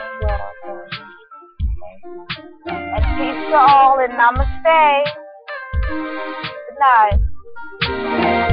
[SPEAKER 2] And peace to all, and namaste. Good night.